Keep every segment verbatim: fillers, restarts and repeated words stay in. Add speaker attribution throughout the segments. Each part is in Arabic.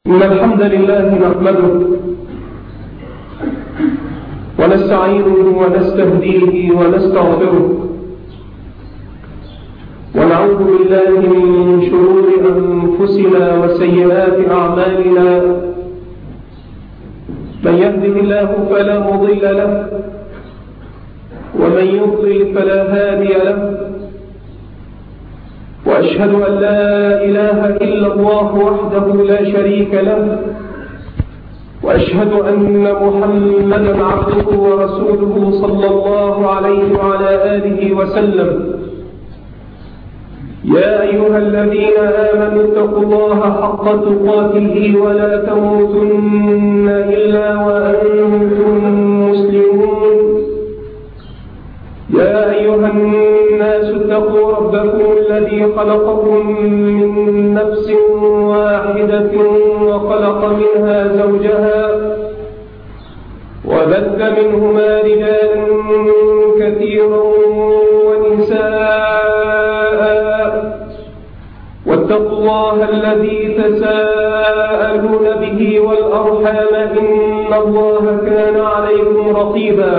Speaker 1: إن الحمد لله نحمده ونستعينه ونستهديه ونستغفره ونعوذ بالله من شرور أنفسنا وسيئات أعمالنا. من يهده الله فلا مضل له ومن يضلل فلا هادي له، وأشهد أن لا إله إلا الله وحده لا شريك له، وأشهد أن محمدا عبده ورسوله صلى الله عليه وعلى آله وسلم. يا أيها الذين آمنوا اتقوا الله حق تقاته ولا تموتن إلا وأنتم مسلمون. يا أيها الناس اتقوا ربكم الذي خلقكم من نفس واحدة وخلق منها زوجها وبث منهما رجالا كثيرا ونساء، واتقوا الله الذي تساءلون به والأرحام إن الله كان عليكم رقيبا.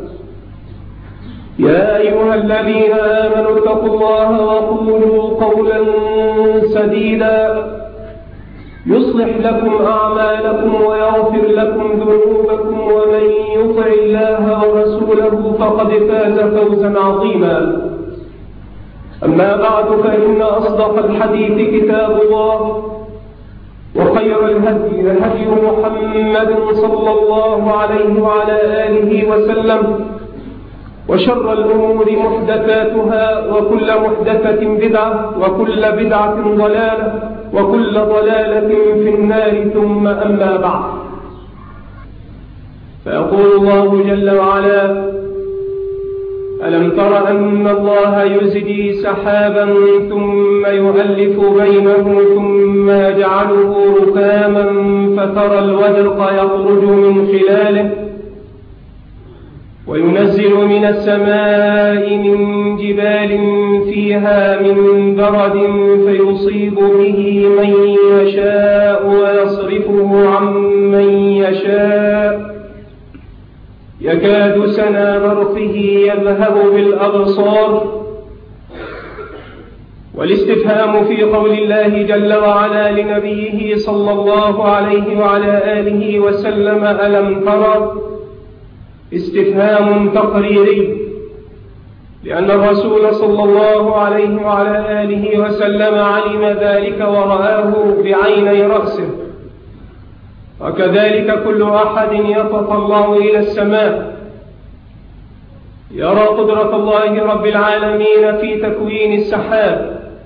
Speaker 1: يا أيها الذين آمنوا اتقوا الله وقولوا قولا سديدا يصلح لكم أعمالكم ويغفر لكم ذنوبكم، ومن يطع الله ورسوله فقد فاز فوزا عظيما. أما بعد، فإن أصدق الحديث كتاب الله، وخير الهدي هدي محمد صلى الله عليه وعلى آله وسلم، وشر الأمور محدثاتها، وكل محدثة بدعة، وكل بدعة ضلالة، وكل ضلالة في النار. ثم أما بعد، فيقول الله جل وعلا: ألم تر أن الله يزجي سحابا ثم يؤلف بينه ثم يجعله ركاما فترى الودق يخرج من خلاله وينزل من السماء من جبال فيها من برد فيصيب به من يشاء ويصرفه عن من يشاء يكاد سنا برقه يذهب بالأبصار. والاستفهام في قول الله جل وعلا لنبيه صلى الله عليه وعلى آله وسلم: ألم ترى؟ استفهام تقريري، لأن الرسول صلى الله عليه وعلى آله وسلم علم ذلك ورآه بعيني رأسه، وكذلك كل أحد يتطلع إلى السماء يرى قدرة الله رب العالمين في تكوين السحاب.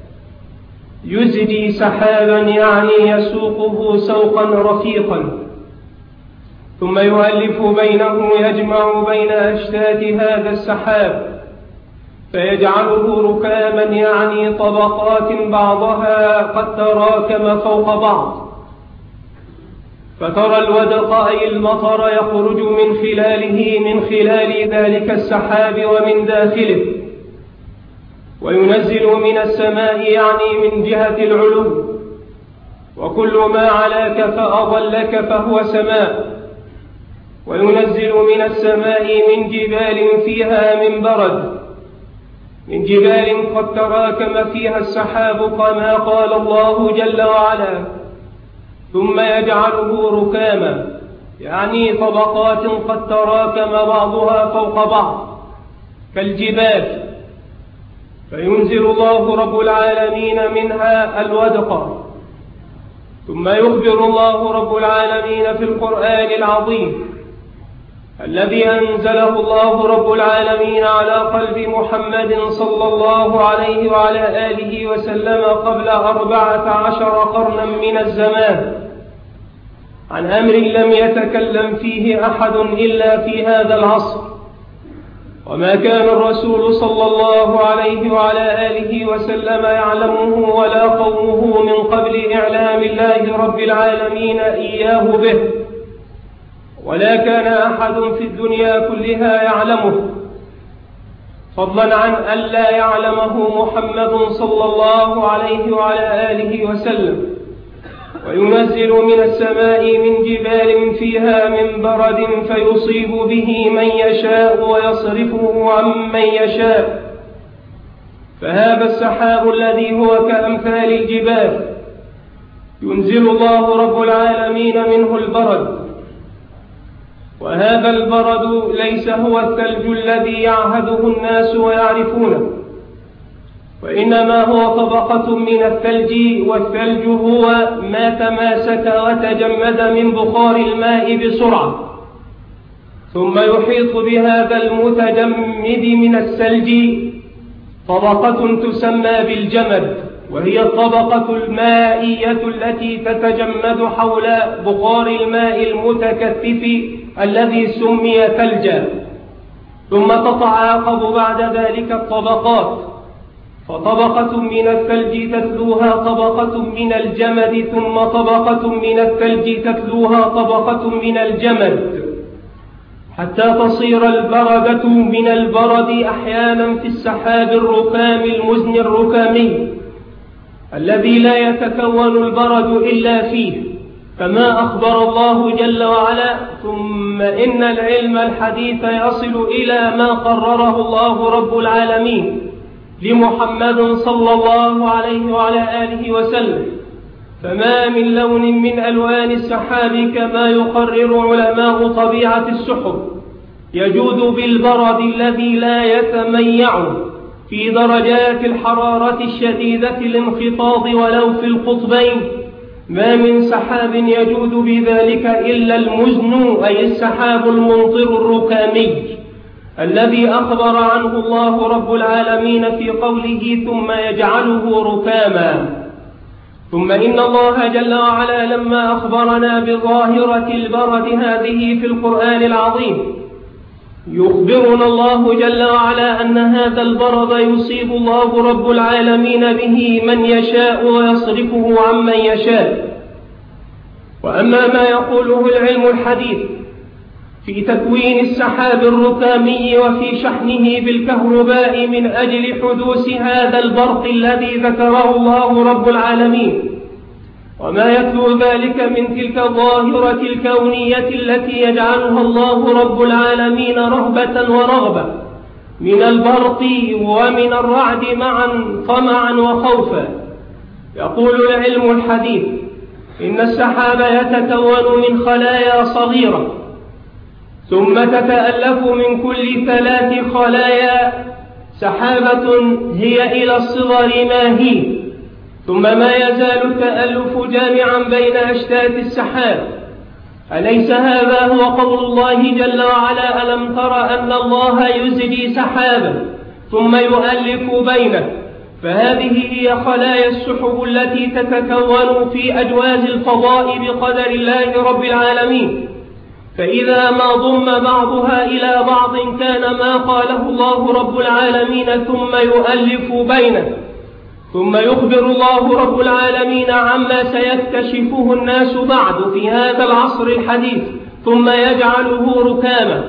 Speaker 1: يزجي سحابا يعني يسوقه سوقا رفيقا، ثم يؤلف بينه، يجمع بين أشتات هذا السحاب فيجعله ركاما يعني طبقات بعضها قد تراكم فوق بعض، فترى الودق أي المطر يخرج من خلاله من خلال ذلك السحاب ومن داخله، وينزل من السماء يعني من جهة العلو، وكل ما علاك فأضلك فهو سماء. وينزل من السماء من جبال فيها من برد، من جبال قد تراكم فيها السحاب كما قال الله جل وعلا: ثم يجعله ركاما يعني طبقات قد تراكم بعضها فوق بعض كالجبال، فينزل الله رب العالمين منها الودق. ثم يخبر الله رب العالمين في القرآن العظيم الذي أنزله الله رب العالمين على قلب محمد صلى الله عليه وعلى آله وسلم قبل أربعة عشر قرنا من الزمان، عن أمر لم يتكلم فيه أحد إلا في هذا العصر، وما كان الرسول صلى الله عليه وعلى آله وسلم يعلمه ولا قومه من قبل إعلام الله رب العالمين إياه به، ولا كان أحد في الدنيا كلها يعلمه، فضلا عن أن لا يعلمه محمد صلى الله عليه وعلى آله وسلم. وينزل من السماء من جبال فيها من برد فيصيب به من يشاء ويصرفه عن من يشاء، فهذا السحاب الذي هو كأمثال الجبال ينزل الله رب العالمين منه البرد. وهذا البرد ليس هو الثلج الذي يعهده الناس ويعرفونه، وإنما هو طبقة من الثلج، والثلج هو ما تماسك وتجمد من بخار الماء بسرعة، ثم يحيط بهذا المتجمد من الثلج طبقة تسمى بالجمد، وهي الطبقة المائية التي تتجمد حول بخار الماء المتكثف الذي سمي ثلجا، ثم تتعاقب بعد ذلك الطبقات، فطبقة من الثلج تتلوها طبقة من الجمد، ثم طبقة من الثلج تتلوها طبقة من الجمد، حتى تصير البردة من البرد أحيانا في السحاب الركام المزن الركامي الذي لا يتكون البرد إلا فيه، كما أخبر الله جل وعلا: ثم إن العلم الحديث يصل إلى ما قرره الله رب العالمين لمحمد صلى الله عليه وعلى آله وسلم، فما من لون من ألوان السحاب كما يقرر علماء طبيعة السحب يجود بالبرد الذي لا يتميع في درجات الحرارة الشديدة الانخفاض ولو في القطبين. ما من سحاب يجود بذلك إلا المزن، أي السحاب الممطر الركامي الذي أخبر عنه الله رب العالمين في قوله: ثم يجعله ركاما. ثم إن الله جل وعلا لما أخبرنا بظاهرة البرد هذه في القرآن العظيم يخبرنا الله جل وعلا أن هذا البرد يصيب الله رب العالمين به من يشاء ويصرفه عن من يشاء. وأما ما يقوله العلم الحديث في تكوين السحاب الركامي وفي شحنه بالكهرباء من أجل حدوث هذا البرق الذي ذكره الله رب العالمين، وما يتلو ذلك من تلك الظاهرة الكونية التي يجعلها الله رب العالمين رهبة ورغبة من البرق ومن الرعد معا طمعا وخوفا. يقول العلم الحديث: إن السحاب يتكون من خلايا صغيرة، ثم تتألف من كل ثلاث خلايا سحابة هي إلى الصغر ما هي، ثم ما يزال التألف جامعا بين أشتات السحاب. أليس هذا هو قول الله جل وعلا: ألم تر أن الله يزجي سحابا ثم يؤلف بينه؟ فهذه هي خلايا السحب التي تتكون في أجواز الفضاء بقدر الله رب العالمين، فإذا ما ضم بعضها إلى بعض كان ما قاله الله رب العالمين: ثم يؤلف بينه. ثم يخبر الله رب العالمين عما سيكتشفه الناس بعد في هذا العصر الحديث، ثم يجعله ركاما.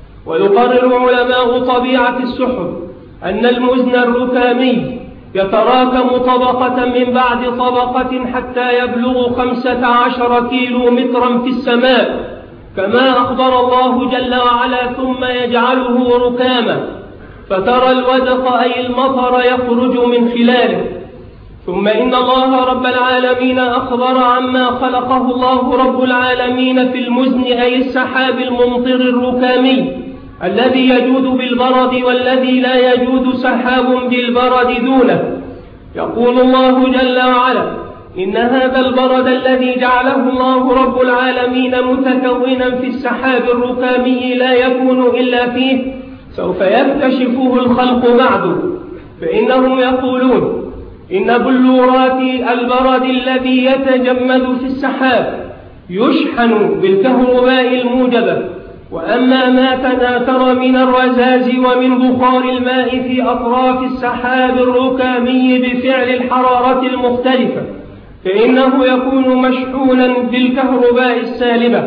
Speaker 1: ويقرر علماء طبيعة السحب أن المزن الركامي يتراكم طبقة من بعد طبقة حتى يبلغ خمسة عشر كيلو مترا في السماء، كما أخبر الله جل وعلا: ثم يجعله ركاما، فترى الودق أي المطر يخرج من خلاله. ثم إن الله رب العالمين أخبر عما خلقه الله رب العالمين في المزن، أي السحاب الممطر الركامي الذي يجود بالبرد والذي لا يجود سحاب بالبرد دونه. يقول الله جل وعلا: إن هذا البرد الذي جعله الله رب العالمين متكونا في السحاب الركامي لا يكون إلا فيه، سوف يكتشفه الخلق بعد. فإنهم يقولون إن بلورات البرد الذي يتجمد في السحاب يشحن بالكهرباء الموجبة، وأما ما تناثر من الرذاذ ومن بخار الماء في أطراف السحاب الركامي بفعل الحرارة المختلفة فإنه يكون مشحونا بالكهرباء السالبة.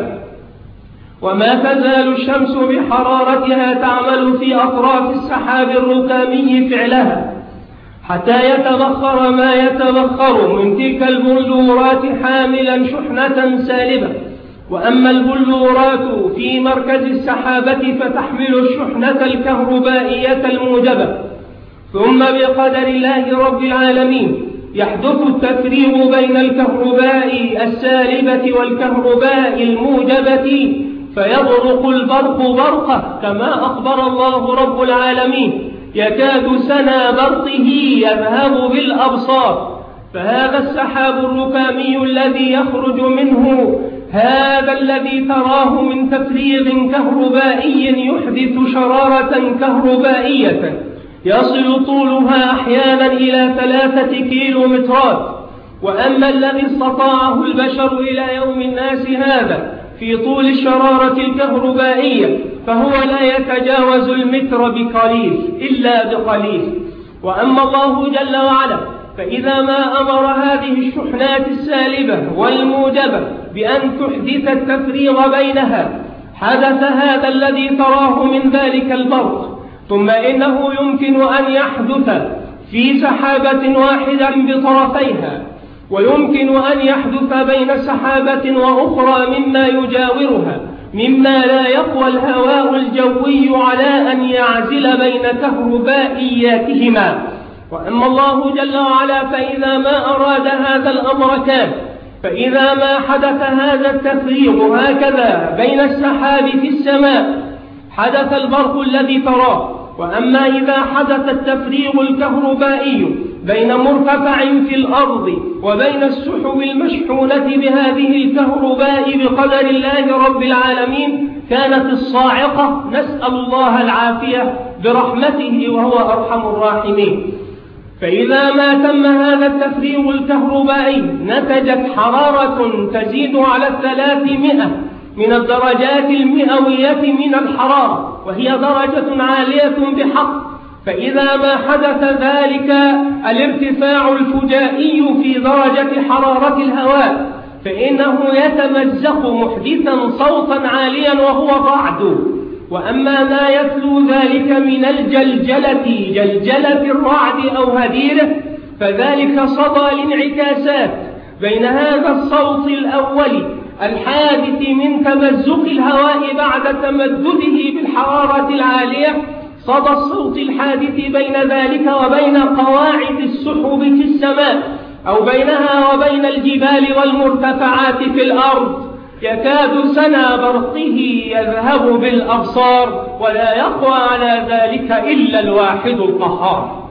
Speaker 1: وما تزال الشمس بحرارتها تعمل في أطراف السحاب الركامي فعلها، حتى يتبخر ما يتبخر من تلك البلورات حاملا شحنة سالبة. وأما البلورات في مركز السحابة فتحمل الشحنة الكهربائية الموجبة. ثم بقدر الله رب العالمين يحدث التفريغ بين الكهرباء السالبة والكهرباء الموجبة، فيبرق البرق برقة كما أخبر الله رب العالمين: يكاد سنا برقه يذهب بالأبصار. فهذا السحاب الركامي الذي يخرج منه هذا الذي تراه من تفريغ كهربائي يحدث شرارة كهربائية يصل طولها أحيانا إلى ثلاثة كيلومترات. وأما الذي استطاعه البشر إلى يوم الناس هذا في طول الشرارة الكهربائية فهو لا يتجاوز المتر بقليل إلا بقليل. وأما الله جل وعلا فإذا ما أمر هذه الشحنات السالبة والموجبة بأن تحدث التفريغ بينها حدث هذا الذي تراه من ذلك البرق. ثم إنه يمكن أن يحدث في سحابة واحدة بطرفيها، ويمكن أن يحدث بين سحابة وأخرى مما يجاورها، مما لا يقوى الهواء الجوي على أن يعزل بين كهربائياتهما. وأما الله جل وعلا فإذا ما أراد هذا الأمر كان. فإذا ما حدث هذا التفريغ هكذا بين السحاب في السماء حدث البرق الذي تراه. وأما إذا حدث التفريغ الكهربائي بين مرتفع في الأرض وبين السحب المشحونة بهذه الكهرباء بقدر الله رب العالمين كانت الصاعقة، نسأل الله العافية برحمته وهو أرحم الراحمين. فإذا ما تم هذا التفريغ الكهربائي نتجت حرارة تزيد على الثلاثمائة من الدرجات المئوية من الحرارة، وهي درجة عالية بحق. فإذا ما حدث ذلك الارتفاع الفجائي في درجة حرارة الهواء فإنه يتمزق محدثا صوتا عاليا وهو الرعد. وأما ما يتلو ذلك من الجلجلة جلجلة الرعد أو هديره فذلك صدى الانعكاسات بين هذا الصوت الأول الحادث من تمزق الهواء بعد تمدده بالحرارة العالية، صدى الصوت الحادث بين ذلك وبين قواعد السحب في السماء أو بينها وبين الجبال والمرتفعات في الأرض، يكاد سنا برقه يذهب بالأبصار ولا يقوى على ذلك إلا الواحد القهار.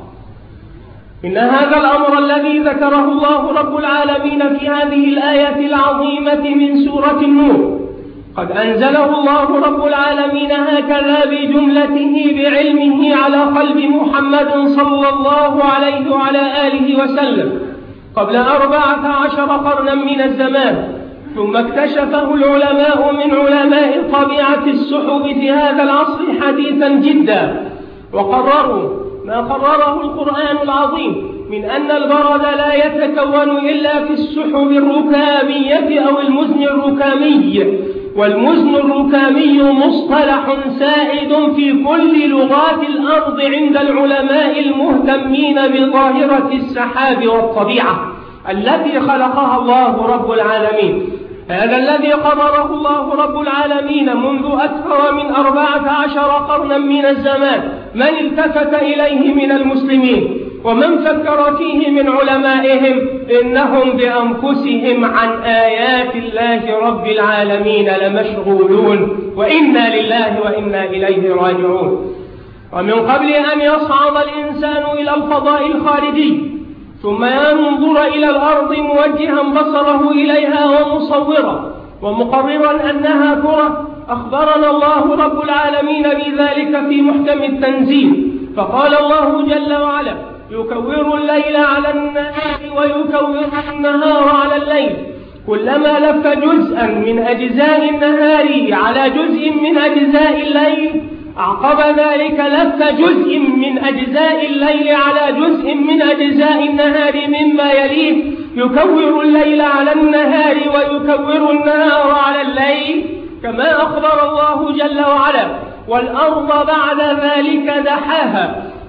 Speaker 1: إن هذا الأمر الذي ذكره الله رب العالمين في هذه الآية العظيمة من سورة النور قد أنزله الله رب العالمين هكذا بجملته بعلمه على قلب محمد صلى الله عليه وعلى آله وسلم قبل أربعة عشر قرنا من الزمان، ثم اكتشفه العلماء من علماء طبيعة السحب في هذا العصر حديثا جدا، وقرروا ما قرره القرآن العظيم من أن البرد لا يتكون إلا في السحب الركامية أو المزن الركامي. والمزن الركامي مصطلح سائد في كل لغات الأرض عند العلماء المهتمين بظاهرة السحاب والطبيعة التي خلقها الله رب العالمين. هذا الذي قرره الله رب العالمين منذ أكثر من أربعة عشر قرنا من الزمان، من التفت إليه من المسلمين ومن فكر فيه من علمائهم إنهم بأنفسهم عن آيات الله رب العالمين لمشغولون، وإنا لله وإنا إليه راجعون. ومن قبل أن يصعد الإنسان إلى الفضاء الخارجي ثم ينظر إلى الأرض موجها بصره إليها ومصورا ومقررا أنها كرة، أخبرنا الله رب العالمين بذلك في محكم التنزيل، فقال الله جل وعلا: يكور الليل على النهار ويكور النهار على الليل، كلما لف جزءا من أجزاء النهار على جزء من أجزاء الليل أعقب ذلك لف جزء من أجزاء الليل على جزء من أجزاء النهار مما يليه، يكور الليل على النهار ويكور النهار على الليل، كما أخبر الله جل وعلا: والأرض بعد ذلك دحاها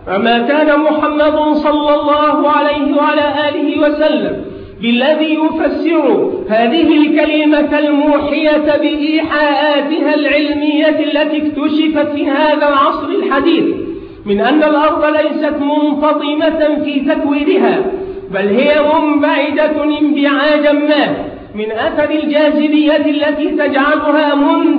Speaker 1: وما كان محمد صلى الله عليه وعلى آله وسلم بالذي يفسر هذه الكلمة الموحية بإيحاءاتها العلمية التي اكتشفت في هذا العصر الحديث من أن الأرض ليست منتظمة في تكوينها، بل هي منبعدة انبعاجا ما من أثر الجاذبية التي تجعلها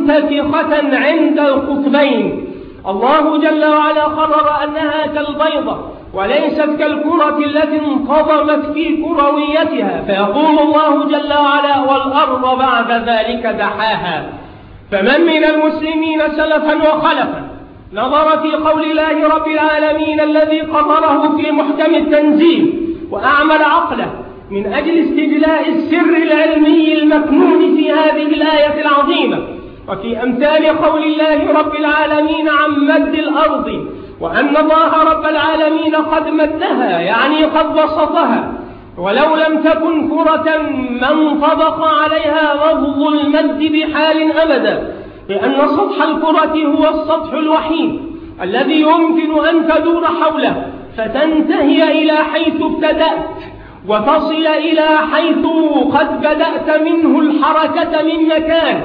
Speaker 1: منتفخة عند القطبين. الله جل وعلا قرر أنها كالبيضة وليست كالكرة التي انتظمت في كرويتها، فيقول الله جل وعلا: والأرض بعد ذلك دحاها. فمن من المسلمين سلفا وخلفا نظر في قول الله رب العالمين الذي قرره في محكم التنزيل وأعمل عقله من أجل استجلاء السر العلمي المكنون في هذه الآية العظيمة، وفي أمثال قول الله رب العالمين عن مد الأرض، وأن الله رب العالمين قد مدها يعني قد بسطها، ولو لم تكن كرة ما انطبق عليها لفظ المد بحال أبدا، لأن سطح الكرة هو السطح الوحيد الذي يمكن أن تدور حوله فتنتهي إلى حيث ابتدأت وتصل إلى حيث قد بدأت منه الحركة من مكان.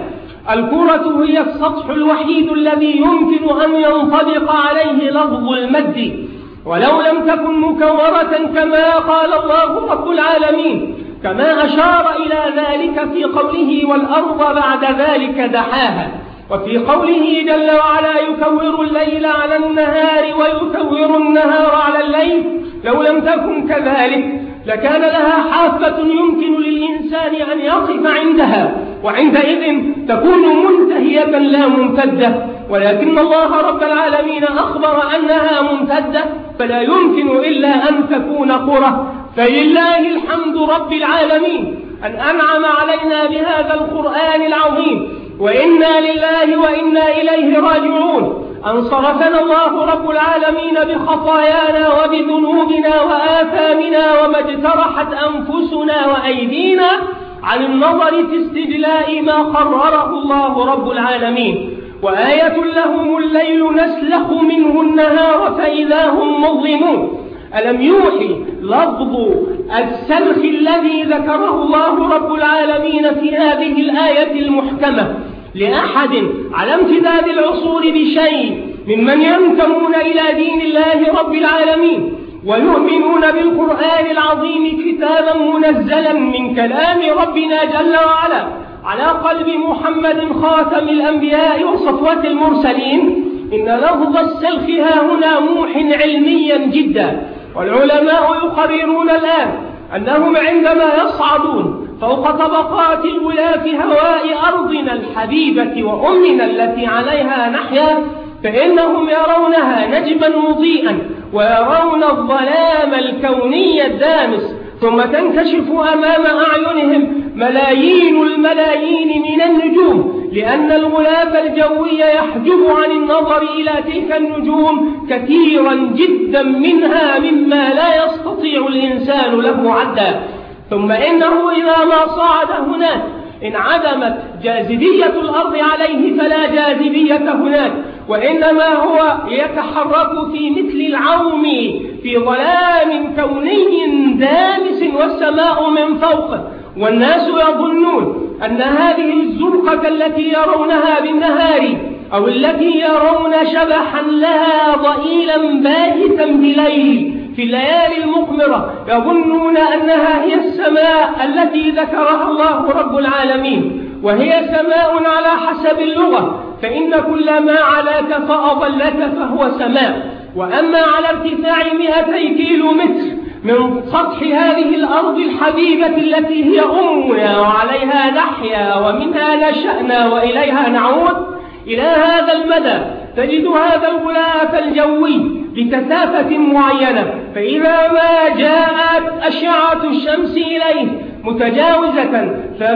Speaker 1: الكرة هي السطح الوحيد الذي يمكن أن ينطبق عليه لفظ المد، ولو لم تكن مكورة كما قال الله رب العالمين، كما أشار إلى ذلك في قوله: والأرض بعد ذلك دحاها، وفي قوله جل وعلا: يكور الليل على النهار ويكور النهار على الليل. لو لم تكن كذلك لكان لها حافة يمكن للإنسان أن يقف عندها، وعندئذ تكون منتهية لا ممتدة، ولكن الله رب العالمين أخبر أنها ممتدة، فلا يمكن إلا أن تكون قرة. فلله الحمد رب العالمين أن أنعم علينا بهذا القرآن العظيم، وإنا لله وإنا إليه راجعون. أن صرفنا الله رب العالمين بخطايانا وبذنوبنا وآثامنا وما اجترحت أنفسنا وأيدينا عن النظر في استجلاء ما قرره الله رب العالمين. وآية لهم الليل نسلخ منه النهار فإذا هم مظلمون. ألم يوحي لفظ السلخ الذي ذكره الله رب العالمين في هذه الآية المحكمة لأحد على امتداد العصور بشيء ممن ينتمون إلى دين الله رب العالمين ويؤمنون بالقرآن العظيم كتابا منزلا من كلام ربنا جل وعلا على قلب محمد خاتم الأنبياء وصفوة المرسلين؟ إن لفظ السلخ ها هنا موح علميا جدا، والعلماء يقررون الآن أنهم عندما يصعدون فوق طبقات الغلاف هواء أرضنا الحبيبة وأمنا التي عليها نحيا، فإنهم يرونها نجما مضيئا ويرون الظلام الكوني الدامس، ثم تنكشف أمام أعينهم ملايين الملايين من النجوم، لأن الغلاف الجوي يحجب عن النظر إلى تلك النجوم كثيرا جدا منها مما لا يستطيع الإنسان له عدا. ثم إنه إذا ما صعد هناك انعدمت جاذبية الأرض عليه فلا جاذبية هناك، وإنما هو يتحرك في مثل العوم في ظلام كوني دامس والسماء من فوقه، والناس يظنون أن هذه الزرقة التي يرونها بالنهار أو التي يرون شبحا لها ضئيلا باهتا بليل في الليالي المقمرة يظنون أنها هي السماء التي ذكرها الله رب العالمين، وهي سماء على حسب اللغة، فإن كل ما علاك فأضلك فهو سماء. وأما على ارتفاع مئتي كيلو متر من سطح هذه الأرض الحبيبة التي هي أمنا وعليها نحيا ومنها نشأنا وإليها نعود، إلى هذا المدى تجد هذا الغلاف الجوي بكثافة معينة، فإذا ما جاءت أشعة الشمس إليه متجاوزة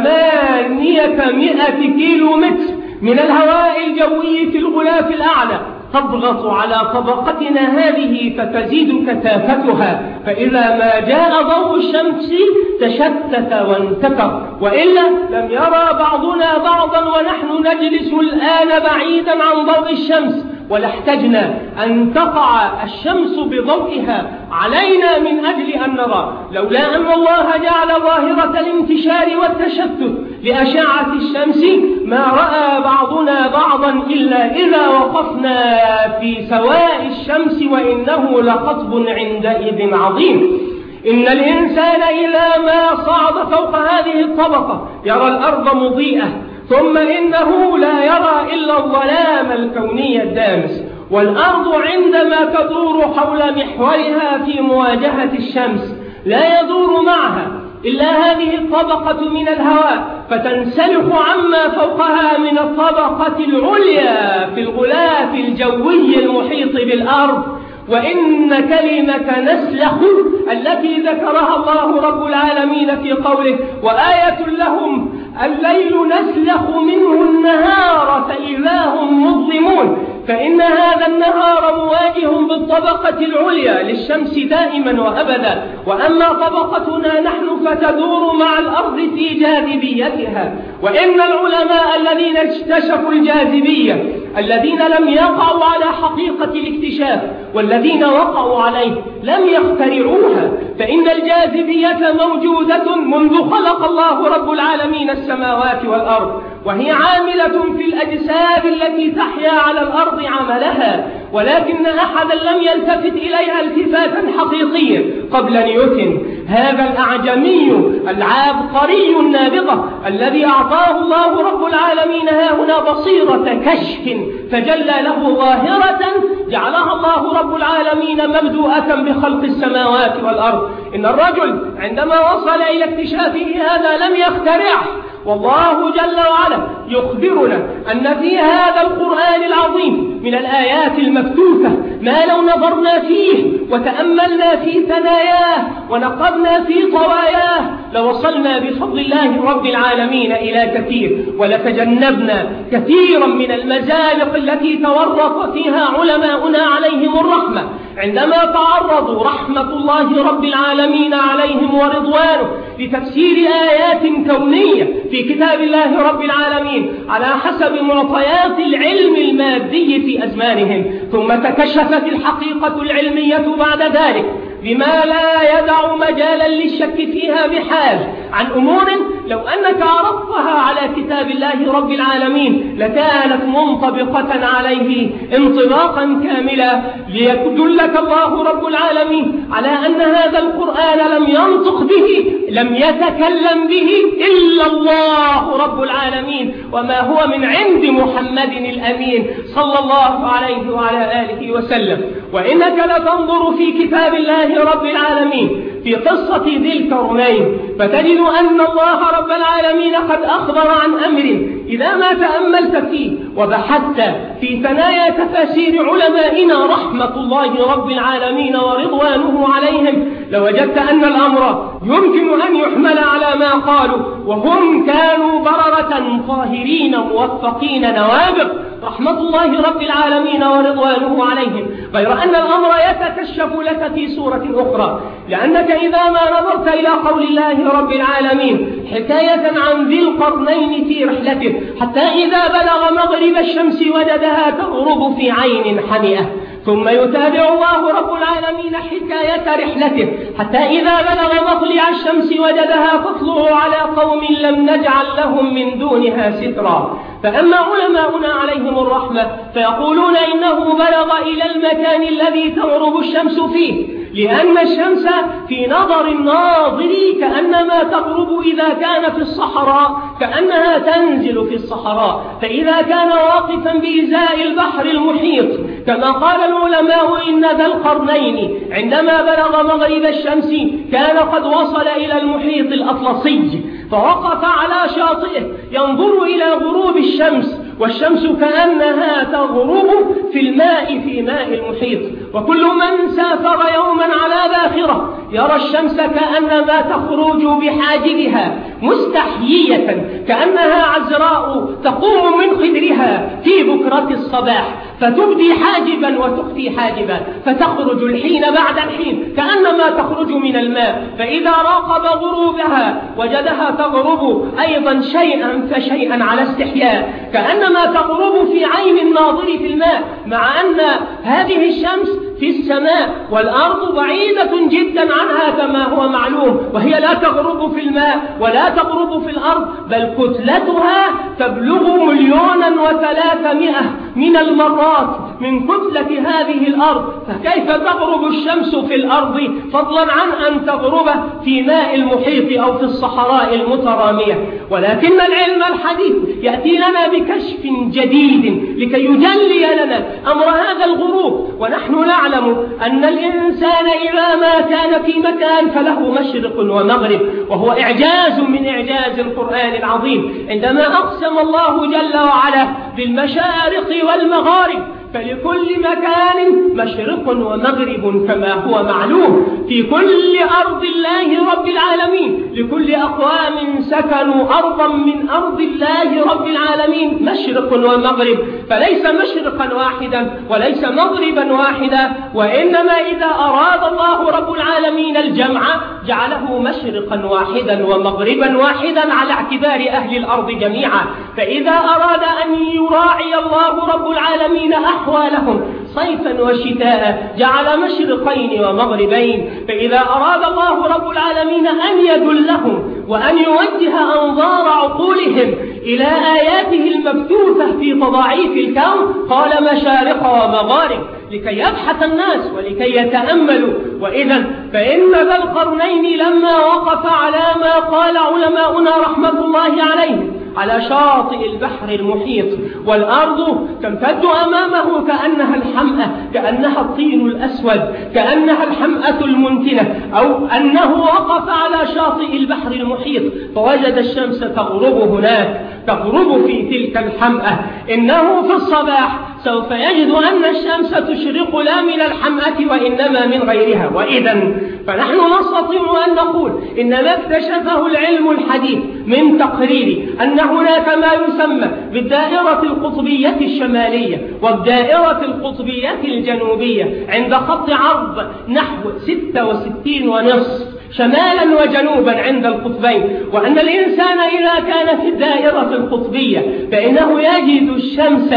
Speaker 1: ثمانية مئة كيلو متر من الهواء الجوي في الغلاف الأعلى تضغط على طبقتنا هذه فتزيد كثافتها، فإذا ما جاء ضوء الشمس تشتت وانتثر، وإلا لم يرى بعضنا بعضا ونحن نجلس الآن بعيدا عن ضوء الشمس، ولاحتجنا أن تقع الشمس بضوئها علينا من أجل أن نرى، لولا أن الله جعل ظاهرة الانتشار والتشتت لأشعة الشمس ما رأى بعضنا بعضا إلا إذا وقفنا في سواء الشمس وإنه لخطب عندئذ عظيم. إن الإنسان إذا ما صعد فوق هذه الطبقة يرى الأرض مضيئة، ثم إنه لا يرى إلا الظلام الكوني الدامس، والأرض عندما تدور حول محورها في مواجهة الشمس لا يدور معها إلا هذه الطبقة من الهواء، فتنسلخ عما فوقها من الطبقة العليا في الغلاف الجوي المحيط بالأرض. وإن كلمة نسلخ التي ذكرها الله رب العالمين في قوله وآية لهم الليل نسلخ منه النهار فإذا هم مظلمون، فإن هذا النهار مواجه بالطبقة العليا للشمس دائما وأبدا، وأما طبقتنا نحن فتدور مع الأرض في جاذبيتها. وإن العلماء الذين اكتشفوا الجاذبية الذين لم يقعوا على حقيقة الاكتشاف والذين وقعوا عليه لم يخترعوها، فإن الجاذبية موجودة منذ خلق الله رب العالمين السماوات والأرض، وهي عاملة في الأجساد التي تحيا على الأرض عملها، ولكن أحدا لم يلتفت إليها التفاتا حقيقيا قبل نيوتن هذا الأعجمي العبقري النابغة الذي أعطاه الله رب العالمين هاهنا بصيرة كشف فجلى له ظاهرة جعلها الله رب العالمين مبدوءة بخلق السماوات والأرض. إن الرجل عندما وصل إلى اكتشافه هذا لم يخترعه، والله جل وعلا يخبرنا أن في هذا القرآن العظيم من الآيات المكتوفة ما لو نظرنا فيه وتأملنا في ثناياه ونقبنا في طواياه لوصلنا بفضل الله رب العالمين إلى كثير، ولتجنبنا كثيرا من المزالق التي تورط فيها علماؤنا عليهم الرحمة عندما تعرضوا رحمة الله رب العالمين عليهم ورضوانه لتفسير آيات كونية في كتاب الله رب العالمين على حسب معطيات العلم المادي في أزمانهم، ثم تكشفت الحقيقة العلمية بعد ذلك بما لا يدع مجالا للشك فيها بحال عن أمور لو أنك عرضتها على كتاب الله رب العالمين لكانت منطبقة عليه انطباقا كاملا، ليدلك الله رب العالمين على أن هذا القرآن لم ينطق به لم يتكلم به إلا الله رب العالمين، وما هو من عند محمد الأمين صلى الله عليه وعلى آله وسلم. وإنك لتنظر في كتاب الله رب العالمين في قصة ذي القرنين فتجد أن الله رب العالمين قد أخبر عن أمر إذا ما تأملت فيه وبحثت في ثنايا تفاسير علمائنا رحمة الله رب العالمين ورضوانه عليهم لوجدت أن الأمر يمكن أن يحمل على ما قالوا، وهم كانوا بررة طاهرين موفقين نوابغ رحمة الله رب العالمين ورضوانه عليهم، غير أن الأمر يتكشف لك في سورة أخرى، لأنك إذا ما نظرت إلى قول الله رب العالمين حكاية عن ذي القرنين في رحلته حتى إذا بلغ مغرب الشمس وجدها تغرب في عين حمئة، ثم يتابع الله رب العالمين حكاية رحلته حتى إذا بلغ مطلع الشمس وجدها تطلع على قوم لم نجعل لهم من دونها سترا. فأما علماؤنا عليهم الرحمة فيقولون إنه بلغ إلى المكان الذي تغرب الشمس فيه، لأن الشمس في نظر الناظر كأنما تغرب إذا كان في الصحراء كأنها تنزل في الصحراء، فإذا كان واقفا بإزاء البحر المحيط كما قال العلماء إن ذا القرنين عندما بلغ مغرب الشمس كان قد وصل إلى المحيط الأطلسي فوقف على شاطئه ينظر إلى غروب الشمس، والشمس كأنها تغرب في الماء في ماء المحيط، وكل من سافر يوما على باخرة يرى الشمس كأنما تخرج بحاجبها مستحيية كأنها عذراء تقوم من خدرها في بكرة الصباح فتبدي حاجبا وتخفي حاجبا، فتخرج الحين بعد الحين كأنما تخرج من الماء، فإذا راقب غروبها وجدها تغرب أيضا شيئا فشيئا على استحياء، كأنما تغرب في عين الناظر في الماء، مع أن هذه الشمس في السماء والأرض بعيدة جدا عنها كما هو معلوم، وهي لا تغرب في الماء ولا تغرب في الأرض، بل كتلتها تبلغ مليونا وثلاثمائة من المرات من كتلة هذه الأرض، فكيف تغرب الشمس في الأرض فضلا عن أن تغرب في ماء المحيط أو في الصحراء المترامية؟ ولكن العلم الحديث يأتي لنا بكشف جديد لكي يجلي لنا أمر هذا الغروب، ونحن نعلم أن الإنسان إذا ما كان في مكان فله مشرق ومغرب، وهو إعجاز من إعجاز القرآن العظيم عندما أقسم الله جل وعلا بالمشارق والمغارب، فلكل مكان مشرق ومغرب كما هو معلوم في كل أرض الله رب العالمين، لكل أقوام سكنوا أرضا من أرض الله رب العالمين مشرق ومغرب، فليس مشرقا واحدا وليس مغربا واحدا، وإنما إذا أراد الله رب العالمين الجمع جعله مشرقا واحدا ومغربا واحدا على اعتبار أهل الأرض جميعا. فإذا أراد أن يراعي الله رب العالمين أحوالهم صيفا وشتاء جعل مشرقين ومغربين، فإذا أراد الله رب العالمين أن يدلهم وأن يوجه أنظار عقولهم إلى آياته المبثوثة في تضاعيف الكون قال مشارق ومغارب لكي يبحث الناس ولكي يتأملوا. وإذا فإن ذا القرنين لما وقف على ما قال علماؤنا رحمة الله عليهم على شاطئ البحر المحيط والأرض تمتد أمامه كأنها الحمأة، كأنها الطين الأسود، كأنها الحمأة المنتنة، أو أنه وقف على شاطئ البحر المحيط فوجد الشمس تغرب هناك، تغرب في تلك الحمأة. إنه في الصباح سوف يجد أن الشمس تشرق لا من الحمأة وإنما من غيرها. وإذا فنحن نستطيع أن نقول إن ما اكتشفه العلم الحديث من تقرير أن هناك ما يسمى بالدائرة القطبية الشمالية والدائرة القطبية الجنوبية عند خط عرض نحو ستة وستين ونصف شمالا وجنوبا عند القطبين، وأن الإنسان إذا كان في الدائرة القطبية فإنه يجد الشمس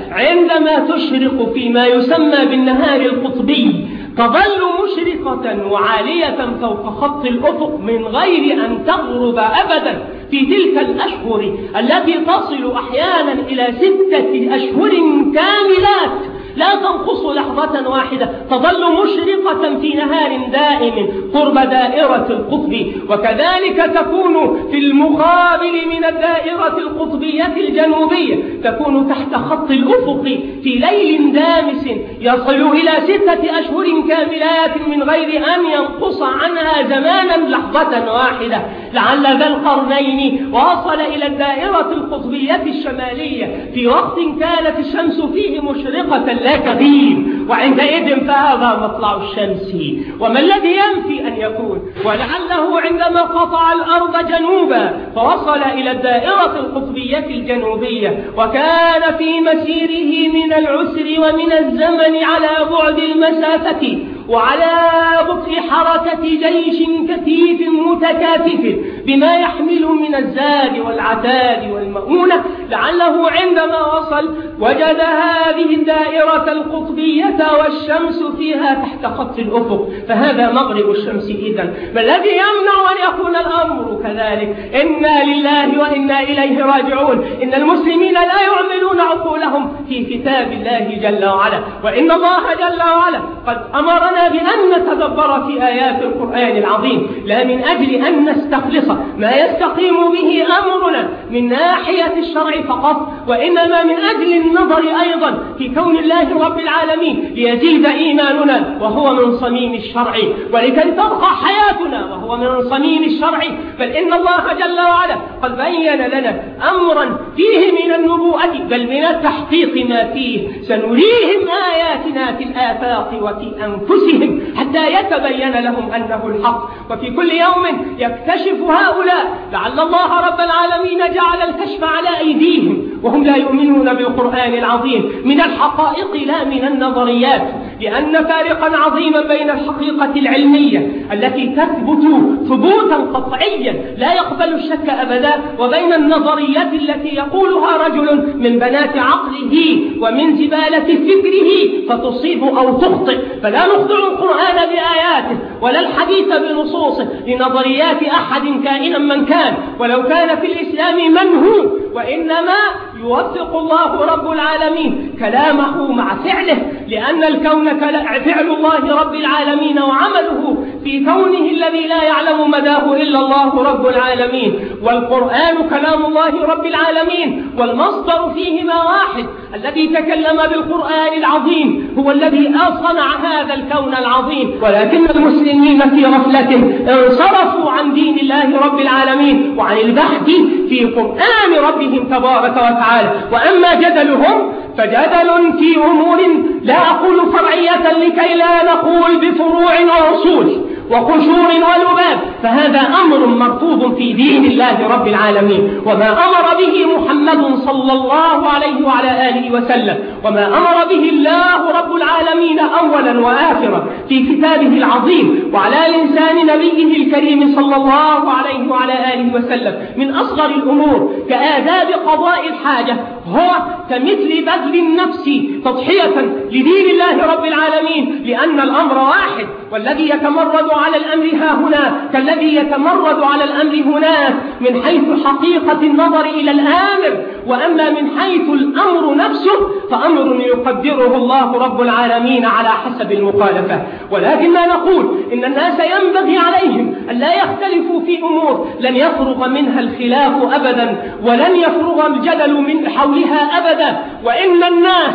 Speaker 1: عندما تشرق فيما يسمى بالنهار القطبي تظل مشرقة وعالية فوق خط الأفق من غير أن تغرب أبدا في تلك الأشهر التي تصل أحيانا إلى ستة أشهر كاملات لا تنقص لحظة واحدة، تظل مشرقة في نهار دائم قرب دائرة القطب. وكذلك تكون في المقابل من الدائرة القطبية الجنوبية تكون تحت خط الأفق في ليل دامس يصل إلى ستة أشهر كاملات من غير أن ينقص عنها زمانا لحظة واحدة. لعل ذا القرنين وصل إلى الدائرة القطبية الشمالية في وقت كانت الشمس فيه مشرقة لا كبير، وعندئذ فهذا مطلع الشمس، وما الذي ينفي أن يكون؟ ولعله عندما قطع الأرض جنوبا فوصل إلى الدائرة القطبية الجنوبية وكان في مسيره من العسر ومن الزمن على بعد المسافة وعلى بطء حركة جيش كثيف متكاتف بما يحمل من الزاد والعتاد والمؤونة، لعله عندما وصل وجد هذه الدائرة القطبية والشمس فيها تحت خط الأفق، فهذا مغرب الشمس. إذن ما الذي يمنع أن يكون الأمر كذلك؟ إنا لله وإنا إليه راجعون. إن المسلمين لا يعملون عقولهم في كتاب الله جل وعلا، وإن الله جل وعلا قد أمرنا بأن نتدبر في آيات القرآن العظيم لا من أجل أن نستخلص ما يستقيم به أمرنا من ناحية الشرع فقط، وإنما من أجل النظر أيضا في كون الله رب العالمين ليزيد إيماننا وهو من صميم الشرع، ولكي تبقى حياتنا وهو من صميم الشرع. بل إن الله جل وعلا قد بين لنا أمرا فيه من النبوءة المشاهدة بل من التحقيق ما فيه. سنريهم آياتنا في الآفاق وفي أنفسهم حتى يتبين لهم أنه الحق. وفي كل يوم يكتشف هؤلاء لعل الله رب العالمين جعل الكشف على أيديهم وهم لا يؤمنون بالقرآن العظيم من الحقائق لا من النظريات، لأن فارقا عظيما بين الحقيقة العلمية التي تثبت ثبوتا قطعيا لا يقبل الشك أبدا وبين النظريات التي يقولها رجل من بنات عقله ومن زبالة فكره فتصيب أو تخطئ. فلا نخضع القرآن بآياته ولا الحديث بنصوصه لنظريات أحد كائنا من كان ولو كان في الإسلام من هو، وإنما يوفق الله رب العالمين كلامه مع فعله، لأن الكون فعل الله رب العالمين وعمله في كونه الذي لا يعلم مداه إلا الله رب العالمين، والقرآن كلام الله رب العالمين والمصدر فيهما واحد. الذي تكلم بالقرآن العظيم هو الذي صنع هذا الكون العظيم، ولكن المسلمين في غفلة انصرفوا عن دين الله رب العالمين وعن البحث في قرآن ربهم تبارك وتعالى. وأما جدلهم فجدل في أمور لا أقول فرعية لكي لا نقول بفروع وأصول وقشور ولباب، فهذا أمر مرفوض في دين الله رب العالمين، وما أمر به محمد صلى الله عليه وعلى آله وسلم وما أمر به الله رب العالمين أولا وآخرا في كتابه العظيم وعلى لسان نبيه الكريم صلى الله عليه وعلى آله وسلم من أصغر الأمور كآداب قضاء الحاجة هو كمثل بذل النفس تضحية لدين الله رب العالمين، لأن الأمر واحد، والذي يتمرد على الأمر ها هنا كالذي يتمرد على الأمر هناك من حيث حقيقة النظر إلى الآمر، وأما من حيث الأمر نفسه فأمر يقدره الله رب العالمين على حسب المخالفة. ولكننا نقول إن الناس ينبغي عليهم أن لا يختلفوا في أمور لن يفرغ منها الخلاف أبدا ولن يفرغ الجدل من حولها أبدا، وإن الناس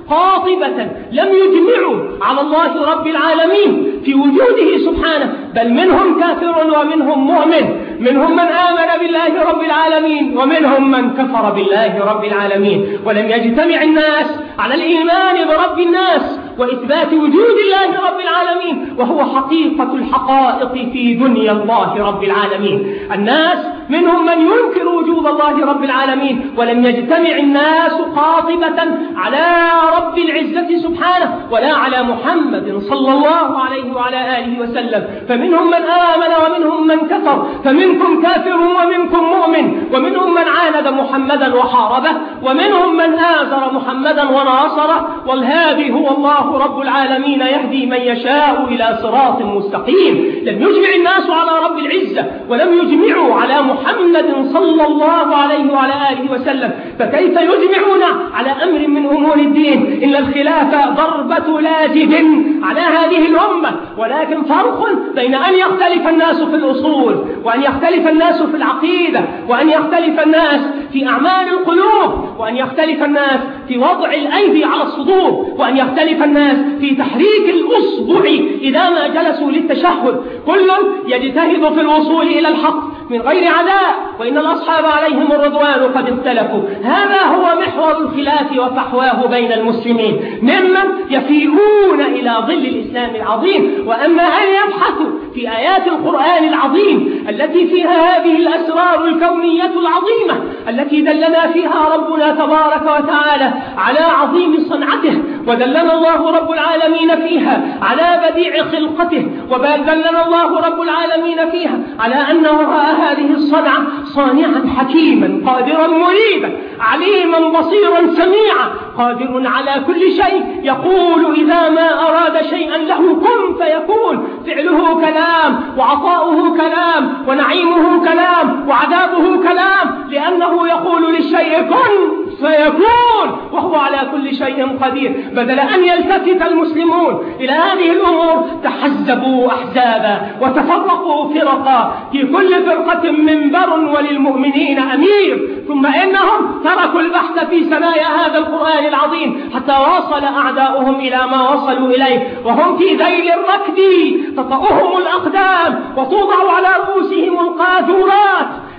Speaker 1: قاطبة لم يجمعوا على الله رب العالمين في وجوده سبحانه، بل منهم كافر ومنهم مؤمن، منهم من آمن بالله رب العالمين ومنهم من كفر بالله رب العالمين، ولم يجتمع الناس على الإيمان برب الناس وإثبات وجود الله رب العالمين وهو حقيقة الحقائق في دنيا الله رب العالمين. الناس منهم من ينكر وجود الله رب العالمين، ولم يجتمع الناس قاطبة على رب العزة سبحانه ولا على محمد صلى الله عليه وعلى آله وسلم، فمنهم من آمن ومنهم من كفر، فمنكم كافر ومنكم مؤمن، ومنهم من عاند محمدا وحاربه، ومنهم من آزر محمدا وناصره، والهادي هو الله رب العالمين يهدي من يشاء إلى صراط مستقيم. لم يجمع الناس على رب العزة ولم يجمعوا على محمد صلى الله عليه وعلى آله وسلم، فكيف يجمعون على أمر من أمور الدين؟ إن الخلاف ضربة لازم على هذه الأمة، ولكن فرق بين أن يختلف الناس في الأصول وأن يختلف الناس في العقيدة وأن يختلف الناس في أعمال القلوب وأن يختلف الناس في وضع الأيدي على الصدور وأن يختلف الناس في تحريك الأصبع إذا ما جلسوا للتشهد. كل يجتهد في الوصول إلى الحق من غير عداء، وإن الأصحاب عليهم الرضوان قد اختلفوا. هذا هو محور الخلاف وفحواه بين المسلمين ممن يفيئون إلى ظل الإسلام العظيم. وأما أن يبحثوا في آيات القرآن العظيم التي فيها هذه الأسرار الكونية العظيمة التي دلنا فيها ربنا تبارك وتعالى على عظيم صنعته، ودلنا الله رب العالمين فيها على بديع خلقته، ودلنا الله رب العالمين فيها على أنه رأى هذه الصنعة صانعا حكيما قادرا مريبا عليما بصيرا سميعا قادر على كل شيء، يقول إذا ما أراد شيئا له كن فيكون. فعله كلام وعطاؤه كلام ونعيمه كلام وعذابه كلام، لأنه يقول للشيء كن فيكون وهو على كل شيء قدير. بدل أن يلتفت المسلمون إلى هذه الأمور تحزبوا أحزابا وتفرقوا فرقا، في كل فرقة منبر وللمؤمنين أمير، ثم إنهم تركوا البحث في سمايا هذا القرآن العظيم حتى وصل أعداؤهم إلى ما وصلوا إليه، وهم في ذيل الركب تطأهم الأقدام وتوضع على رؤوسهم القاذورات.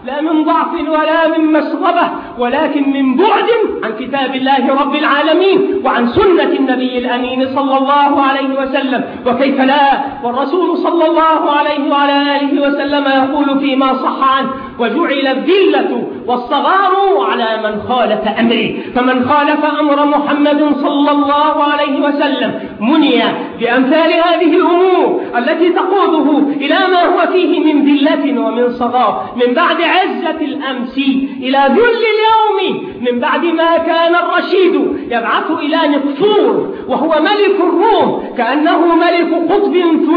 Speaker 1: لا من ضعف ولا من مسغبة، ولكن من بعد عن كتاب الله رب العالمين وعن سنة النبي الأمين صلى الله عليه وسلم. وكيف لا، والرسول صلى الله عليه وعلى آله وسلم يقول فيما صح عنه: وجعل الذلة والصغار على من خالف أمري، فمن خالف أمر محمد صلى الله عليه وسلم مني بأمثال هذه الأمور التي تقوده إلى ما هو فيه من ذلة ومن صغار، من بعد عزة الأمس إلى ذل اليوم، من بعد ما كان الرشيد يبعث إلى نقفور وهو ملك الروم كأنه ملك قطب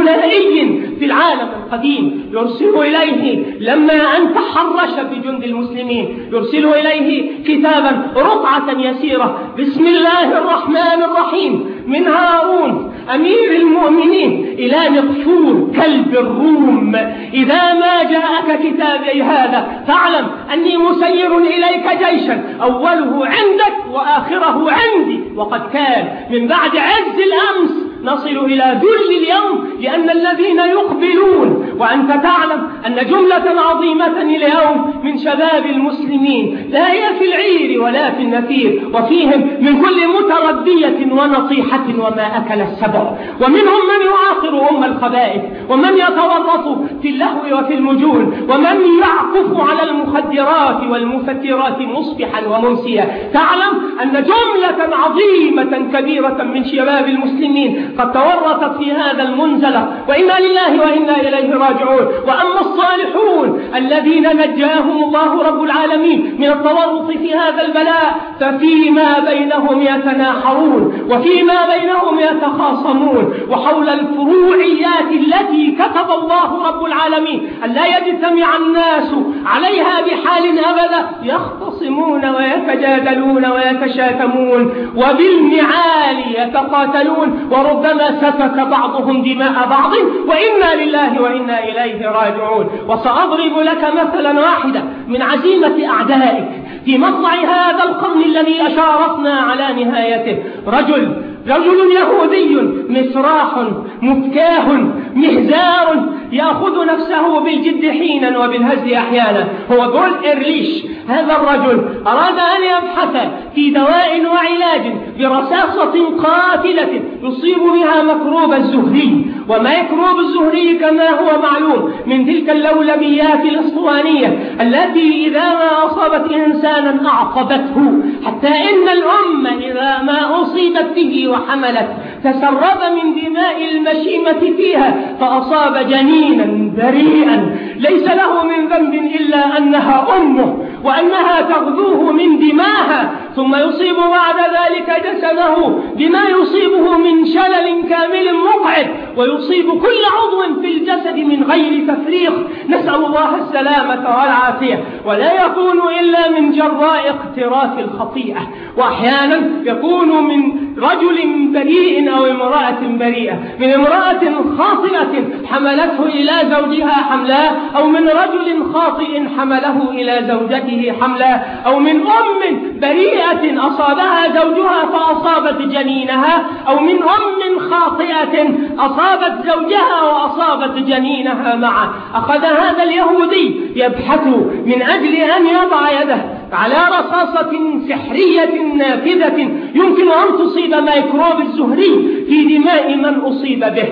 Speaker 1: ثنائي في العالم القديم، يرسل إليه لما أن تحرش بجند المسلمين يرسل إليه كتابا رقعة يسيرة: بسم الله الرحمن الرحيم، من هارون أمير المؤمنين إلى نقفور كلب الروم، إذا ما جاءك كتابي هذا فاعلم أني مسير إليك جيشا أوله عندك وآخره عندي. وقد كان من بعد عز الأمس نصل إلى ذل اليوم، لأن الذين يقبلون، وأنت تعلم أن جملة عظيمة اليوم من شباب المسلمين لا هي في العير ولا في النفير، وفيهم من كل متردية ونصيحة وما أكل السبع، ومنهم من يعاقر أم الخبائث، ومن يتورط في اللهو وفي المجون، ومن يعكف على المخدرات والمفترات مصبحا وممسيا. تعلم أن جملة عظيمة كبيرة من شباب المسلمين قد تورطت في هذا المنزلة، وإنا لله وإنا إليه راجعون. وأما الصالحون الذين نجاهم الله رب العالمين من التورط في هذا البلاء ففيما بينهم يتناحرون وفيما بينهم يتخاصمون، وحول الفروعيات التي كتب الله رب العالمين أن لا يجتمع الناس عليها بحال أبدا يختصمون ويتجادلون ويتشاكمون وبالنعال يتقاتلون، وربما سفك بعضهم دماء بعض، وإنا لله وإنا إليه راجعون. وسأضرب لك مثلا واحدا من عزيمة أعدائك في مطلع هذا القرن الذي أشارفنا على نهايته. رجل رجل يهودي مسراح مفكاه مهزار يأخذ نفسه بالجد حينا وبالهزل أحيانا، هو بول إيرليش. هذا الرجل أراد أن يبحث في دواء وعلاج برصاصة قاتلة يصيب بها مكروب الزهري، وميكروب الزهري كما هو معلوم من تلك اللولبيات الأسطوانية التي إذا ما أصابت إنسانا أعقبته، حتى إن الأمة إذا ما أصيبت به وحملت تسرب من دماء المشيمة فيها فأصاب جنينا بريئا ليس له من ذنب إلا أنها أمه وأنها تغذوه من دماها، ثم يصيب بعد ذلك جسده بما يصيبه من شلل كامل مقعد، ويصيب كل عضو في الجسد من غير تفريق، نسأل الله السلامة والعافية. ولا يكون إلا من جراء اقتراف الخطيئة، وأحيانا يكون من رجل بريء أو امرأة بريئة، من امرأة خاطئة حملته إلى زوجها حملا، أو من رجل خاطئ حمله إلى زوجته حملا، أو من أم بريئة أصابها زوجها فأصابت جنينها، أو من أم خاطئة أصابت زوجها وأصابت جنينها معه. أخذ هذا اليهودي يبحث من أجل أن يضع يده على رصاصة سحرية نافذة يمكن أن تصيب ميكروب الزهري في دماء من أصيب به.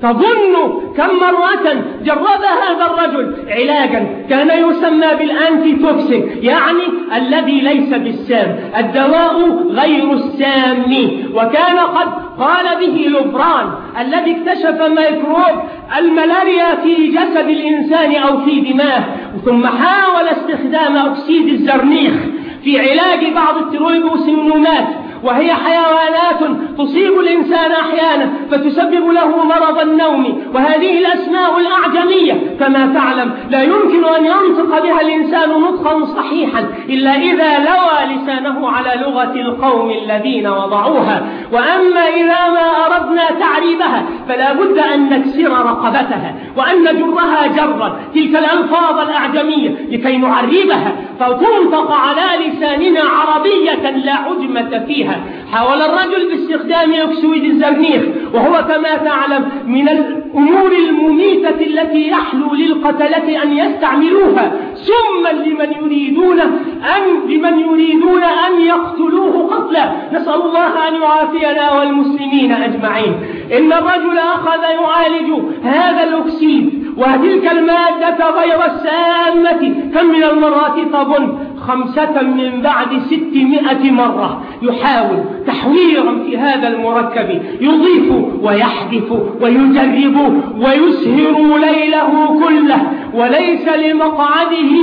Speaker 1: تظن كم مرة جرب هذا الرجل علاجا كان يسمى بالأنتي توكسيك، يعني الذي ليس بالسام، الدواء غير السام، وكان قد قال به لوبران الذي اكتشف ميكروب الملاريا في جسد الإنسان أو في دماغه، ثم حاول استخدام أكسيد الزرنيخ في علاج بعض الترويبوسينومات، وهي حيوانات تصيب الإنسان أحيانا فتسبب له مرض النوم، وهذه الأسماء الأعجمية كما تعلم لا يمكن أن ينطق بها الإنسان نطقا صحيحا إلا إذا لوى لسانه على لغة القوم الذين وضعوها. وأما إذا ما أردنا تعريبها فلا بد أن نكسر رقبتها وأن نجرها جرا تلك الألفاظ الأعجمية لكي نعربها فتنطق على لساننا عربية لا عجمة فيها. فيها. حاول الرجل باستخدام أكسيد الزرنيخ، وهو كما تعلم من الأمور المميتة التي يحلو للقتلة أن يستعملوها سما لمن يريدون أن لمن يريدون أن يقتلوه قتلا. نسأل الله أن يعافينا والمسلمين أجمعين. إن الرجل أخذ يعالج هذا الأكسيد وتلك المادة غير السامة كم من المرات تظن؟ خمسة من بعد ستمائة مرة يحاول تحويرا في هذا المركب، يضيف ويحذف ويجرب ويسهر ليله كله، وليس لمقعده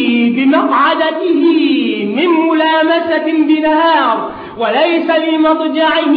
Speaker 1: بمقعدته من ملامسة بنهار، وليس لمضجعه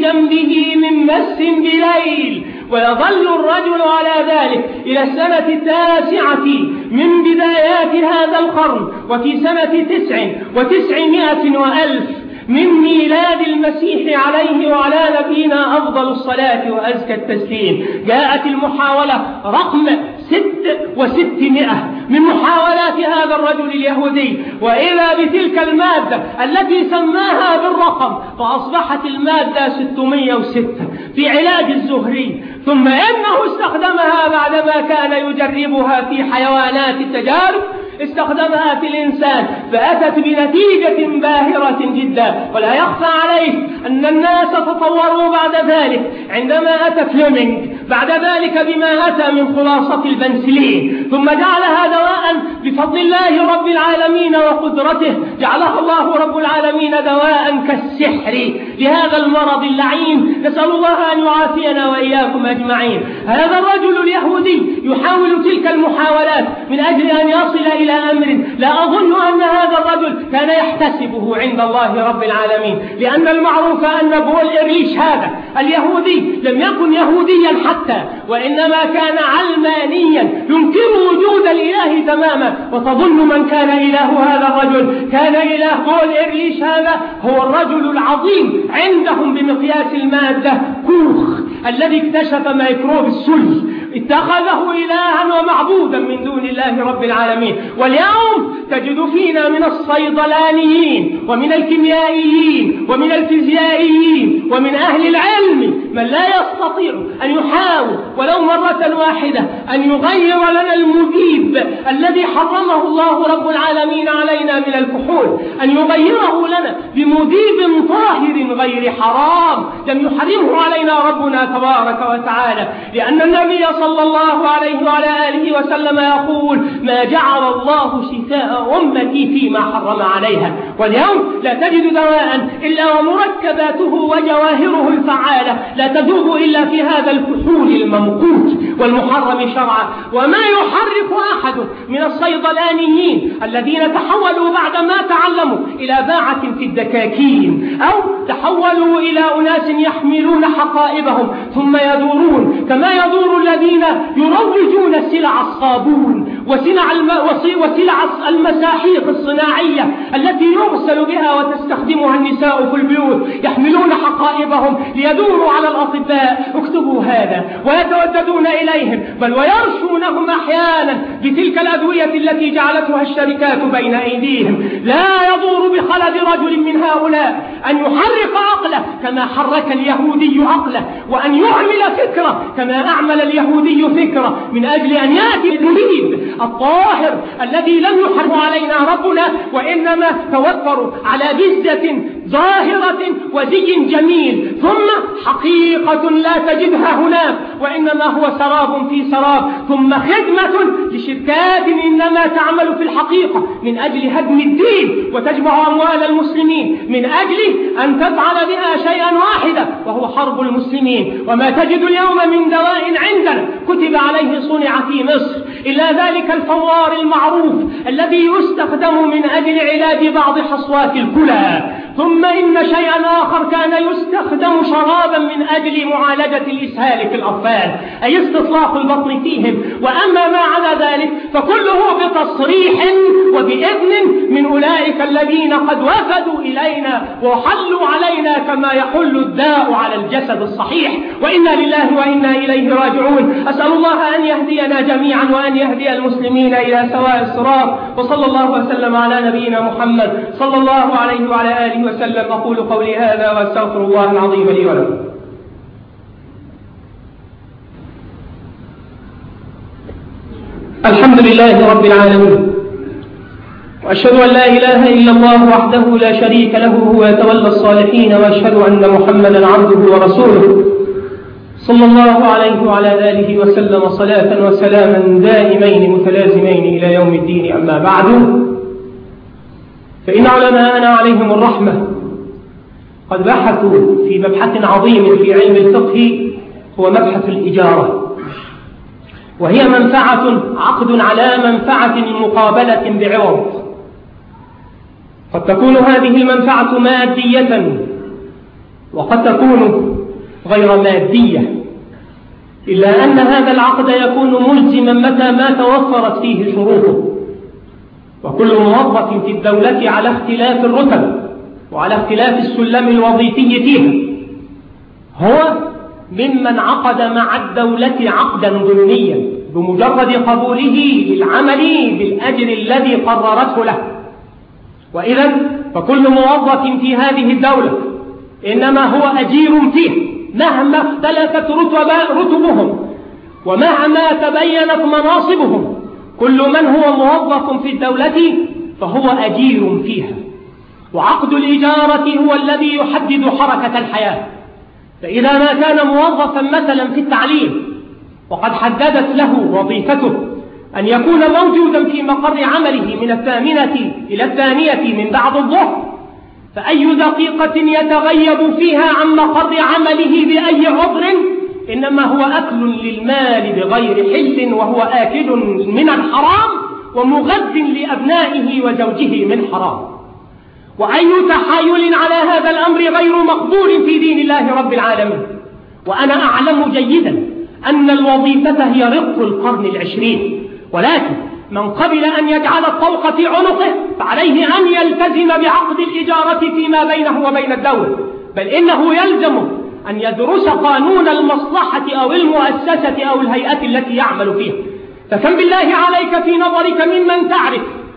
Speaker 1: بجنبه من مس بليل. ويظل الرجل على ذلك إلى السنة التاسعة من بدايات هذا القرن، وفي سنة تسع وتسعمائة وألف من ميلاد المسيح عليه وعلى نبينا أفضل الصلاة وأزكى التسليم جاءت المحاولة رقم ست وستمائة من محاولات هذا الرجل اليهودي، وإذا بتلك المادة التي سماها بالرقم فأصبحت المادة ستمائة وستة في علاج الزهري. ثم إنه استخدمها بعدما كان يجربها في حيوانات التجارب، استخدمها في الإنسان فأتت بنتيجة باهرة جدا. ولا يخفى عليه أن الناس تطوروا بعد ذلك عندما أتى فليمنج بعد ذلك بما أتى من خلاصة البنسلين، ثم جعلها دواء بفضل الله رب العالمين وقدرته، جعلها الله رب العالمين دواء كالسحر لهذا المرض اللعين. نسأل الله أن يعافينا وإياكم أجمعين. هذا الرجل اليهودي يحاول تلك المحاولات من أجل أن يصل إلى أمر لا أظن أن هذا الرجل كان يحتسبه عند الله رب العالمين، لأن المعروف أن بول إيرليش هذا اليهودي لم يكن يهوديا حتى، وإنما كان علمانيا ينكر وجود الإله تماما. وتظن من كان إله هذا الرجل؟ كان إله بول إيرليش هذا هو الرجل العظيم عندهم بمقياس المادة كوخ الذي اكتشف ميكروب السل، اتخذه إلها ومعبودا من دون الله رب العالمين. واليوم تجد فينا من الصيدلانيين ومن الكيميائيين ومن الفيزيائيين ومن أهل العلم من لا يستطيع أن يحاول ولو مرة واحدة أن يغير لنا المذيب الذي حرمه الله رب العالمين علينا من الكحول، أن يغيره لنا بمذيب طاهر غير حرام لم يحرمه علينا ربنا تبارك وتعالى، لأن النبي صلى الله عليه وعلى آله وسلم يقول: ما جعل الله شفاء أمتي فيما حرم عليها. واليوم لا تجد دواء إلا ومركباته وجواهره الفعالة لا تذوب إلا في هذا الكحول الممقوت والمحرم شرعا. وما يحرك أحد من الصيدلانيين الذين تحولوا بعدما تعلموا إلى باعة في الدكاكين، أو تحولوا إلى أناس يحملون حقائبهم ثم يدورون كما يدور الذين يروجون سلع الصابون وسلع, الم... وسلع المساحيق الصناعية التي يغسل بها وتستخدمها النساء في البيوت، يحملون حقائبهم ليدوروا على الأطباء: اكتبوا هذا، ويتوددون إليهم بل ويرشونهم أحيانا بتلك الأدوية التي جعلتها الشركات بين أيديهم. لا يدور بخلد رجل من هؤلاء أن يحرك عقله كما حرك اليهودي عقله، وأن يعمل فكرة كما أعمل اليهودي فكرة، من أجل أن يأتي المريد الطاهر الذي لم يحرم علينا ربنا، وإنما توفروا على بزة ظاهرة وزي جميل، ثم حقيقة لا تجدها هناك وإنما هو سراب في سراب، ثم خدمة لشركات إنما تعمل في الحقيقة من أجل هدم الدين وتجمع أموال المسلمين من أجل أن تفعل بها شيئا واحدا وهو حرب المسلمين. وما تجد اليوم من دواء عندنا كتب عليه صنع في مصر إلا ذلك الفوار المعروف الذي يستخدم من أجل علاج بعض حصوات الكلى. ثم إن شيئا آخر كان يستخدم شرابا من أجل معالجة الإسهال في الأطفال، أي استصلاح البطن فيهم. وأما ما عدا ذلك فكله بتصريح وبإذن من أولئك الذين قد وفدوا إلينا وحلوا علينا كما يحل الداء على الجسد الصحيح. وإنا لله وإنا إليه راجعون. أسأل الله أن يهدينا جميعا وأن يهدي المسلمين إلى سواء الصراط. وصلى الله وسلم على نبينا محمد صلى الله عليه وعلى آله وسلم. أقول أقول قولي هذا وأستغفر الله العظيم لي ولكم. الحمد لله رب العالمين، وأشهد أن لا إله إلا الله وحده لا شريك له هو يتولى الصالحين، وأشهد أن محمدا عبده ورسوله صلى الله عليه وعلى آله وسلم صلاة وسلاما دائمين متلازمين إلى يوم الدين. أما بعد، فإن علماءنا عليهم الرحمة قد بحثوا في مبحث عظيم في علم الفقه، هو مبحث الإجارة، وهي منفعة عقد على منفعة مقابلة بعوض. قد تكون هذه المنفعة مادية وقد تكون غير مادية، إلا أن هذا العقد يكون ملزما متى ما توفرت فيه شروطه. وكل موظف في الدولة على اختلاف الرتب وعلى اختلاف السلم الوظيفي فيها هو ممن عقد مع الدولة عقدا ضمنيا بمجرد قبوله للعمل بالأجر الذي قررته له. وإذا فكل موظف في هذه الدولة إنما هو أجير فيه مهما اختلفت رتبهم ومهما تبينت مناصبهم. كل من هو موظف في الدولة فهو أجير فيها، وعقد الإجارة هو الذي يحدد حركة الحياة. فإذا ما كان موظفا مثلا في التعليم وقد حددت له وظيفته أن يكون موجودا في مقر عمله من الثامنة إلى الثانية من بعد الظهر، فأي دقيقة يتغيب فيها عن مقر عمله بأي عذر إنما هو أكل للمال بغير حل، وهو آكل من الحرام ومغذ لأبنائه وزوجه من حرام. وأي تحايل على هذا الأمر غير مقبول في دين الله رب العالمين. وأنا أعلم جيدا أن الوظيفة هي رق القرن العشرين، ولكن من قبل أن يجعل الطوق في عنقه فعليه أن يلتزم بعقد الإجارة فيما بينه وبين الدولة، بل إنه يلزم أن يدرس قانون المصلحة أو المؤسسة أو الهيئة التي يعمل فيها. فكم بالله عليك في نظرك ممن تعرف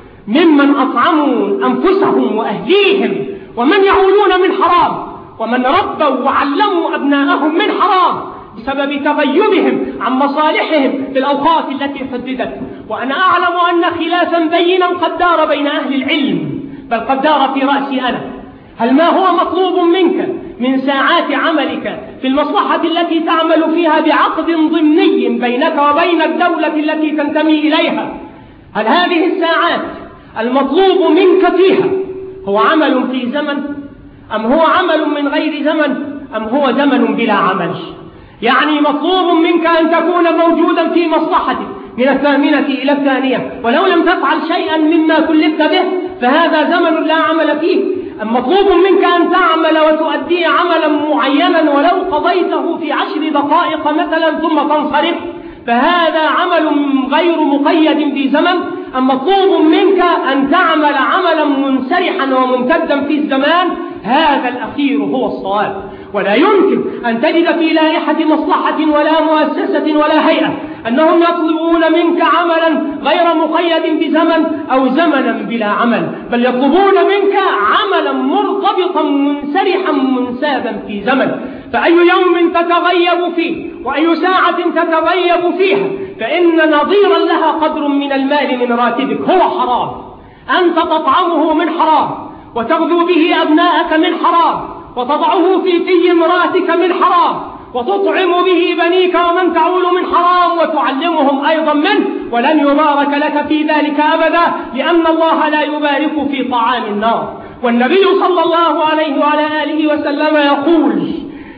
Speaker 1: ممن أطعموا أنفسهم وأهليهم ومن يعولون من حرام، ومن ربوا وعلموا أبناءهم من حرام بسبب تغيبهم عن مصالحهم في الأوقات التي حددت. وأنا أعلم أن خلافا بينا قد دار بين أهل العلم، بل قد دار في رأسي أنا. هل ما هو مطلوب منك من ساعات عملك في المصلحة التي تعمل فيها بعقد ضمني بينك وبين الدولة التي تنتمي إليها، هل هذه الساعات المطلوب منك فيها هو عمل في زمن، أم هو عمل من غير زمن، أم هو زمن بلا عمل؟ يعني مطلوب منك أن تكون موجودا في مصلحتك من الثامنة إلى الثانية، ولو لم تفعل شيئا مما كلفت به فهذا زمن لا عمل فيه. أم مطلوب منك أن تعمل وتؤدي عملا معينا ولو قضيته في عشر دقائق مثلا ثم تنصرف، فهذا عمل غير مقيد بزمن. أم مطلوب منك أن تعمل عملا منسرحا وممتدا في الزمان؟ هذا الأخير هو الصواب. ولا يمكن أن تجد في لائحة مصلحة ولا مؤسسة ولا هيئة أنهم يطلبون منك عملا غير مقيد بزمن أو زمنا بلا عمل، بل يطلبون منك عملا مرتبطا منسرحا منسابا في زمن. فأي يوم تتغيب فيه وأي ساعة تتغيب فيها فإن نظيرا لها قدر من المال من راتبك هو حرام. أنت تطعمه من حرام، وتغذو به أبناءك من حرام، وتضعه في في امراتك من حرام، وتطعم به بنيك ومن تعول من حرام، وتعلمهم أيضا منه، ولن يبارك لك في ذلك أبدا، لأن الله لا يبارك في طعام النار. والنبي صلى الله عليه وعلى آله وسلم يقول: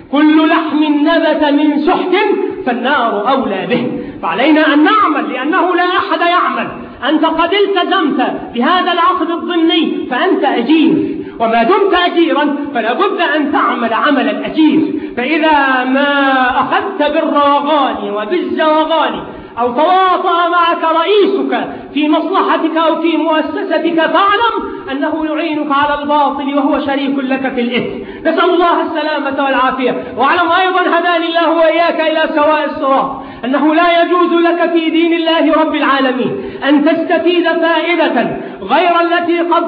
Speaker 1: كل لحم نبت من سحت فالنار أولى به. فعلينا أن نعمل، لأنه لا أحد يعمل. أنت قد التزمت بهذا العقد الضمني فأنت أجير، وما دمت أجيرا فلا بد أن تعمل عمل الأجير. فإذا ما أخذت بالروغان وبالزوغان أو تواطأ معك رئيسك في مصلحتك أو في مؤسستك فاعلم أنه يعينك على الباطل وهو شريك لك في الإثم. نسأل الله السلامة والعافية. واعلم أيضا هداني الله وإياك إلى سواء الصراط أنه لا يجوز لك في دين الله رب العالمين أن تستفيد فائدة غير التي قد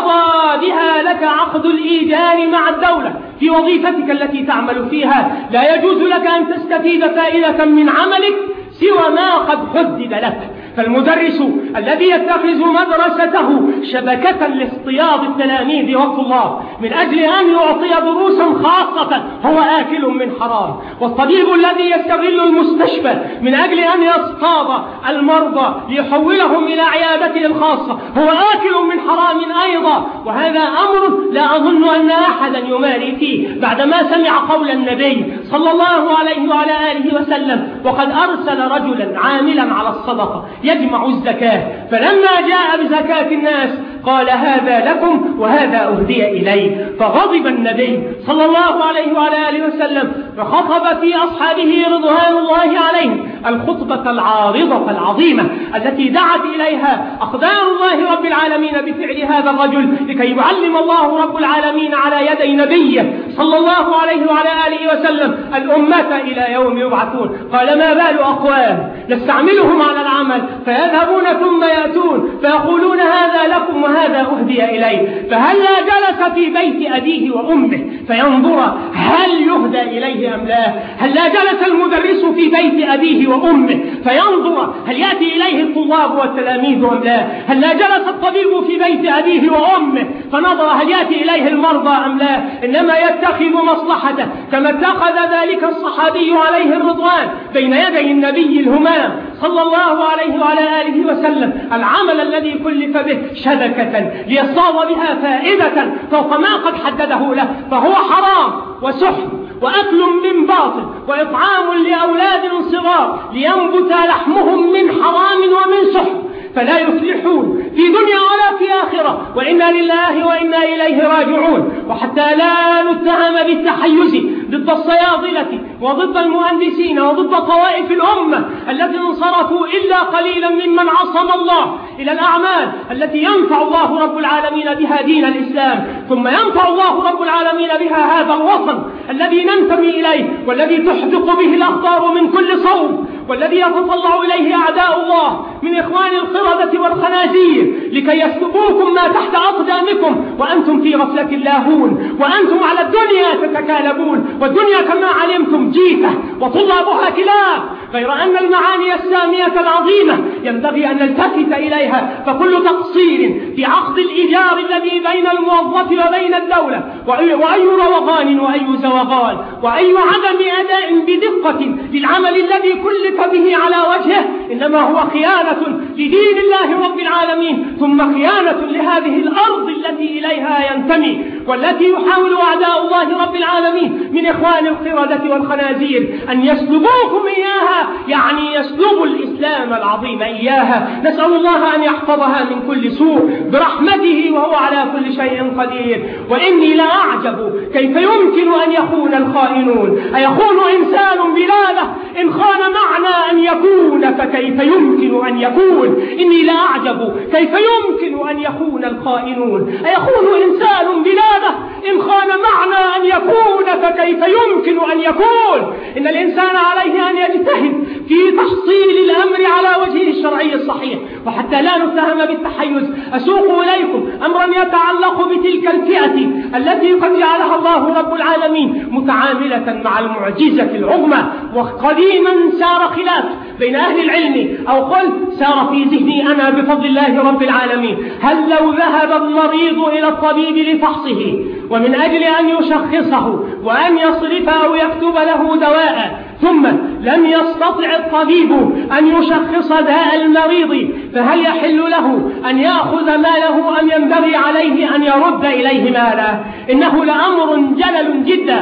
Speaker 1: قضى بها لك عقد الإيجار مع الدولة في وظيفتك التي تعمل فيها. لا يجوز لك أن تستفيد فائدة من عملك سوى ما قد حدد لك. فالمدرس الذي يتخذ مدرسته شبكة لاصطياد التلاميذ والطلاب من أجل أن يعطي دروسا خاصة هو آكل من حرام. والطبيب الذي يستغل المستشفى من أجل أن يصطاد المرضى ليحولهم إلى عيادته الخاصة هو آكل من حرام أيضا. وهذا أمر لا أظن أن أحدا يماري فيه بعدما سمع قول النبي صلى الله عليه وعلى آله وسلم: وقد أرسل رجلا عاملا على الصدقة يجمع الزكاة، فلما جاء بزكاة الناس قال: هذا لكم وهذا أهدي إليه. فغضب النبي صلى الله عليه وعلى آله وسلم فخطب في أصحابه رضوان الله عليهم الخطبة العارضة العظيمة التي دعت إليها أقدار الله رب العالمين بفعل هذا الرجل لكي يعلم الله رب العالمين على يدي نبيه صلى الله عليه وعلى آله وسلم الأمة إلى يوم يبعثون. قال: ما بال أقوام نستعملهم على العمل فيذهبون ثم يأتون فيقولون: هذا لكم وهذا أهدي إليه. فهلا جلس في بيت أبيه وأمه فينظر هل يهدى إليه أم لا؟ هلا جلس المدرس في بيت أبيه وأمه فينظر هل يأتي إليه الطلاب والتلاميذ أم لا؟ هلا جلس الطبيب في بيت أبيه وأمه فنظر هل يأتي إليه المرضى أم لا؟ إنما يتخذ مصلحته كما اتخذ ذلك الصحابي عليه الرضوان بين يدي النبي الهمام صلى الله عليه وعلى آله وسلم العمل الذي كلف به شبكة ليصطاد بها فائدة فوق ما قد حدده له، فهو حرام وسحت وأكل من باطل وإطعام لأولاد صغار لينبت لحمهم من حرام ومن سحت، فلا يفلحون في دنيا ولا في آخرة، وإنا لله وإنا إليه راجعون. وحتى لا نتهم بالتحيز ضد الصيادلة وضد المهندسين وضد طوائف الأمة التي انصرفوا إلا قليلا ممن عصم الله إلى الأعمال التي ينفع الله رب العالمين بها دين الإسلام، ثم ينفع الله رب العالمين بها هذا الوطن الذي ننتمي إليه والذي تحدق به الأخطار من كل صوب، والذي يتطلع إليه أعداء الله من إخوان القردة والخنازير لكي يسلبوكم ما تحت أقدامكم وأنتم في غفلة لاهون، وأنتم على الدنيا تتكالبون، والدنيا كما علمتم جيفة وطلابها كلاب. غير أن المعاني السامية العظيمة ينبغي أن نلتفت إليها، فكل تقصير في عقد الإيجار الذي بين الموظف وبين الدولة وأي روغان وأي زوغان وأي عدم أداء بدقة للعمل الذي كلف به على وجهه إنما هو خيانة لدين الله رب العالمين، ثم خيانة لهذه الأرض التي إليها ينتمي والتي يحاول أعداء الله رب العالمين من إخوان القردة والخنازير أن يسلبوكم إياها، يعني يسلبوا الإسلام العظيم إياها. نسأل الله أن يحفظها من كل سوء برحمته وهو على كل شيء قدير. وإني لأعجب كيف يمكن أن يخون الخائنون، أيخون إنسان بلاده إن خان معنى أن يكون فكيف يمكن أن يكون. إني لأعجب كيف يمكن أن يخون الخائنون، أيخون إنسان بلاده إن خان معنى أن يكون فكيف يمكن أن يكون. إن الإنسان عليه أن يجتهد في تحصيل الأمر على وجهه الشرعي الصحيح. وحتى لا نتهم بالتحيز أسوق إليكم أمرا يتعلق بتلك الفئة التي قد جعلها الله رب العالمين متعاملة مع المعجزة العظمى. وقديما سار خلاف بين أهل العلم أو قل سار في ذهني أنا بفضل الله رب العالمين، هل لو ذهب المريض إلى الطبيب لفحصه ومن أجل أن يشخصه وأن يصرف أو يكتب له دواء ثم لم يستطع الطبيب أن يشخص داء المريض، فهل يحل له أن يأخذ ماله أم ينبغي عليه أن يرد إليه ماله؟ إنه لأمر جلل جدا.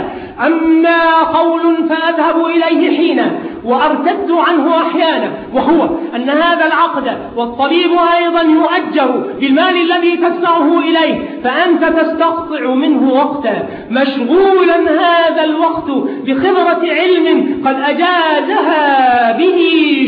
Speaker 1: أما قول فأذهب إليه حينا وأرتد عنه أحيانا، وهو أن هذا العقد والطبيب أيضا يؤجر بالمال الذي تدفعه إليه، فأنت تستقطع منه وقتا مشغولا هذا الوقت بخبرة علم قد أجازها به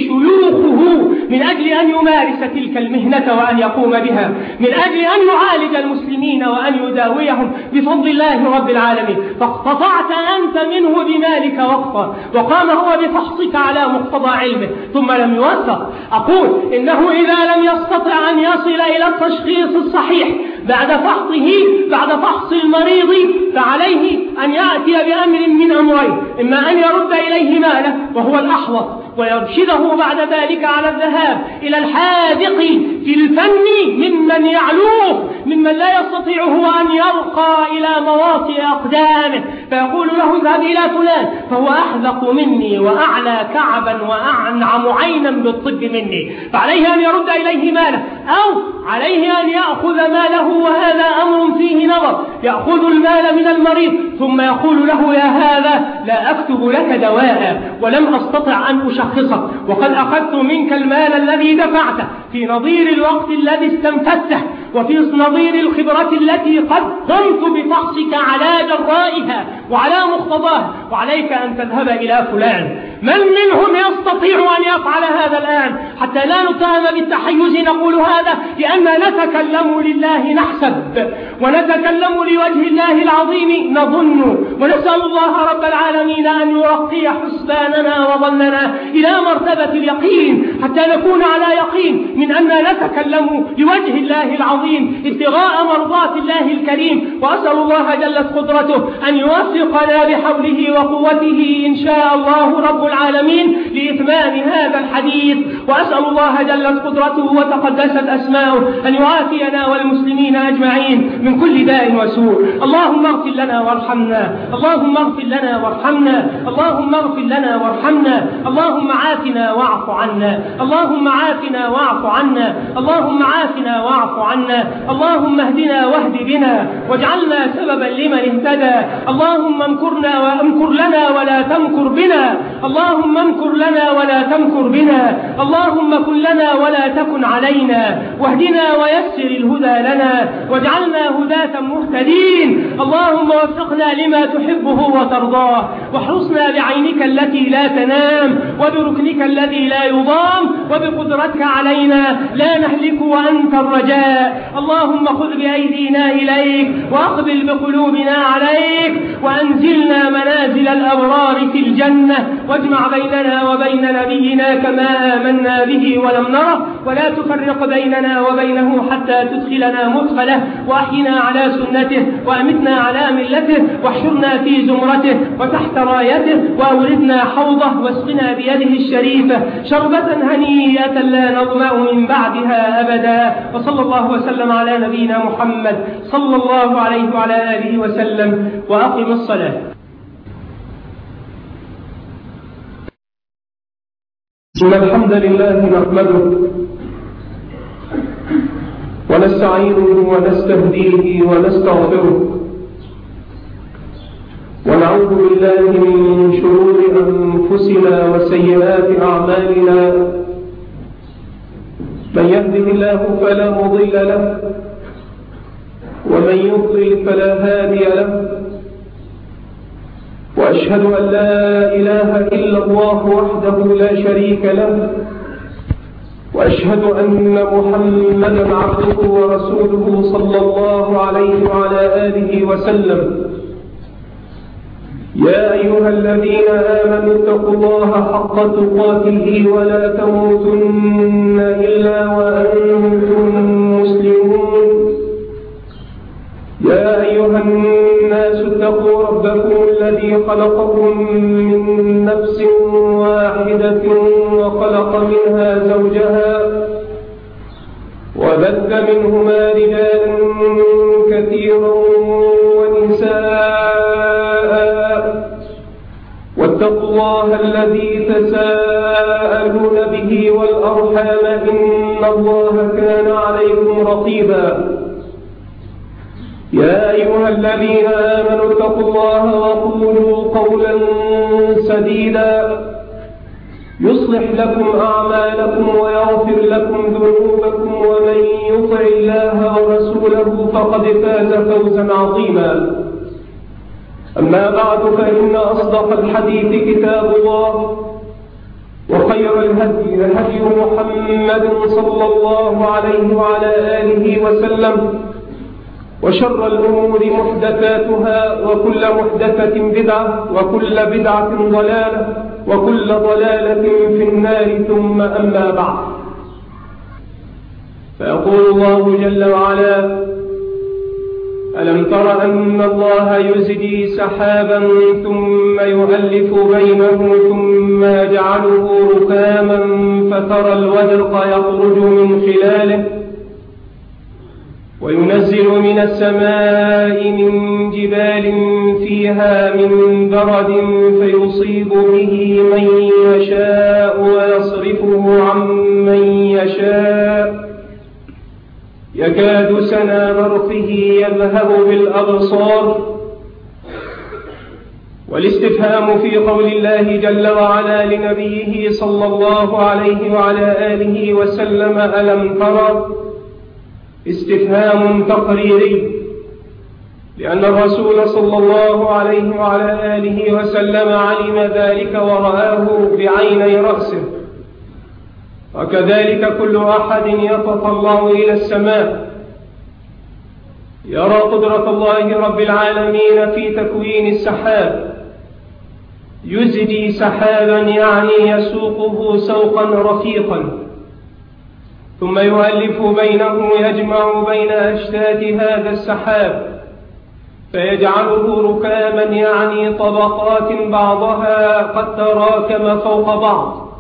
Speaker 1: شيوخه من أجل أن يمارس تلك المهنة وأن يقوم بها، من أجل أن يعالج المسلمين وأن يداويهم بفضل الله رب العالمين. فاقتطعت أنت منه بمالك وقتا وقام هو بفحصك
Speaker 2: بفحصك على مقتضى علمه ثم لم يوفق. أقول إنه إذا لم يستطع أن يصل إلى التشخيص الصحيح بعد فحصه بعد فحص المريض فعليه أن يأتي بأمر من أمرين: إما أن يرد إليه ماله وهو الأحوط ويرشده بعد ذلك على الذهاب إلى الحاذق في الفن ممن يعلوه ممن لا يستطيع هو أن يرقى إلى مواطئ أقدامه، فيقول له اذهب إلى فلان فهو أحذق مني وأعلى كعبا وأنعم عينا بالطب مني، فعليه أن يرد إليه ماله، أو عليه أن يأخذ ماله وهذا أمر فيه نظر، يأخذ المال من المريض ثم يقول له يا هذا لا أكتب لك دواء ولم أستطع أن أشخصك، وقد أخذت منك المال الذي دفعته في نظير الوقت الذي استنفذته وفي نظير الخبرة التي قد قمت بفحصك على جرائها وعلى مقتضاها، وعليك أن تذهب إلى فلان. من منهم يستطيع أن يفعل هذا الآن؟ حتى لا نتهم بالتحيز نقول هذا لأننا نتكلم لله نحسب ونتكلم لوجه الله العظيم نظن، ونسأل الله رب العالمين أن يرقي حسباننا وظننا إلى مرتبة اليقين حتى نكون على يقين من أننا نتكلم لوجه الله العظيم ابتغاء مرضات الله الكريم. وأسأل الله جلت قدرته أن يوفقنا بحوله وقوته إن شاء الله رب العالمين لإتمام هذا الحديث، وأسأل الله جلت قدرته وتقدست أسماؤه أن يعافينا والمسلمين أجمعين من كل داء وسوء. اللهم اغفر لنا وارحمنا، اللهم اغفر لنا وارحمنا، اللهم اغفر لنا وارحمنا، اللهم عافنا واعف عنا، اللهم عافنا واعف عنا، اللهم عافنا واعف عنا، اللهم اهدنا واهد بنا واجعلنا سببا لمن اهتدى، اللهم امكرنا وامكر لنا ولا تمكر بنا، اللهم امكر لنا ولا تمكر بنا، اللهم كن لنا ولا تكن علينا، واهدنا ويسر الهدى لنا واجعلنا هداة مهتدين، اللهم وفقنا لما تحبه وترضاه، واحرسنا بعينك التي لا تنام وبركنك الذي لا يضام وبقدرتك علينا لا نهلك وأنت الرجاء. اللهم خذ بأيدينا إليك وأقبل بقلوبنا عليك وأنزلنا منازل الأبرار في الجنة، واجمع بيننا وبين نبينا كما آمنا به ولم نره، ولا تفرق بيننا وبينه حتى تدخلنا مدخله، وأحينا على سنته وأمتنا على ملته، واحشرنا في زمرته وتحت رايته، وأوردنا حوضه واسقنا بيده الشريفة شربة هنيئة لا نظمأ من بعدها أبدا. وصلى الله وسلم على نبينا محمد صلى الله عليه وعلى آله وسلم، وأقم الصلاة.
Speaker 1: إن الحمد لله نحمده ونستعينه ونستهديه ونستغفره، ونعوذ بالله من شرور أنفسنا وسيئات أعمالنا، من يهده الله فلا مضل له ومن يضلل فلا هادي له، وأشهد أن لا إله إلا الله وحده لا شريك له، وأشهد أن محمدا عبده ورسوله صلى الله عليه وعلى آله وسلم. يا أيها الذين آمنوا اتقوا الله حق تقاته ولا تموتن إلا وأنتم مسلمون. يا أيها الناس اتقوا ربكم الذي خلقكم من نفس واحدة وخلق منها زوجها وبث منهما رجالا كثيرا ونساء، واتقوا الله الذي تساءلون به والأرحام إن الله كان عليكم رقيبا. يا أيها الذين آمنوا اتقوا الله وقولوا قولا سديدا يصلح لكم أعمالكم ويغفر لكم ذنوبكم، ومن يطع الله ورسوله فقد فاز فوزا عظيما. أما بعد، فإن أصدق الحديث كتاب الله، وخير الهدي هدي محمد صلى الله عليه وعلى آله وسلم، وشر الأمور محدثاتها وكل محدثة بدعة وكل بدعة ضلالة وكل ضلالة في النار. ثم أما بعد، فيقول الله جل وعلا: ألم تر أن الله يزجي سحابا ثم يؤلف بينه ثم يجعله ركاما فترى الودق يخرج من خلاله وينزل من السماء من جبال فيها من برد فيصيب به من يشاء ويصرفه عن من يشاء يكاد سنا برقه يذهب بالأبصار. والاستفهام في قول الله جل وعلا لنبيه صلى الله عليه وعلى آله وسلم: ألم ترى؟ استفهام تقريري، لأن الرسول صلى الله عليه وعلى آله وسلم علم ذلك ورآه بعيني رأسه، وكذلك كل أحد يتطلع إلى السماء يرى قدرة الله رب العالمين في تكوين السحاب. يزجي سحابا يعني يسوقه سوقا رفيقا، ثم يؤلف بينه، يجمع بين أشتات هذا السحاب فيجعله ركاما يعني طبقات بعضها قد تراكم فوق بعض،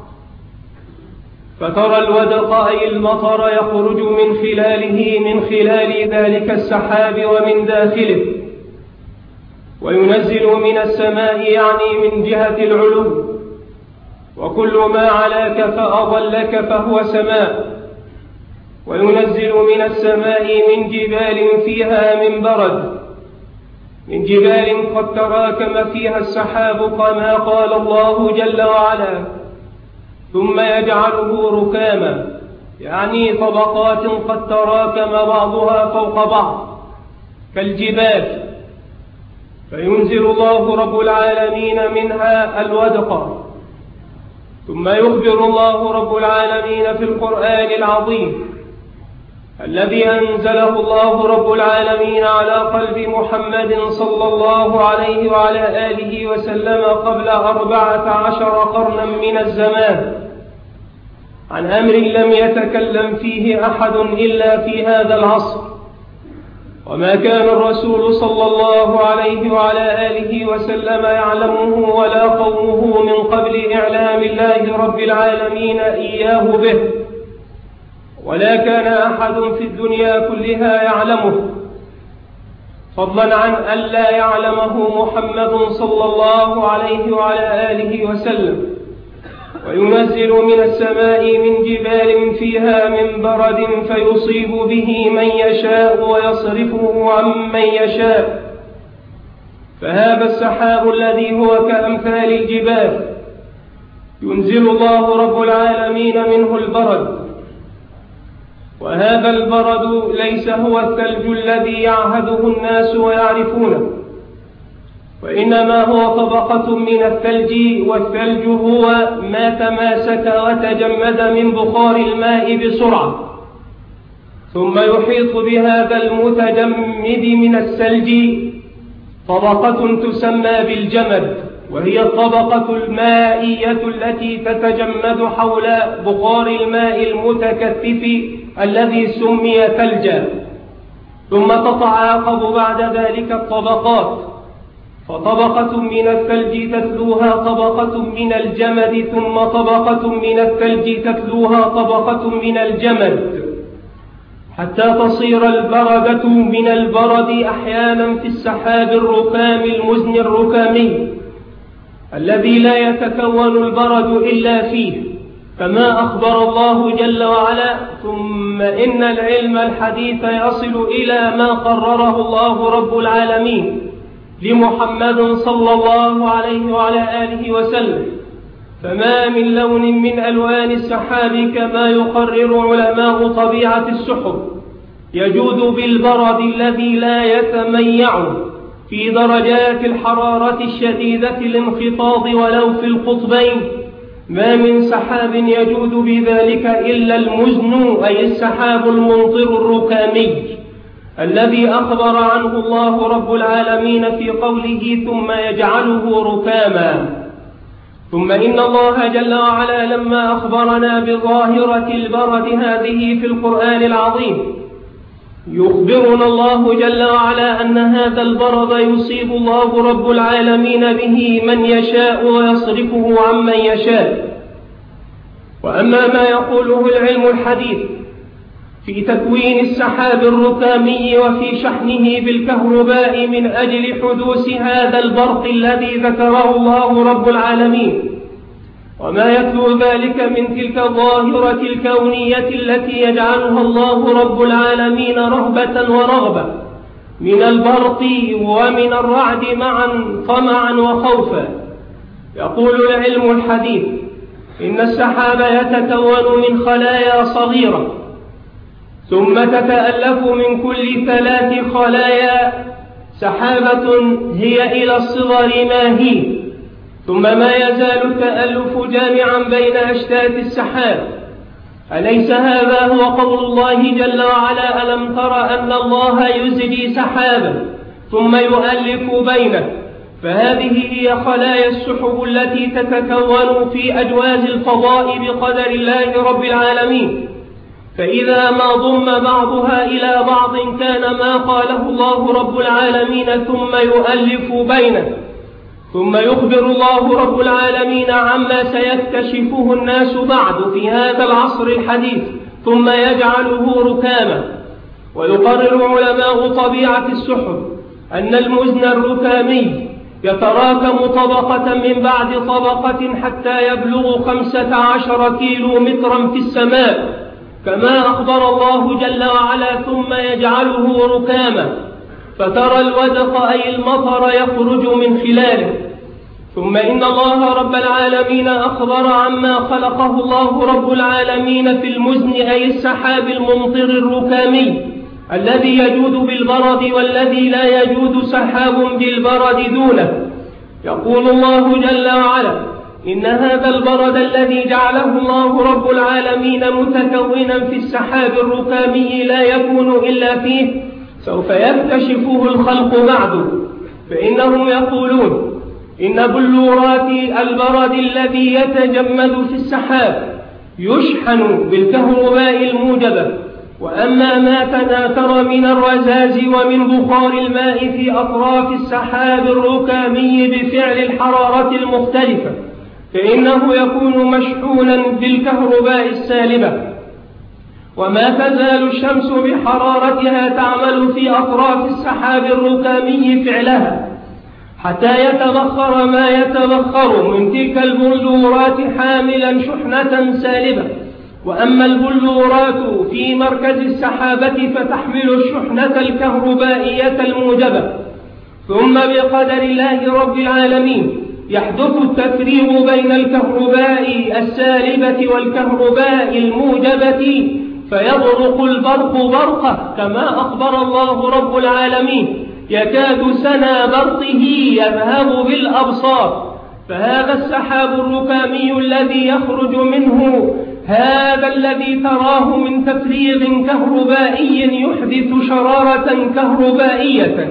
Speaker 1: فترى الودق أي المطر يخرج من خلاله من خلال ذلك السحاب ومن داخله، وينزل من السماء يعني من جهة العلو، وكل ما علاك فأضلك فهو سماء. وينزل من السماء من جبال فيها من برد، من جبال قد تراكم فيها السحاب كما قال الله جل وعلا: ثم يجعله ركاما يعني طبقات قد تراكم بعضها فوق بعض كالجبال، فينزل الله رب العالمين منها الودق. ثم يخبر الله رب العالمين في القرآن العظيم الذي أنزله الله رب العالمين على قلب محمد صلى الله عليه وعلى آله وسلم قبل أربعة عشر قرنا من الزمان، عن أمر لم يتكلم فيه أحد إلا في هذا العصر، وما كان الرسول صلى الله عليه وعلى آله وسلم يعلمه ولا قومه من قبل إعلام الله رب العالمين إياه به، ولا كان أحد في الدنيا كلها يعلمه، فضلا عن أن لا يعلمه محمد صلى الله عليه وعلى آله وسلم. وينزل من السماء من جبال فيها من برد فيصيب به من يشاء ويصرفه عن من يشاء، فهذا السحاب الذي هو كأمثال الجبال ينزل الله رب العالمين منه البرد، وهذا البرد ليس هو الثلج الذي يعهده الناس ويعرفونه، وإنما هو طبقة من الثلج، والثلج هو ما تماسك وتجمد من بخار الماء بسرعة، ثم يحيط بهذا المتجمد من الثلج طبقة تسمى بالجمد، وهي الطبقة المائية التي تتجمد حول بخار الماء المتكثف الذي سمي ثلجا، ثم تتعاقب بعد ذلك الطبقات، فطبقة من الثلج تتلوها طبقة من الجمد، ثم طبقة من الثلج تتلوها طبقة من الجمد، حتى تصير البردة من البرد أحيانا في السحاب الركام المزن الركامي الذي لا يتكون البرد إلا فيه، كما أخبر الله جل وعلا: ثم إن العلم الحديث يصل إلى ما قرره الله رب العالمين لمحمد صلى الله عليه وعلى آله وسلم، فما من لون من ألوان السحاب كما يقرر علماء طبيعة السحب يجود بالبرد الذي لا يتميع في درجات الحرارة الشديدة الانخفاض ولو في القطبين. ما من سحاب يجود بذلك إلا المزن، أي السحاب الممطر الركامي الذي أخبر عنه الله رب العالمين في قوله ثم يجعله ركاما. ثم إن الله جل وعلا لما أخبرنا بظاهرة البرد هذه في القرآن العظيم يخبرنا الله جل وعلا أن هذا البرد يصيب الله رب العالمين به من يشاء ويصرفه عمن يشاء. وأما ما يقوله العلم الحديث في تكوين السحاب الركامي وفي شحنه بالكهرباء من أجل حدوث هذا البرق الذي ذكره الله رب العالمين، وما يتلو ذلك من تلك الظاهرة الكونية التي يجعلها الله رب العالمين رهبة ورغبة من البرق ومن الرعد معا طمعا وخوفا. يقول العلم الحديث إن السحاب يتكون من خلايا صغيرة ثم تتألف من كل ثلاث خلايا سحابة هي إلى الصغر ما هي، ثم ما يزال التألف جامعا بين أشتات السحاب. أليس هذا هو قول الله جل وعلا ألم تر أن الله يزجي سحابا ثم يؤلف بينه؟ فهذه هي خلايا السحب التي تتكون في أجواز الفضاء بقدر الله رب العالمين، فإذا ما ضم بعضها إلى بعض كان ما قاله الله رب العالمين ثم يؤلف بينه. ثم يخبر الله رب العالمين عما سيكتشفه الناس بعد في هذا العصر الحديث ثم يجعله ركاما. ويقرر علماء طبيعة السحب أن المزن الركامي يتراكم طبقة من بعد طبقة حتى يبلغ خمسة عشر كيلو مترا في السماء كما أخبر الله جل وعلا ثم يجعله ركاما، فترى الودق أي المطر يخرج من خلاله. ثم إن الله رب العالمين أخبر عما خلقه الله رب العالمين في المزن أي السحاب الممطر الركامي الذي يجود بالبرد والذي لا يجود سحاب بالبرد دونه. يقول الله جل وعلا إن هذا البرد الذي جعله الله رب العالمين متكونا في السحاب الركامي لا يكون إلا فيه سوف يكتشفه الخلق بعد، فإنهم يقولون إن بلورات البرد الذي يتجمد في السحاب يشحن بالكهرباء الموجبة، وأما ما تناثر من الرذاذ ومن بخار الماء في أطراف السحاب الركامي بفعل الحرارة المختلفة فإنه يكون مشحونا بالكهرباء السالبة. وما تزال الشمس بحرارتها تعمل في أطراف السحاب الركامي فعلها حتى يتبخر ما يتبخر من تلك البلورات حاملا شحنة سالبة. وأما البلورات في مركز السحابة فتحمل الشحنة الكهربائية الموجبة. ثم بقدر الله رب العالمين يحدث التفريغ بين الكهرباء السالبة والكهرباء الموجبة فيبرق البرق برقة كما أخبر الله رب العالمين يكاد سنا برقه يذهب بالأبصار. فهذا السحاب الركامي الذي يخرج منه هذا الذي تراه من تفريغ كهربائي يحدث شرارة كهربائية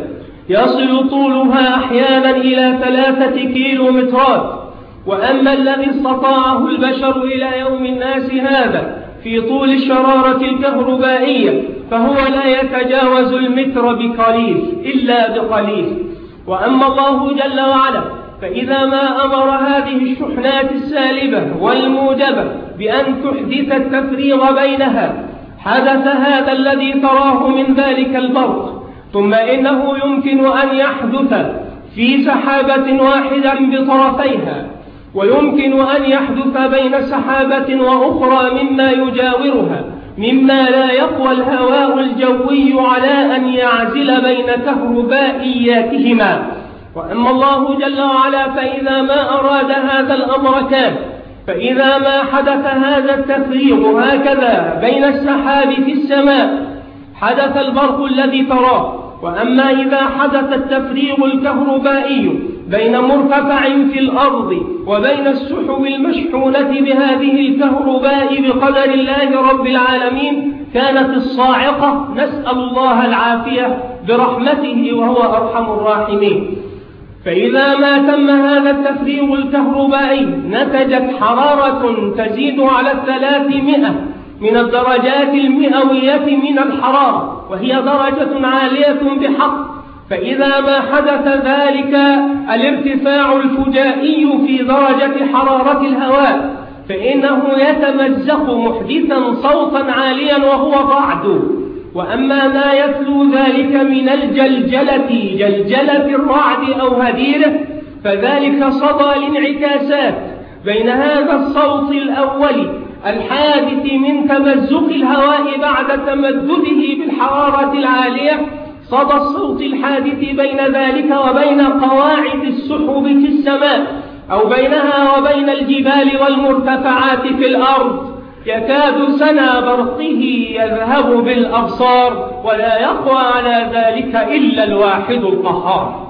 Speaker 1: يصل طولها أحيانا إلى ثلاثة كيلومترات. وأما الذي استطاعه البشر إلى يوم الناس هذا في طول الشرارة الكهربائية فهو لا يتجاوز المتر بقليل إلا بقليل. وأما الله جل وعلا فإذا ما أمر هذه الشحنات السالبة والموجبة بأن تحدث التفريغ بينها حدث هذا الذي تراه من ذلك البرق. ثم إنه يمكن أن يحدث في سحابة واحدة بطرفيها، ويمكن أن يحدث بين سحابة وأخرى مما يجاورها مما لا يقوى الهواء الجوي على أن يعزل بين كهربائياتهما. وأما الله جل وعلا فإذا ما أراد هذا الأمر كان، فإذا ما حدث هذا التفريغ هكذا بين السحاب في السماء حدث البرق الذي تراه. وأما إذا حدث التفريغ الكهربائي بين مرتفع في الأرض وبين السحب المشحونة بهذه الكهرباء بقدر الله رب العالمين
Speaker 2: كانت الصاعقة، نسأل الله العافية برحمته وهو أرحم الراحمين. فإذا ما تم هذا التفريغ الكهربائي نتجت حرارة تزيد على الثلاثمائة من الدرجات المئوية من الحرارة، وهي درجة عالية بحق. فإذا ما حدث ذلك الارتفاع الفجائي في درجة حرارة الهواء فإنه يتمزق محدثا صوتا عاليا وهو الرعد. وأما ما يتلو ذلك من الجلجلة، جلجلة الرعد أو هديره، فذلك صدى الانعكاسات بين هذا الصوت الأول الحادث من تمزق الهواء بعد تمدده بالحرارة العالية، صدى الصوت الحادث بين ذلك وبين قواعد السحب في السماء، أو بينها وبين الجبال والمرتفعات في الأرض، يكاد سنا برقه يذهب بالأبصار، ولا يقوى على ذلك إلا الواحد القهار.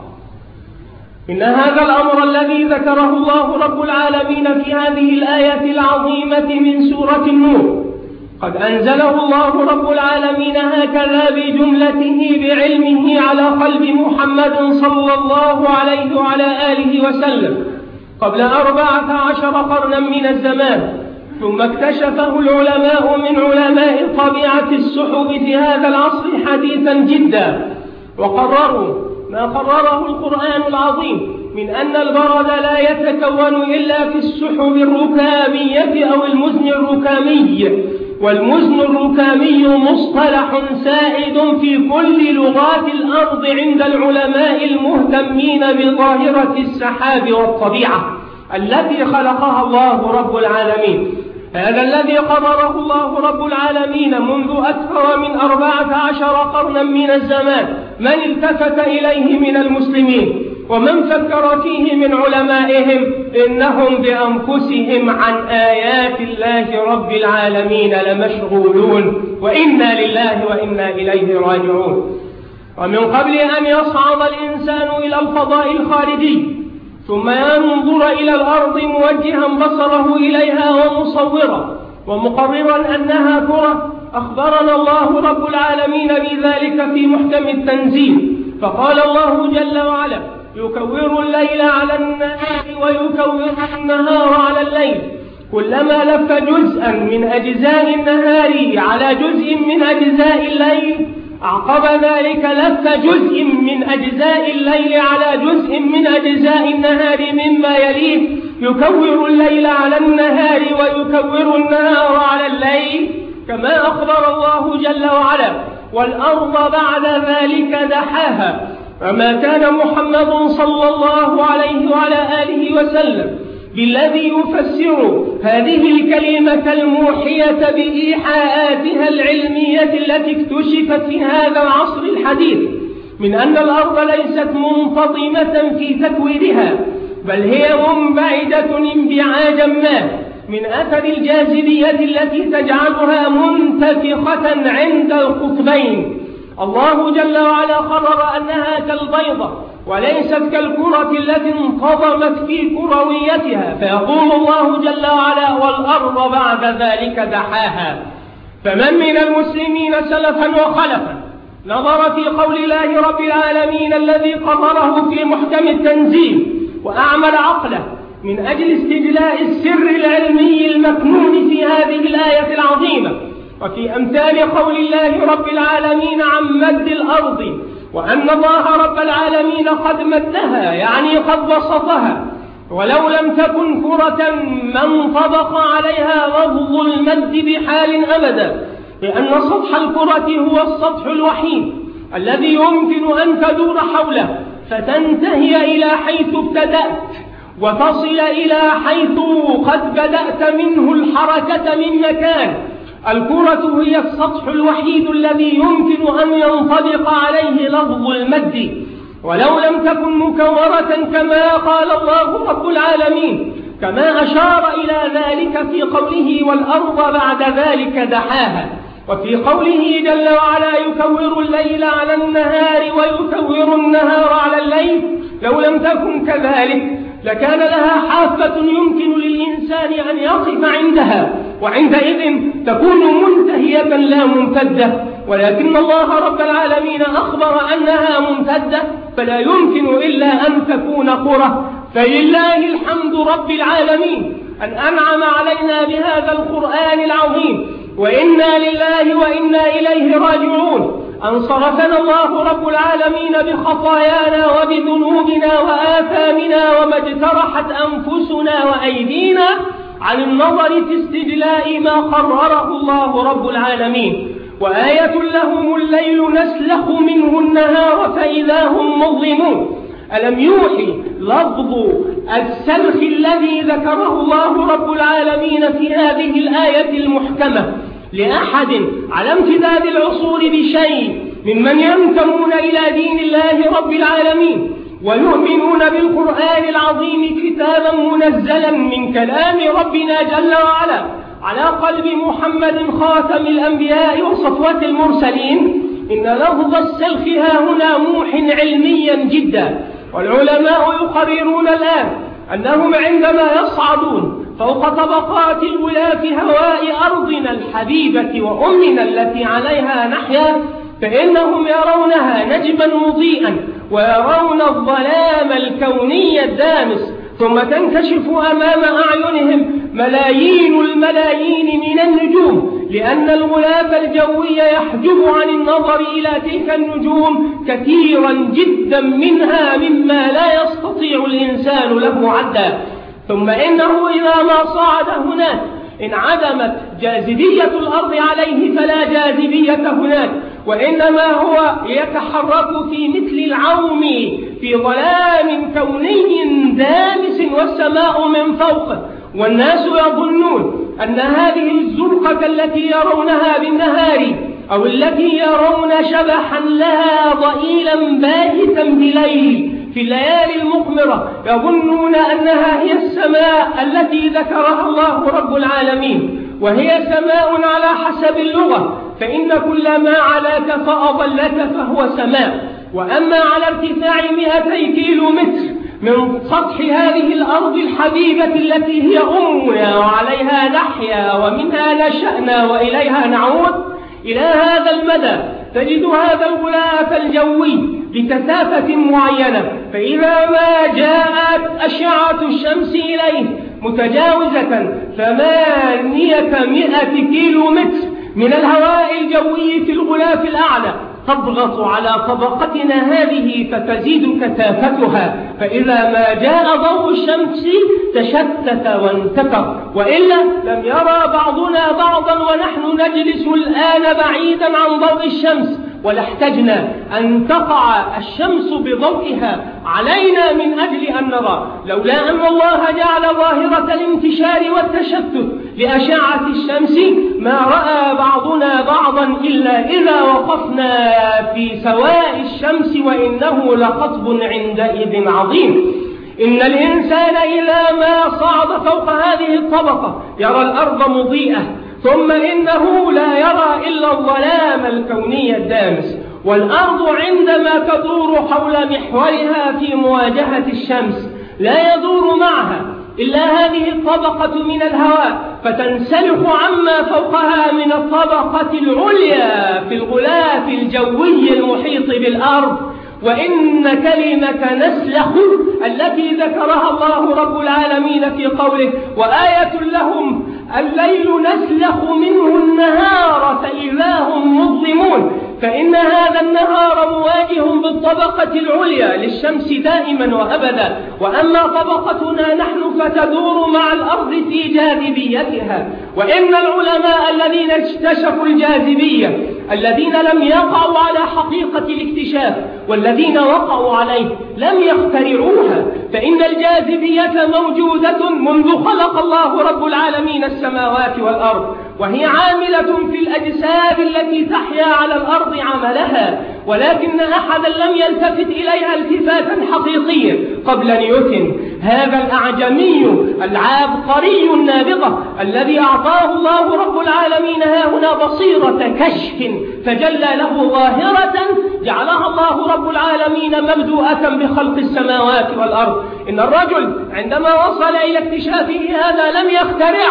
Speaker 2: إن هذا الأمر الذي ذكره الله رب العالمين في هذه الآية العظيمة من سورة النور قد أنزله الله رب العالمين هكذا بجملته بعلمه على قلب محمد صلى الله عليه وعلى آله وسلم قبل أربعة عشر قرنا من الزمان، ثم اكتشفه العلماء من علماء طبيعة السحب في هذا العصر حديثا جدا، وقرروا ما قرره القرآن العظيم من أن البرد لا يتكون إلا في السحب الركامية أو المزن الركامي. والمزن الركامي مصطلح سائد في كل لغات الأرض عند العلماء المهتمين بظاهرة السحاب والطبيعة التي خلقها الله رب العالمين. هذا الذي قرره الله رب العالمين منذ أكثر من أربعة عشر قرنا من الزمان، من التفت إليه من المسلمين ومن فكر فيه من علمائهم إنهم بأنفسهم عن آيات الله رب العالمين لمشغولون، وإنا لله وإنا إليه راجعون. ومن قبل أن يصعد الإنسان إلى الفضاء الخارجي ثم ينظر إلى الأرض موجها بصره إليها ومصورا ومقررا أنها كرة، أخبرنا الله رب العالمين بذلك في محكم التنزيل، فقال الله جل وعلا: يكور الليل على النهار ويكور النهار على الليل، كلما لف جزءا من أجزاء النهار على جزء من أجزاء الليل أعقب ذلك لف جزء من أجزاء الليل على جزء من أجزاء النهار مما يليه، يكور الليل على النهار ويكور النهار على الليل، كما أخبر الله جل وعلا: والأرض بعد ذلك دحاها. فما كان محمد صلى الله عليه وعلى آله وسلم بالذي يفسر هذه الكلمة الموحية بإيحاءاتها العلمية التي اكتشفت في هذا العصر الحديث من أن الأرض ليست منتظمة في تكويرها، بل هي منبعدة انبعاجا ما من أثر الجاذبية التي تجعلها منتفخة عند القطبين. الله جل وعلا قرر أنها كالبيضة وليست كالكرة التي انتظمت في كرويتها، فيقول الله جل وعلا: والأرض بعد ذلك دحاها. فمن من المسلمين سلفا وخلفا نظر في قول الله رب العالمين الذي قرره في محكم التنزيل وأعمل عقله من أجل استجلاء السر العلمي المكنون في هذه الآية العظيمة، وفي أمثال قول الله رب العالمين عن مد الأرض، وأن الله رب العالمين قد مدها يعني قد بسطها، ولو لم تكن كرة ما انطبق عليها لفظ المد بحال أبدا، لأن سطح الكرة هو السطح الوحيد الذي يمكن أن تدور حوله فتنتهي إلى حيث ابتدأت وتصل إلى حيث قد بدأت منه الحركة من مكان. الكرة هي السطح الوحيد الذي يمكن أن ينطبق عليه لفظ المد، ولو لم تكن مكورة كما قال الله رب العالمين، كما أشار إلى ذلك في قوله: والأرض بعد ذلك دحاها، وفي قوله جل وعلا: يكور الليل على النهار ويكور النهار على الليل. لو لم تكن كذلك لكان لها حافة يمكن للإنسان أن يقف عندها وعندئذ تكون منتهية لا ممتدة، ولكن الله رب العالمين أخبر أنها ممتدة، فلا يمكن إلا أن تكون قرى. فلله الحمد رب العالمين أن أنعم علينا بهذا القرآن العظيم، وإنا لله وإنا إليه راجعون. أن صرفنا الله رب العالمين بخطايانا وبذنوبنا وآثامنا وما اجترحت أنفسنا وأيدينا عن النظر في استجلاء ما قرره الله رب العالمين. وآية لهم الليل نسلخ منه النهار فإذا هم مظلمون. ألم يوحي لفظ السلخ الذي ذكره الله رب العالمين في هذه الآية المحكمة لأحد على امتداد العصور بشيء ممن ينتمون إلى دين الله رب العالمين ويؤمنون بالقرآن العظيم كتابا منزلا من كلام ربنا جل وعلا على قلب محمد خاتم الأنبياء وصفوة المرسلين، إن لفظ السلخ ها هنا موح علميا جدا. والعلماء يقررون الآن أنهم عندما يصعدون فوق طبقات الغلاف هواء أرضنا الحبيبة وأمنا التي عليها نحيا، فإنهم يرونها نجما مضيئا ويرون الظلام الكوني الدامس، ثم تنكشف أمام أعينهم ملايين الملايين من النجوم، لأن الغلاف الجوي يحجب عن النظر إلى تلك النجوم كثيرا جدا منها مما لا يستطيع الإنسان له عدا. ثم إنه إذا ما صعد هناك انعدمت جاذبية الأرض عليه فلا جاذبية هناك، وإنما هو يتحرك في مثل العوم في ظلام كوني دامس والسماء من فوقه. والناس يظنون أن هذه الزرقة التي يرونها بالنهار أو التي يرون شبحا لها ضئيلا باهتا بليل في الليالي المقمرة، يظنون أنها هي السماء التي ذكرها الله رب العالمين، وهي سماء على حسب اللغة، فإن كل ما علاك فأضلك فهو سماء. وأما على ارتفاع مئتي كيلو متر من سطح هذه الأرض الحبيبة التي هي أمنا وعليها نحيا ومنها نشأنا وإليها نعود، إلى هذا المدى تجد هذا الغلاف الجوي بكثافة معينة، فإذا ما جاءت أشعة الشمس إليه متجاوزة ثمانية مئة كيلو متر من الهواء الجوي في الغلاف الأعلى تضغط على طبقتنا هذه فتزيد كثافتها، فإذا ما جاء ضوء الشمس تشتت وانتثر، وإلا لم يرى بعضنا بعضا ونحن نجلس الآن بعيدا عن ضوء الشمس، ولا احتجنا أن تقع الشمس بضوئها علينا من أجل أن نرى، لولا أن الله جعل ظاهرة الانتشار والتشتت لأشعة الشمس ما رأى بعضنا بعضا إلا إذا وقفنا في سواء الشمس، وإنه لخطب عندئذ عظيم. إن الإنسان إذا ما صعد فوق هذه الطبقة يرى الأرض مضيئة، ثم إنه لا يرى إلا الظلام الكوني الدامس، والأرض عندما تدور حول محورها في مواجهة الشمس لا يدور معها إلا هذه الطبقة من الهواء، فتنسلخ عما فوقها من الطبقة العليا في الغلاف الجوي المحيط بالأرض. وإن كلمة نسلخ التي ذكرها الله رب العالمين في قوله وآية لهم الليل نسلخ منه النهار فإذا هم مظلمون، فإن هذا النهار مواجه بالطبقة العليا للشمس دائما وأبدا، وأما طبقتنا نحن فتدور مع الأرض في جاذبيتها. وإن العلماء الذين اكتشفوا الجاذبية الذين لم يقعوا على حقيقة الاكتشاف والذين وقعوا عليه لم يخترعوها، فإن الجاذبية موجودة منذ خلق الله رب العالمين السماوات والأرض، وهي عاملة في الأجساد التي تحيا على الأرض عملها، ولكن أحدا لم يلتفت إليها التفاتا حقيقيا قبل نيوتن هذا الأعجمي العبقري النابغة الذي أعطاه الله رب العالمين ها هنا بصيرة كشف فجلى له ظاهرة جعلها الله رب العالمين مبدوءة بخلق السماوات والأرض. إن الرجل عندما وصل إلى اكتشافه هذا لم يخترعه،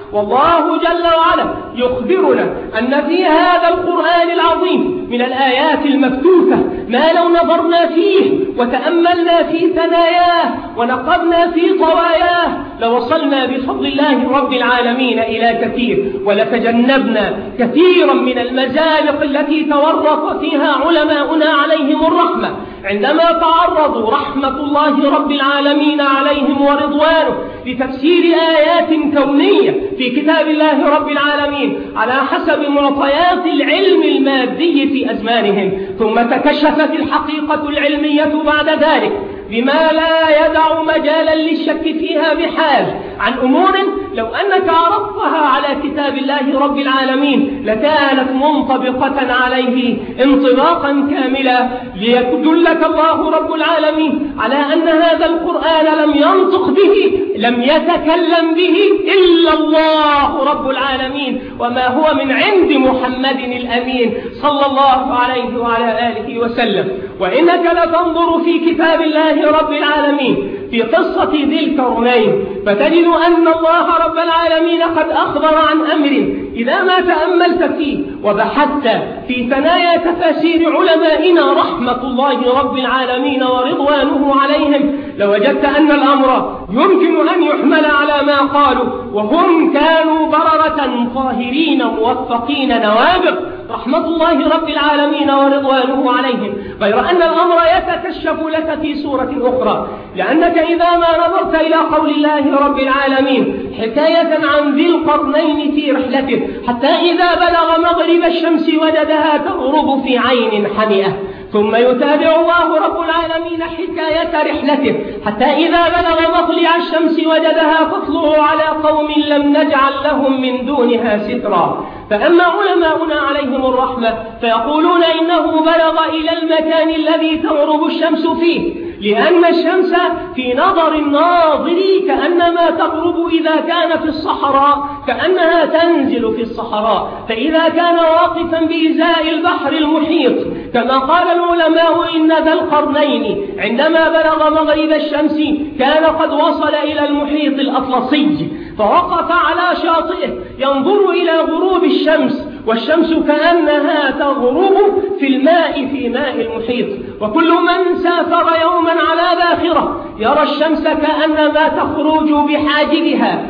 Speaker 2: والله جل وعلا يخبرنا أن في هذا القرآن العظيم من الآيات المكتوفة ما لو نظرنا فيه وتأملنا في ثناياه ونقبنا في طواياه لوصلنا بفضل الله رب العالمين إلى كثير، ولتجنبنا كثيرا من المزالق التي تورط فيها علماؤنا عليهم الرحمة عندما تعرضوا رحمة الله رب العالمين عليهم ورضوانه لتفسير آيات كونية في كتاب الله رب العالمين على حسب معطيات العلم المادي في أزمانهم، ثم تكشفت الحقيقة العلمية بعد ذلك بما لا يدع مجالا للشك فيها بحال عن أمور لو أنك عرضتها على كتاب الله رب العالمين لكانت منطبقة عليه انطباقا كاملا، ليدلك الله رب العالمين على أن هذا القرآن لم ينطق به لم يتكلم به إلا الله رب العالمين، وما هو من عند محمد الأمين صلى الله عليه وعلى آله وسلم. وإنك لتنظر في كتاب الله رب العالمين في قصة ذي القرنين فتجد أن الله رب العالمين قد أخبر عن أمر إذا ما تأملت فيه وبحثت في ثنايا تفاسير علمائنا رحمة الله رب العالمين ورضوانه عليهم لوجدت أن الأمر يمكن أن يحمل على ما قالوا، وهم كانوا بررة طاهرين موفقين نوابغ رحمة الله رب العالمين ورضوانه عليهم، غير أن الأمر يتكشف لك في سورة أخرى، لأنك إذا ما نظرت إلى قول الله رب العالمين حكاية عن ذي القرنين في رحلته حتى إذا بلغ مغرب الشمس وجدها تغرب في عين حمئة، ثم يتابع الله رب العالمين حكاية رحلته حتى إذا بلغ مطلع الشمس وجدها تطلع على قوم لم نجعل لهم من دونها سترا. فأما علماؤنا عليهم الرحمة فيقولون إنه بلغ إلى المكان الذي تغرب الشمس فيه، لأن الشمس في نظر الناظر كأنما تغرب إذا كان في الصحراء كأنها تنزل في الصحراء، فإذا كان واقفا بإزاء البحر المحيط كما قال العلماء إن ذا القرنين عندما بلغ مغرب الشمس كان قد وصل إلى المحيط الأطلسي فوقف على شاطئه ينظر إلى غروب الشمس، والشمس كأنها تغرب في الماء في ماء المحيط، وكل من سافر يوما على باخرة يرى الشمس كأنما تخرج بحاجبها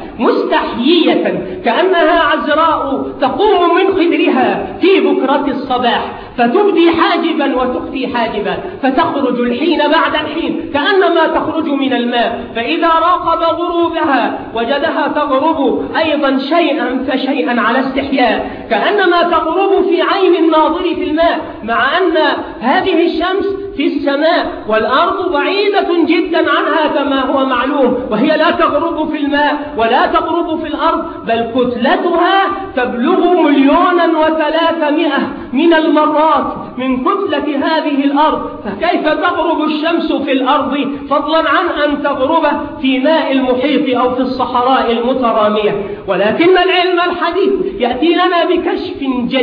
Speaker 2: مستحيية كأنها عذراء تقوم من خدرها في بكرة الصباح فتبدي حاجبا وتخفي حاجبا فتخرج الحين بعد الحين كأنما تخرج من الماء، فإذا راقب غروبها وجدها تغرب أيضا شيئا فشيئا على استحياء كأنما تغرب في عين الناظر في الماء، مع أن هذه الشمس في السماء والأرض بعيدة جدا عنها كما هو معلوم، وهي لا تغرب في الماء ولا تغرب في الأرض بل كتلتها تبلغ مليونا وثلاثمائة من المرات من كتلة هذه الأرض، فكيف تغرب الشمس في الأرض فضلا عن أن تغرب في ماء المحيط أو في الصحراء المترامية؟ ولكن العلم الحديث يأتي لنا بكشف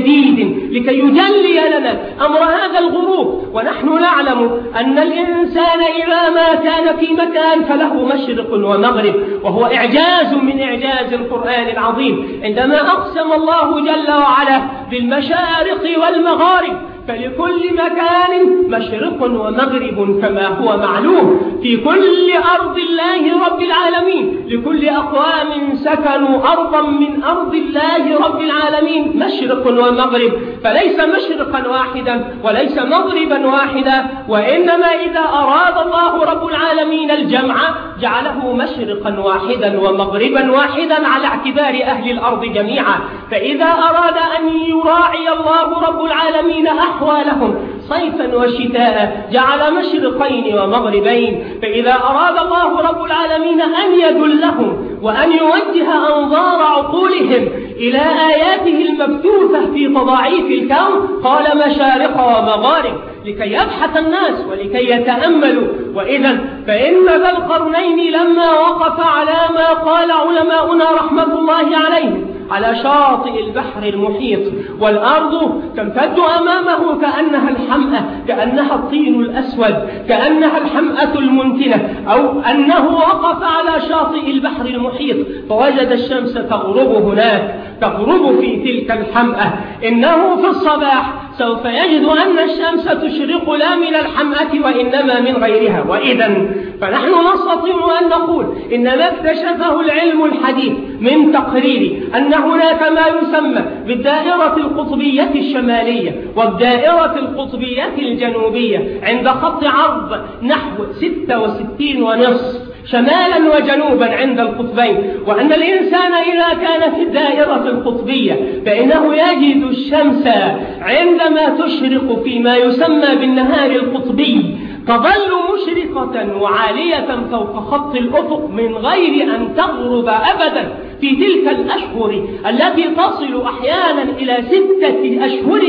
Speaker 2: جديد لكي يجلي لنا أمر هذا الغروب، ونحن نعلم أن الإنسان إذا ما كان في مكان فله مشرق ومغرب، وهو إعجاز من إعجاز القرآن العظيم عندما أقسم الله جل وعلا بالمشارق والمغارب، فلكل مكان مشرق ومغرب كما هو معلوم في كل أرض الله رب العالمين، لكل أقوام سكنوا أرضا من أرض الله رب العالمين مشرق ومغرب، فليس مشرقا واحدا وليس مغربا واحدا، وإنما إذا أراد الله رب العالمين الجمع جعله مشرقا واحدا ومغربا واحدا على اعتبار أهل الأرض جميعا، فإذا أراد أن يراعي الله رب العالمين أحوالهم صيفا وشتاء جعل مشرقين ومغربين، فإذا أراد الله رب العالمين أن يدلهم وأن يوجه أنظار عقولهم إلى آياته المبثوثة في تضاعيف الكون قال مشارق ومغارب لكي يبحث الناس ولكي يتأملوا. وإذا فإن ذا القرنين لما وقف على ما قال علماؤنا رحمة الله عليهم على شاطئ البحر المحيط، والأرض تمتد أمامه كأنها الحمأة، كأنها الطين الأسود، كأنها الحمأة المنتنة، أو أنه وقف على شاطئ البحر المحيط فوجد الشمس تغرب هناك، تغرب في تلك الحمأة. إنه في الصباح سوف يجد أن الشمس تشرق لا من الحمأة وإنما من غيرها. وإذا فنحن نستطيع أن نقول إن ما اكتشفه العلم الحديث من تقرير أن هناك ما يسمى بالدائرة القطبية الشمالية والدائرة القطبية الجنوبية عند خط عرض نحو ستة وستين ونصف شمالا وجنوبا عند القطبين، وأن الإنسان إذا كان في الدائرة القطبية فإنه يجد الشمس عندما تشرق فيما يسمى بالنهار القطبي تظل مشرقة وعالية فوق خط الأفق من غير أن تغرب أبدا في تلك الأشهر التي تصل أحيانا إلى ستة أشهر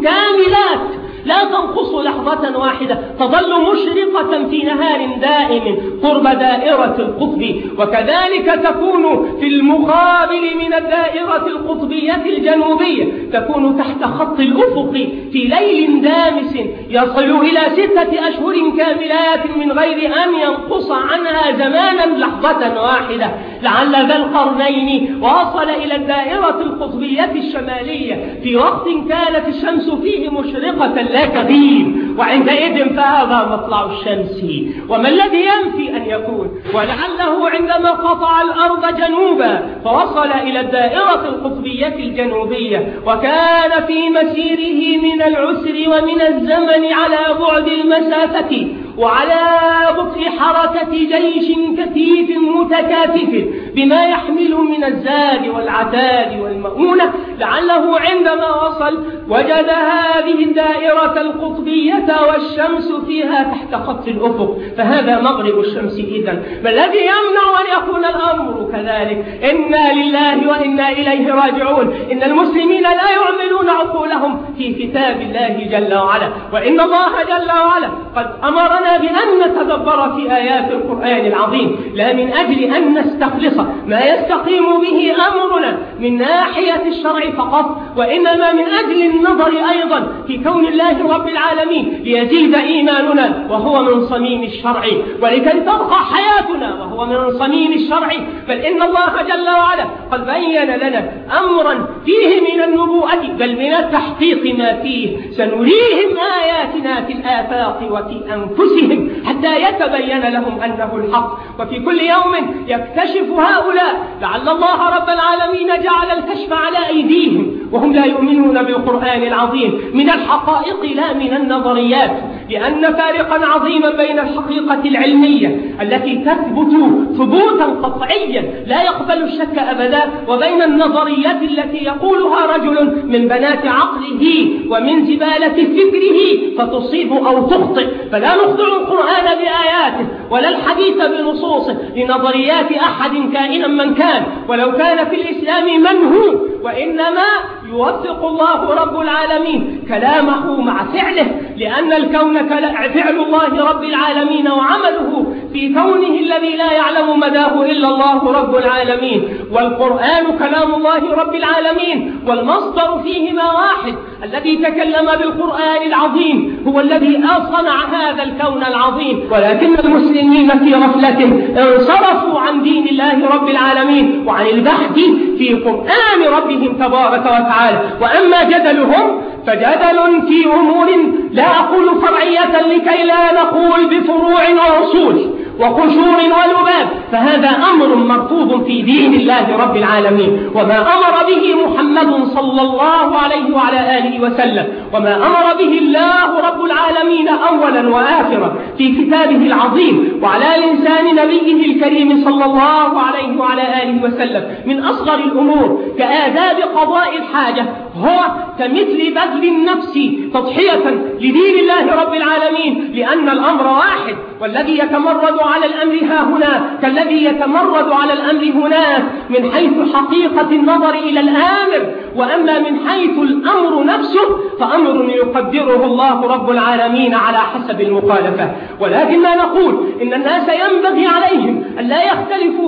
Speaker 2: كاملات لا تنقص لحظة واحدة، تظل مشرقة في نهار دائم قرب دائرة القطب. وكذلك تكون في المقابل من الدائرة القطبية الجنوبية، تكون تحت خط الأفق في ليل دامس يصل إلى ستة أشهر كاملات من غير أن ينقص عنها زمانا لحظة واحدة. لعل ذا القرنين وصل إلى الدائرة القطبية الشمالية في وقت كانت الشمس فيه مشرقة لا كبير، وعندئذ فهذا مطلع الشمس، وما الذي ينفي أن يكون؟ ولعله عندما قطع الأرض جنوبا فوصل إلى الدائرة القطبية الجنوبية وكان في مسيره من العسر ومن الزمن على بعد المسافة وعلى بطء حركة جيش كثيف متكاتف بما يحمل من الزاد والعتاد والمؤونة، لعله عندما وصل وجد هذه الدائرة القطبية والشمس فيها تحت خط الأفق، فهذا مغرب الشمس. إذن ما الذي يمنع أن يكون الأمر كذلك؟ إنا لله وإنا إليه راجعون. إن المسلمين لا يعملون عقولهم في كتاب الله جل وعلا، وإن الله جل وعلا قد أمرنا بأن نتدبر في آيات القرآن العظيم لا من أجل أن نستخلص ما يستقيم به أمرنا من ناحية الشرع فقط، وإنما من أجل النظر أيضا في كون الله رب العالمين ليزيد إيماننا وهو من صميم الشرع، ولكي تبقى حياتنا وهو من صميم الشرع. بل إن الله جل وعلا قد بين لنا أمرا فيه من النبوءة بل من التحقيق ما فيه، سنريهم آياتنا في الآفاق وفي أنفسهم حتى يتبين لهم أنه الحق. وفي كل يوم يكتشف هؤلاء لعل الله رب العالمين جعل الكشف على أيديهم وهم لا يؤمنون بالقرآن العظيم من الحقائق لا من النظريات، لأن فارقا عظيما بين الحقيقة العلمية التي تثبت ثبوتا قطعيا لا يقبل الشك أبدا وبين النظريات التي يقولها رجل من بنات عقله ومن زبالة فكره فتصيب أو تخطئ. فلا نخضع القرآن بآياته ولا الحديث بنصوصه لنظريات أحد كائنا من كان ولو كان في الإسلام من هو، وإنما يوفق الله رب العالمين كلامه مع فعله، لأن الكون فعل الله رب العالمين وعمله في كونه الذي لا يعلم مداه إلا الله رب العالمين، والقرآن كلام الله رب العالمين والمصدر فيهما واحد. الذي تكلم بالقرآن العظيم هو الذي صنع هذا الكون العظيم، ولكن المسلمين في غفلة انصرفوا عن دين الله رب العالمين وعن البحث في قرآن ربهم تبارك وتعالى. وأما جدلهم فجدل في أمور لا أقول فرعية لكي لا نقول بفروع وأصول وقشور ولباب، فهذا أمر مرفوض في دين الله رب العالمين، وما أمر به محمد صلى الله عليه وعلى آله وسلم وما أمر به الله رب العالمين أولا وآخرا في كتابه العظيم وعلى لسان نبيه الكريم صلى الله عليه وعلى آله وسلم من أصغر الأمور كآداب قضاء الحاجة هو كمثل بذل النفس تضحية لدين الله رب العالمين، لأن الأمر واحد، والذي يتمرد على الأمر ها هنا كالذي يتمرد على الأمر هناك من حيث حقيقة النظر إلى الآمر، وأما من حيث الأمر نفسه فأمر يقدره الله رب العالمين على حسب المخالفة. ولكن لا نقول إن الناس ينبغي عليهم أن لا يختلفوا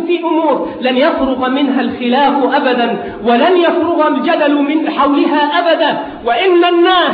Speaker 2: في أمور لن يفرغ منها الخلاف أبدا، ولن يفرغ الجدل من حولها أبدا. وإن الناس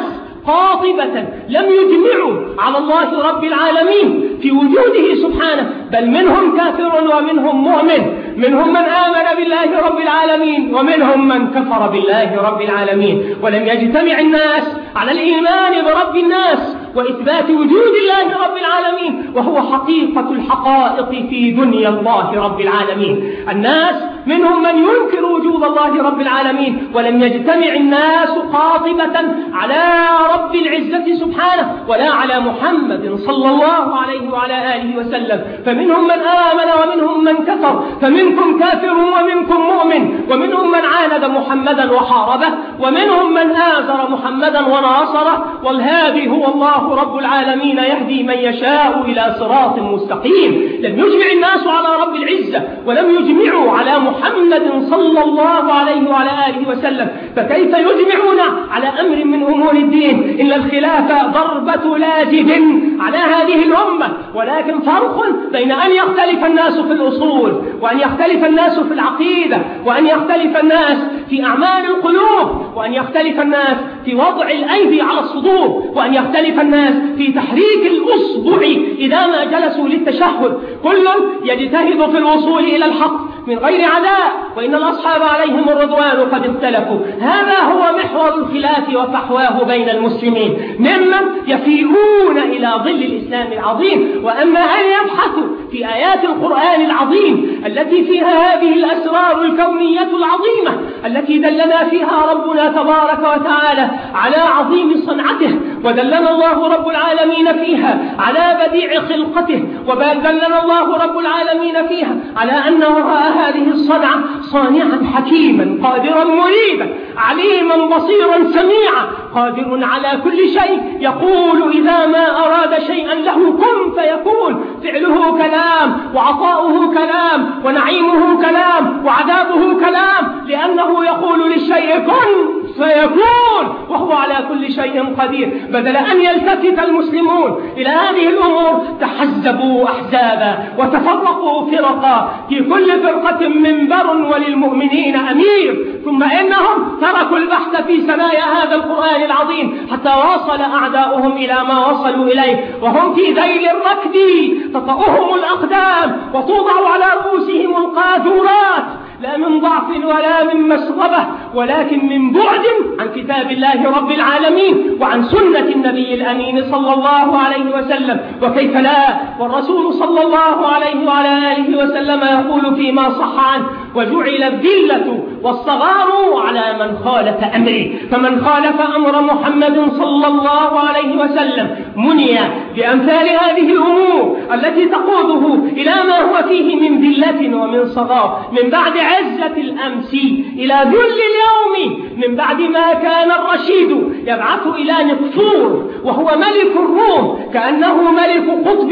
Speaker 2: قاطبة لم يجمعوا على الله رب العالمين في وجوده سبحانه، بل منهم كافر ومنهم مؤمن، منهم من آمن بالله رب العالمين ومنهم من كفر بالله رب العالمين. ولم يجتمع الناس على الإيمان برب الناس وإثبات وجود الله رب العالمين، وهو حقيقة الحقائق في دنيا الله رب العالمين. الناس منهم من ينكر وجود الله رب العالمين، ولم يجتمع الناس قاطبة على رب العزة سبحانه ولا على محمد صلى الله عليه وعلى آله وسلم. فمنهم من آمن ومنهم من كفر، فمنكم كافر ومنكم مؤمن، ومنهم من عاند محمدا وحاربه، ومنهم من آزر محمدا وناصره. والهادي هو الله رب العالمين يهدي من يشاء إلى صراط مستقيم. لم يجمع الناس على رب العزة ولم يجمعوا على محمد صلى الله عليه وعلى آله وسلم، فكيف يجمعون على أمر من أمور الدين؟ إن الخلاف ضربة لازم على هذه الأمة، ولكن فرق بين أن يختلف الناس في الأصول، وأن يختلف الناس في العقيدة، وأن يختلف الناس في أعمال القلوب، وأن يختلف الناس في وضع الأيدي على الصدور، وأن يختلف الناس في تحريك الأصبع إذا ما جلسوا للتشهد. كل يجتهد في الوصول إلى الحق من غير عداء، وإن الأصحاب عليهم الرضوان قد اختلفوا. هذا هو محور الخلاف وفحواه بين المسلمين، ممن يفيئون إلى ظل الإسلام العظيم. وأما أن يبحثوا في آيات القرآن العظيم التي فيها هذه الأسرار الكونية العظيمة التي دلنا فيها ربنا تبارك وتعالى على عظيم صنعته، ودلنا الله رب العالمين فيها على بديع خلقته، ودلنا الله رب العالمين فيها على أنه رأى هذه الصنعة صانعا حكيما قادرا مريدا عليما بصيرا سميعا قادر على كل شيء، يقول إذا ما أراد شيئا له كن فيكون. فعله كلام، وعطاؤه كلام، ونعيمه كلام، وعذابه كلام، لأنه يقول للشيء كن فيكون، وهو على كل شيء قدير. بدل أن يلتفت المسلمون إلى هذه الأمور تحزبوا أحزابا وتفرقوا فرقا، في كل فرقة منبر وللمؤمنين أمير. ثم إنهم تركوا البحث في سمايا هذا القرآن العظيم حتى وصل أعداؤهم إلى ما وصلوا إليه، وهم في ذيل الركب تطأهم الأقدام وتوضع على رؤوسهم القاذورات، لا من ضعف ولا من مسغبة، ولكن من بعد عن كتاب الله رب العالمين وعن سنة النبي الأمين صلى الله عليه وسلم. وكيف لا، والرسول صلى الله عليه وعلى آله وسلم يقول فيما صح عنه: وجعل الذلة والصغار على من خالف أمري. فمن خالف أمر محمد صلى الله عليه وسلم مني بأمثال هذه الأمور التي تقوده إلى ما هو فيه من ذلة ومن صغار، من بعد عزة الأمس إلى ذل اليوم، من بعد ما كان الرشيد يبعث إلى نقفور وهو ملك الروم كأنه ملك قطب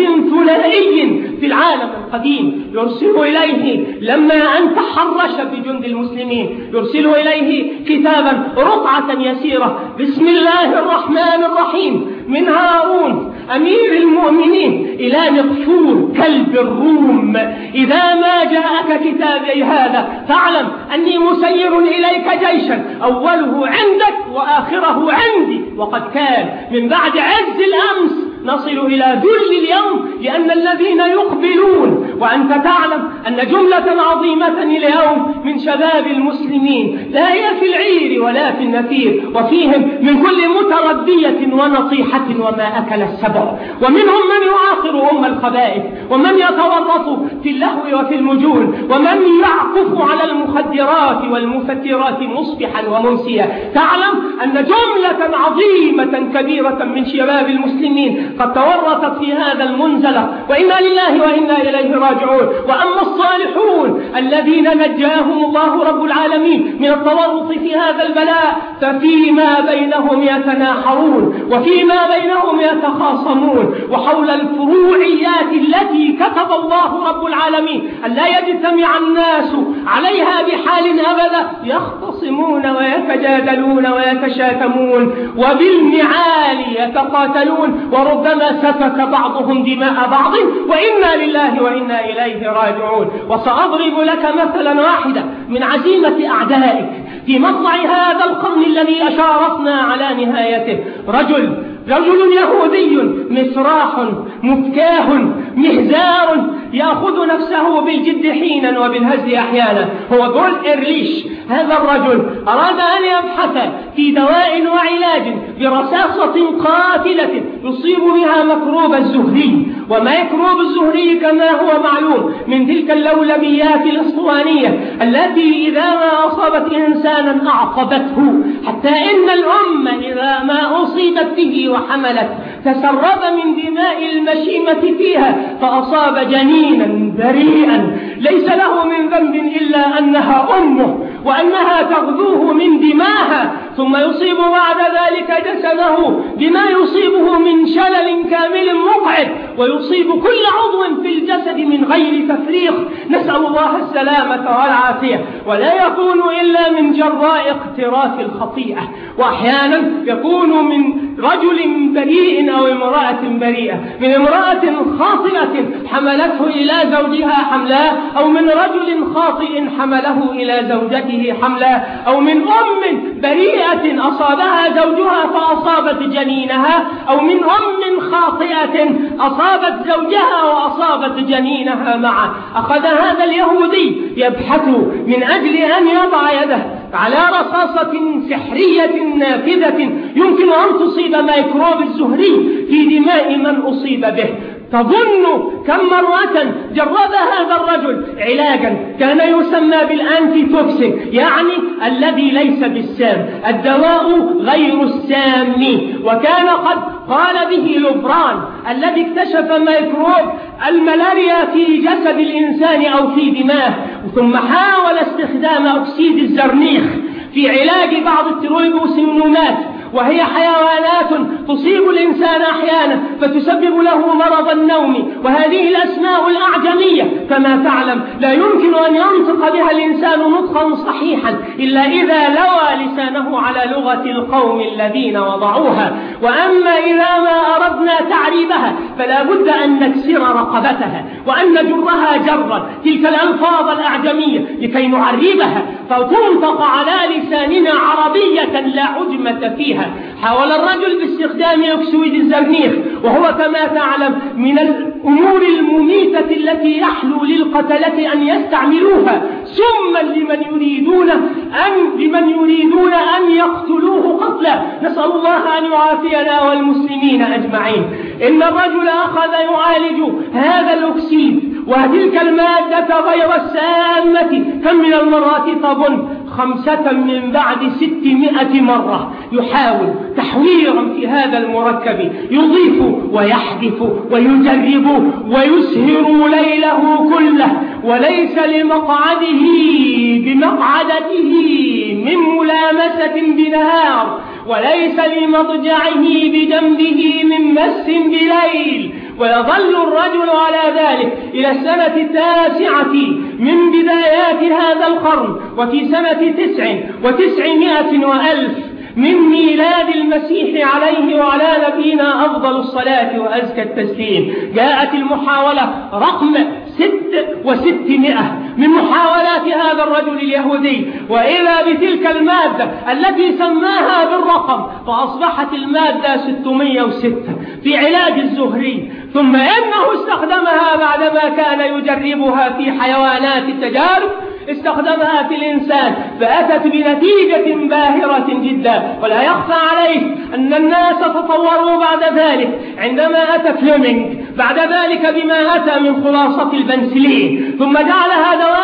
Speaker 2: ثنائي في العالم القديم، يرسل إليه لما أن تحرش بجند المسلمين يرسل إليه كتابا رقعة يسيرة: بسم الله الرحمن الرحيم، من هارون أمير المؤمنين إلى نقفور كلب الروم، إذا ما جاءك كتابي هذا فاعلم أني مسير إليك جيشا أوله عندك وآخره عندي. وقد كان من بعد عز الأمس نصل إلى ذل اليوم، لأن الذين يقبلون، وأنت تعلم أن جملة عظيمة اليوم من شباب المسلمين لا هي في العير ولا في النفير، وفيهم من كل متردية ونصيحة وما أكل السبع، ومنهم من يعاقر أم الخبائث، ومن يتورط في اللهو وفي المجون، ومن يعكف على المخدرات والمفترات مصبحا وممسيا. تعلم أن جملة عظيمة كبيرة من شباب المسلمين قد تورطت في هذا المنزلة، وإنا لله وإنا إليه راجعون. وأما الصالحون الذين نجاهم الله رب العالمين من التورط في هذا البلاء ففيما بينهم يتناحرون وفيما بينهم يتخاصمون وحول الفروعيات التي كتب الله رب العالمين أن لا يجتمع الناس عليها بحال أبدا يختصمون ويتجادلون ويتشاكمون وبالنعال يتقاتلون وربما سفك بعضهم دماء بعض وإنا لله وإنا إليه راجعون. وسأضرب لك مثلا واحدا من عزيمة أعدائك في مطلع هذا القرن الذي أشارفنا على نهايته. رجل رجل يهودي مسراح مبكاه مهزار يأخذ نفسه بالجد حينا وبالهزل أحيانا، هو جول إيرليش. هذا الرجل أراد أن يبحث في دواء وعلاج برصاصة قاتلة يصيب بها مكروب الزهري، وميكروب الزهري كما هو معلوم من تلك اللولبيات الأسطوانية التي إذا ما أصابت إنسانا أعقبته، حتى إن الأم إذا ما أصيبت به وحملت تسرب من دماء المشيمة فيها فأصاب جنينا بريئا ليس له من ذنب إلا أنها أمه وأنها تغذوه من دماها، ثم يصيب بعد ذلك جسده بما يصيبه من شلل كامل مقعد ويصيب كل عضو في الجسد من غير تفريق، نسأل الله السلامة والعافية. ولا يكون إلا من جراء اقتراف الخطيئة، وأحيانا يكون من رجل بريء أو امرأة بريئة، من امرأة خاطئة حملته إلى زوجها حملا، أو من رجل خاطئ حمله إلى زوجته حملا، أو من أم بريئة أصابها زوجها فأصابت جنينها، أو من أم خاطئة أصابت زوجها وأصابت جنينها معه. أخذ هذا اليهودي يبحث من أجل أن يضع يده على رصاصة سحرية نافذة يمكن أن تصيب ميكروب الزهري في دماء من أصيب به. تظن كم مرة جرب هذا الرجل علاجا كان يسمى بالأنتي توكسيك، يعني الذي ليس بالسام، الدواء غير السام، وكان قد قال به لوبران الذي اكتشف ميكروب الملاريا في جسد الإنسان أو في دماغه، ثم حاول استخدام أكسيد الزرنيخ في علاج بعض الترويبوسينومات، وهي حيوانات تصيب الإنسان أحيانا فتسبب له مرض النوم، وهذه الأسماء الأعجمية كما تعلم لا يمكن أن ينطق بها الإنسان نطقا صحيحا إلا إذا لوى لسانه على لغة القوم الذين وضعوها. وأما إذا ما أردنا تعريبها فلا بد أن نكسر رقبتها وأن نجرها جرا تلك الألفاظ الأعجمية لكي نعربها فتنطق على لساننا عربية لا عجمة فيها. حاول الرجل باستخدام أكسيد الزرنيخ، وهو كما تعلم من الأمور المميتة التي يحلو للقتلة أن يستعملوها سما لمن يريدون أن لمن يريدون أن يقتلوه قتلا، نسأل الله أن يعافينا والمسلمين أجمعين. إن الرجل أخذ يعالج هذا الأكسيد وتلك المادة غير السامة كم من المرات تظن؟ خمسة من بعد ستمائة مرة يحاول تحويرا في هذا المركب، يضيف ويحذف ويجرب ويسهر ليله كله، وليس لمقعده بمقعدته من ملامسة بنهار، وليس لمضجعه بجنبه من مس بليل. ويظل الرجل على ذلك إلى السنة التاسعة من بدايات هذا القرن، وفي سنة تسع وتسعمائة وألف من ميلاد المسيح عليه وعلى نبينا أفضل الصلاة وأزكى التسليم جاءت المحاولة رقم ست وستمائة من محاولات هذا الرجل اليهودي، وإذا بتلك المادة التي سماها بالرقم فأصبحت المادة ستمائة وستة في علاج الزهري. ثم إنه استخدمها بعدما كان يجربها في حيوانات التجارب استخدمها في الإنسان فأتت بنتيجة باهرة جدا. ولا يخفى عليه أن الناس تطوروا بعد ذلك عندما أتى فليمنج بعد ذلك بما أتى من خلاصة البنسلين، ثم جعلها دواء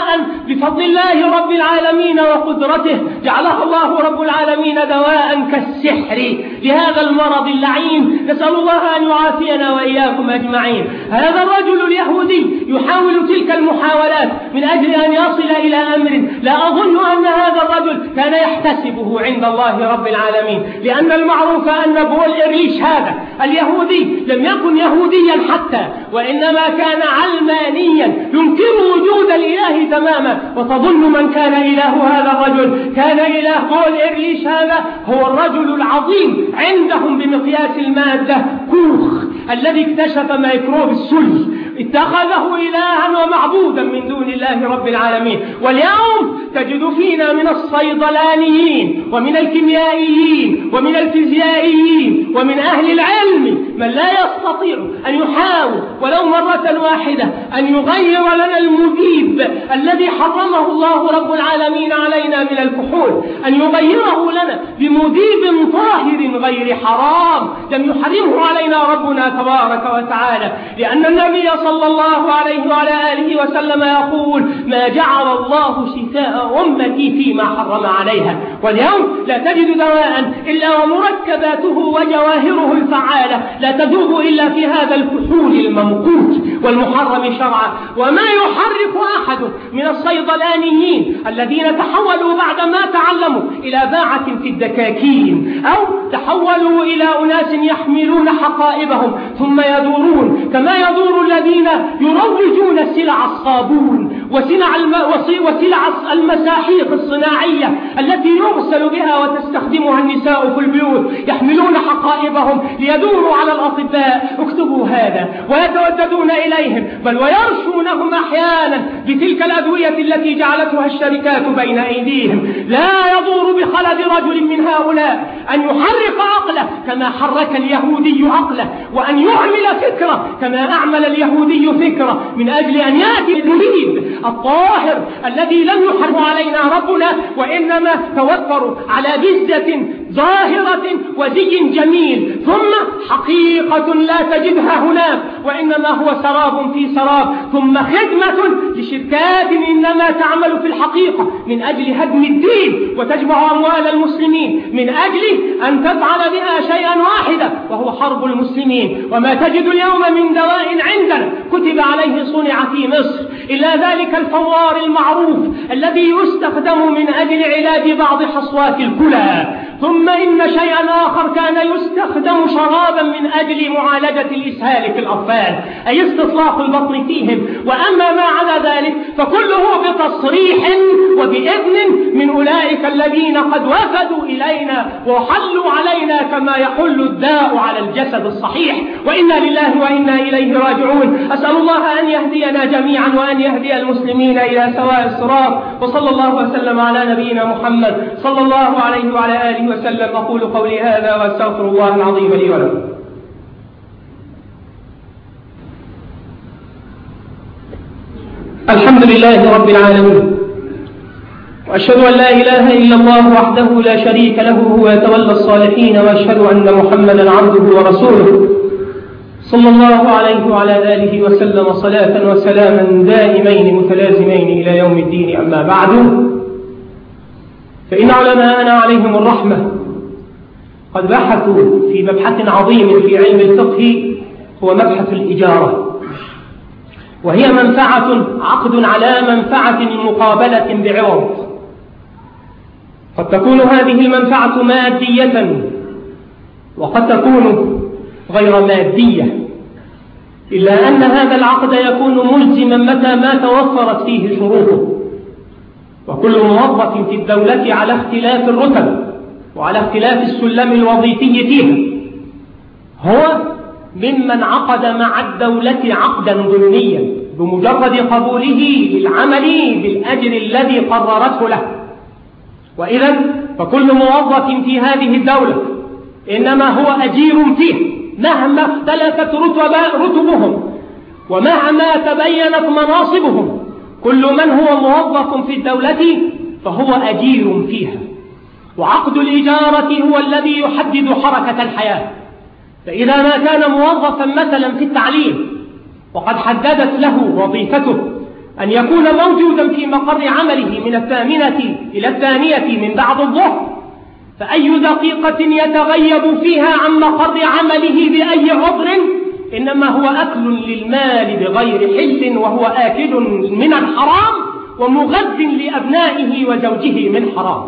Speaker 2: دواء بفضل الله رب العالمين وقدرته، جعلها الله رب العالمين دواء كالسحر لهذا المرض اللعين. نسأل الله أن يعافينا وإياكم أجمعين. هذا الرجل اليهودي يحاول تلك المحاولات من أجل أن يصل إلى أمر لا أظن أن هذا الرجل كان يحتسبه عند الله رب العالمين، لأن المعروف أن بول إيرليش هذا اليهودي لم يكن يهوديا حتى، وإنما كان علمانيا ينكر وجود الإله تماما. وتظن من كان إله هذا الرجل كان إله بول إيرليش هذا هو الرجل العظيم عندهم بمقياس المادة كوخ الذي اكتشف ميكروب السل، اتخذه إلها ومعبودا من دون الله رب العالمين. واليوم تجد فينا من الصيدلانيين ومن الكيميائيين ومن الفيزيائيين ومن أهل العلم من لا يستطيع أن يحاول ولو مرة واحدة أن يغير لنا المذيب الذي حرمه الله رب العالمين علينا من الكحول، أن يغيره لنا بمذيب طاهر غير حرام لم يحرمه علينا ربنا تبارك وتعالى، لأن النبي صلى الله عليه وعلى آله وسلم يقول: ما جعل الله شفاء أمتي فيما حرم عليها. واليوم لا تجد دواء إلا ومركباته وجواهره الفعالة لا تذوب إلا في هذا الكحول الممقوت والمحرم شرعا. وما يحرك أحد من الصيدلانيين الذين تحولوا بعدما تعلموا إلى باعة في الدكاكين أو تحولوا إلى أناس يحملون حقائبهم ثم يدورون كما يدور الذين يروجون سلع الصابون وسلع, الم... وسلع المساحيق الصناعية التي يغسل بها وتستخدمها النساء في البيوت، يحملون حقائبهم ليدوروا على الأطباء: اكتبوا هذا، ويتوددون إليهم بل ويرشونهم أحيانا بتلك الأدوية التي جعلتها الشركات بين أيديهم. لا يدور بخلد رجل من هؤلاء أن يحرك عقله كما حرك اليهودي عقله، وأن يعمل فكرة كما أعمل اليهودي فكرة، من أجل أن يأتي المريد الطاهر الذي لم يحرم علينا ربنا، وإنما توفر على بزة ظاهرة وزي جميل ثم حقيقة لا تجدها هناك، وإنما هو سراب في سراب، ثم خدمة لشركات إنما تعمل في الحقيقة من أجل هدم الدين وتجمع أموال المسلمين من أجل أن تفعل بها شيئا واحدا وهو حرب المسلمين. وما تجد اليوم من دواء عندنا كتب عليه صنع في مصر إلا ذلك الفوار المعروف الذي يستخدم من أجل علاج بعض حصوات الكلى، ثم إن شيئا آخر كان يستخدم شرابا من أجل معالجة الإسهال في الأطفال، أي استصلاح البطن فيهم. وأما ما عدا ذلك فكله بتصريح وبإذن من أولئك الذين قد وفدوا إلينا وحلوا علينا كما يحل الداء على الجسد الصحيح، وإنا لله وإنا إليه راجعون. أسأل الله أن يهدينا جميعا وأن يهدي المسلمين إلى سواء الصراط، وصلى الله وسلم على نبينا محمد صلى الله عليه وعلى آله وسلم. أقول قولي هذا وأستغفر الله العظيم لي ولكم. الحمد لله رب العالمين، وأشهد أن لا إله إلا الله وحده لا شريك له هو يتولى الصالحين، وأشهد أن محمدا عبده ورسوله صلى الله عليه وعلى آله وسلم صلاة وسلاما دائمين متلازمين إلى يوم الدين. أما بعد، فإن علماءنا عليهم الرحمة قد بحثوا في مبحث عظيم في علم الفقه، هو مبحث الإجارة، وهي منفعة عقد على منفعة مقابلة بعوض. قد تكون هذه المنفعة مادية وقد تكون غير مادية، إلا أن هذا العقد يكون ملزما متى ما توفرت فيه شروطه. وكل موظف في الدولة على اختلاف الرتب وعلى اختلاف السلم الوظيفي فيها هو ممن عقد مع الدولة عقدا ضمنيا بمجرد قبوله للعمل بالأجر الذي قررته له. وإذا فكل موظف في هذه الدولة إنما هو أجير فيه مهما اختلفت رتبهم ومهما تبينت مناصبهم. كل من هو موظف في الدولة فهو أجير فيها، وعقد الإجارة هو الذي يحدد حركة الحياة. فإذا ما كان موظفا مثلا في التعليم وقد حددت له وظيفته أن يكون موجودا في مقر عمله من الثامنة إلى الثانية من بعد الظهر، فأي دقيقة يتغيب فيها عن مقر عمله بأي عذر إنما هو أكل للمال بغير حل، وهو آكل من الحرام ومغذ لأبنائه وزوجه من حرام.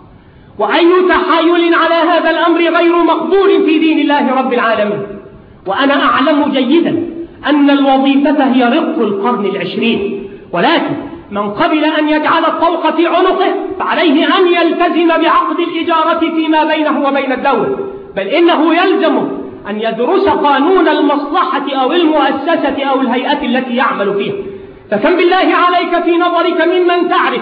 Speaker 2: وأي تحايل على هذا الأمر غير مقبول في دين الله رب العالمين. وأنا أعلم جيدا أن الوظيفة هي رق القرن العشرين، ولكن من قبل أن يجعل الطوق في عنقه فعليه أن يلتزم بعقد الإجارة فيما بينه وبين الدولة، بل إنه يلزم أن يدرس قانون المصلحة أو المؤسسة أو الهيئة التي يعمل فيها. فكم بالله عليك في نظرك ممن تعرف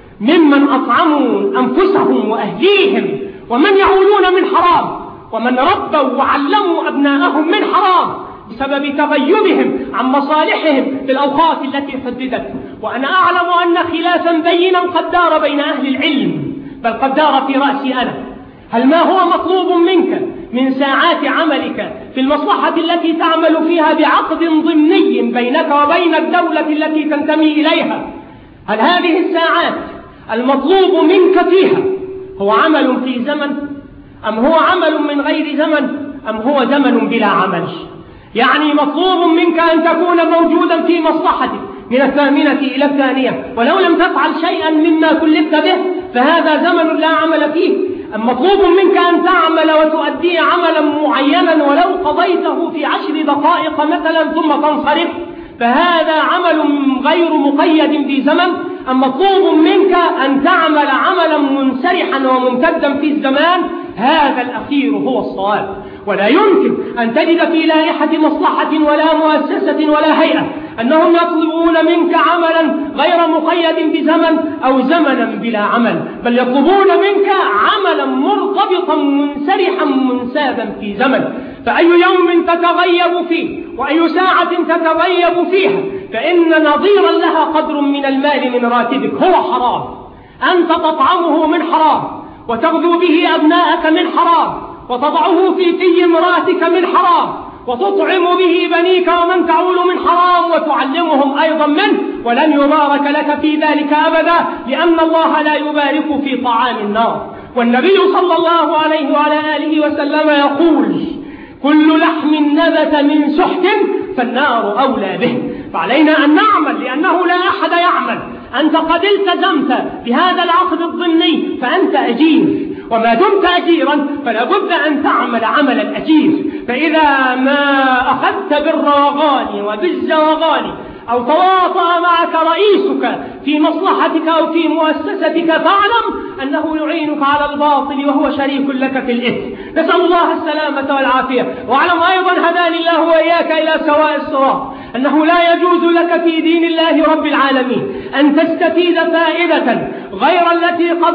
Speaker 2: ممن أطعموا أنفسهم وأهليهم ومن يعولون من حرام، ومن ربوا وعلموا أبناءهم من حرام بسبب تغيبهم عن مصالحهم في الأوقات التي حددت. وأنا أعلم أن خلافا بينا قد دار بين أهل العلم، بل قد دار في رأسي أنا. هل ما هو مطلوب منك من ساعات عملك في المصلحة التي تعمل فيها بعقد ضمني بينك وبين الدولة التي تنتمي إليها، هل هذه الساعات المطلوب منك فيها هو عمل في زمن، أم هو عمل من غير زمن، أم هو زمن بلا عمل؟ يعني مطلوب منك أن تكون موجودا في مصلحتك من الثامنة إلى الثانية، ولو لم تفعل شيئا مما كلفت به فهذا زمن لا عمل فيه. أم مطلوب منك أن تعمل وتؤدي عملا معينا ولو قضيته في عشر دقائق مثلا ثم تنصرف، فهذا عمل غير مقيد بزمن. أم مطلوب منك أن تعمل عملا منسرحا وممتدا في الزمان، هذا الأخير هو الصواب. ولا يمكن أن تجد في لائحة مصلحة ولا مؤسسة ولا هيئة أنهم يطلبون منك عملا غير مقيد بزمن أو زمنا بلا عمل، بل يطلبون منك عملا مرتبطا منسرحا منسابا في زمن. فأي يوم تتغيب فيه وأي ساعة تتغيب فيها فإن نظيرا لها قدر من المال من راتبك هو حرام. أنت تطعمه من حرام، وتغذو به أبناءك من حرام، وتضعه في في امراتك من حرام، وتطعم به بنيك ومن تعول من حرام، وتعلمهم أيضا منه، ولن يبارك لك في ذلك أبدا، لأن الله لا يبارك في طعام النار. والنبي صلى الله عليه وعلى آله وسلم يقول: كل لحم نبت من سحت فالنار أولى به. فعلينا أن نعمل، لأنه لا أحد يعمل. أنت قد التزمت بهذا العقد الضمني فأنت أجير، وما دمت أجيرا فلا بد أن تعمل عمل الأجير. فإذا ما أخذت بالروغان وبالزوغان أو تواطأ معك رئيسك في مصلحتك أو في مؤسستك فاعلم أنه يعينك على الباطل وهو شريك لك في الإثم. نسأل الله السلامة والعافية. واعلم أيضا هداني الله وإياك إلى سواء الصراط أنه لا يجوز لك في دين الله رب العالمين أن تستفيد فائدة غير التي قد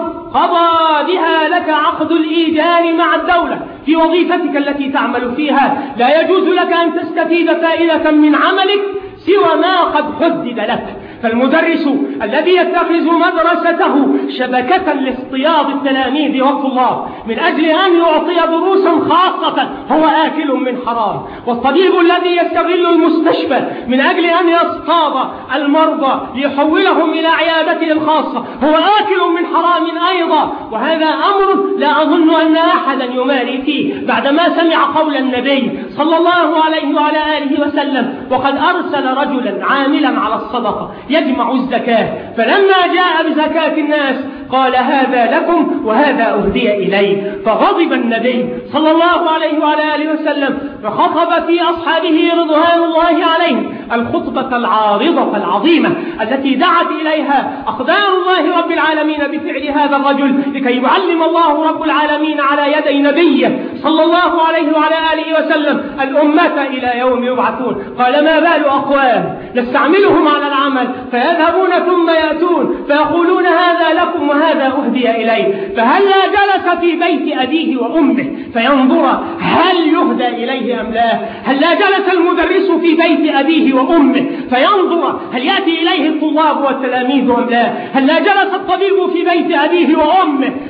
Speaker 2: قضى بها لك عقد الإيجار مع الدولة في وظيفتك التي تعمل فيها. لا يجوز لك أن تستفيد فائدة من عملك سوى ما قد حدد لك. فالمدرس الذي يتخذ مدرسته شبكة لاصطياد التلاميذ والطلاب من أجل أن يعطي دروسا خاصة هو آكل من حرام. والطبيب الذي يستغل المستشفى من أجل أن يصطاد المرضى ليحولهم إلى عيادته الخاصة هو آكل من حرام أيضا. وهذا أمر لا أظن أن أحدا يماري فيه بعدما سمع قول النبي صلى الله عليه وعلى آله وسلم: وقد أرسل رجلا عاملا على الصدقة يجمع الزكاة، فلما جاء بزكاة الناس قال: هذا لكم وهذا أهدي إلي. فغضب النبي صلى الله عليه وعلى آله وسلم فخطب في أصحابه رضوان الله عليهم الخطبة العارضة العظيمة التي دعت إليها أقدار الله رب العالمين بفعل هذا الرجل لكي يعلم الله رب العالمين على يدي نبيه صلى الله عليه وعلى آله وسلم الأمة إلى يوم يبعثون. قال: ما بال أقوام نستعملهم على العمل فيذهبون ثم يأتون فيقولون هذا لكم وهذا أهدي إليه، فهلا جلس في بيت أبيه وأمه فينظر هل يهدى إليه أم لا؟ هلا جلس المدرس في بيت أبيه وأمه فينظر هل يأتي إليه الطلاب والتلاميذ أم لا؟ هلا جلس الطبيب في بيت أبيه وأمه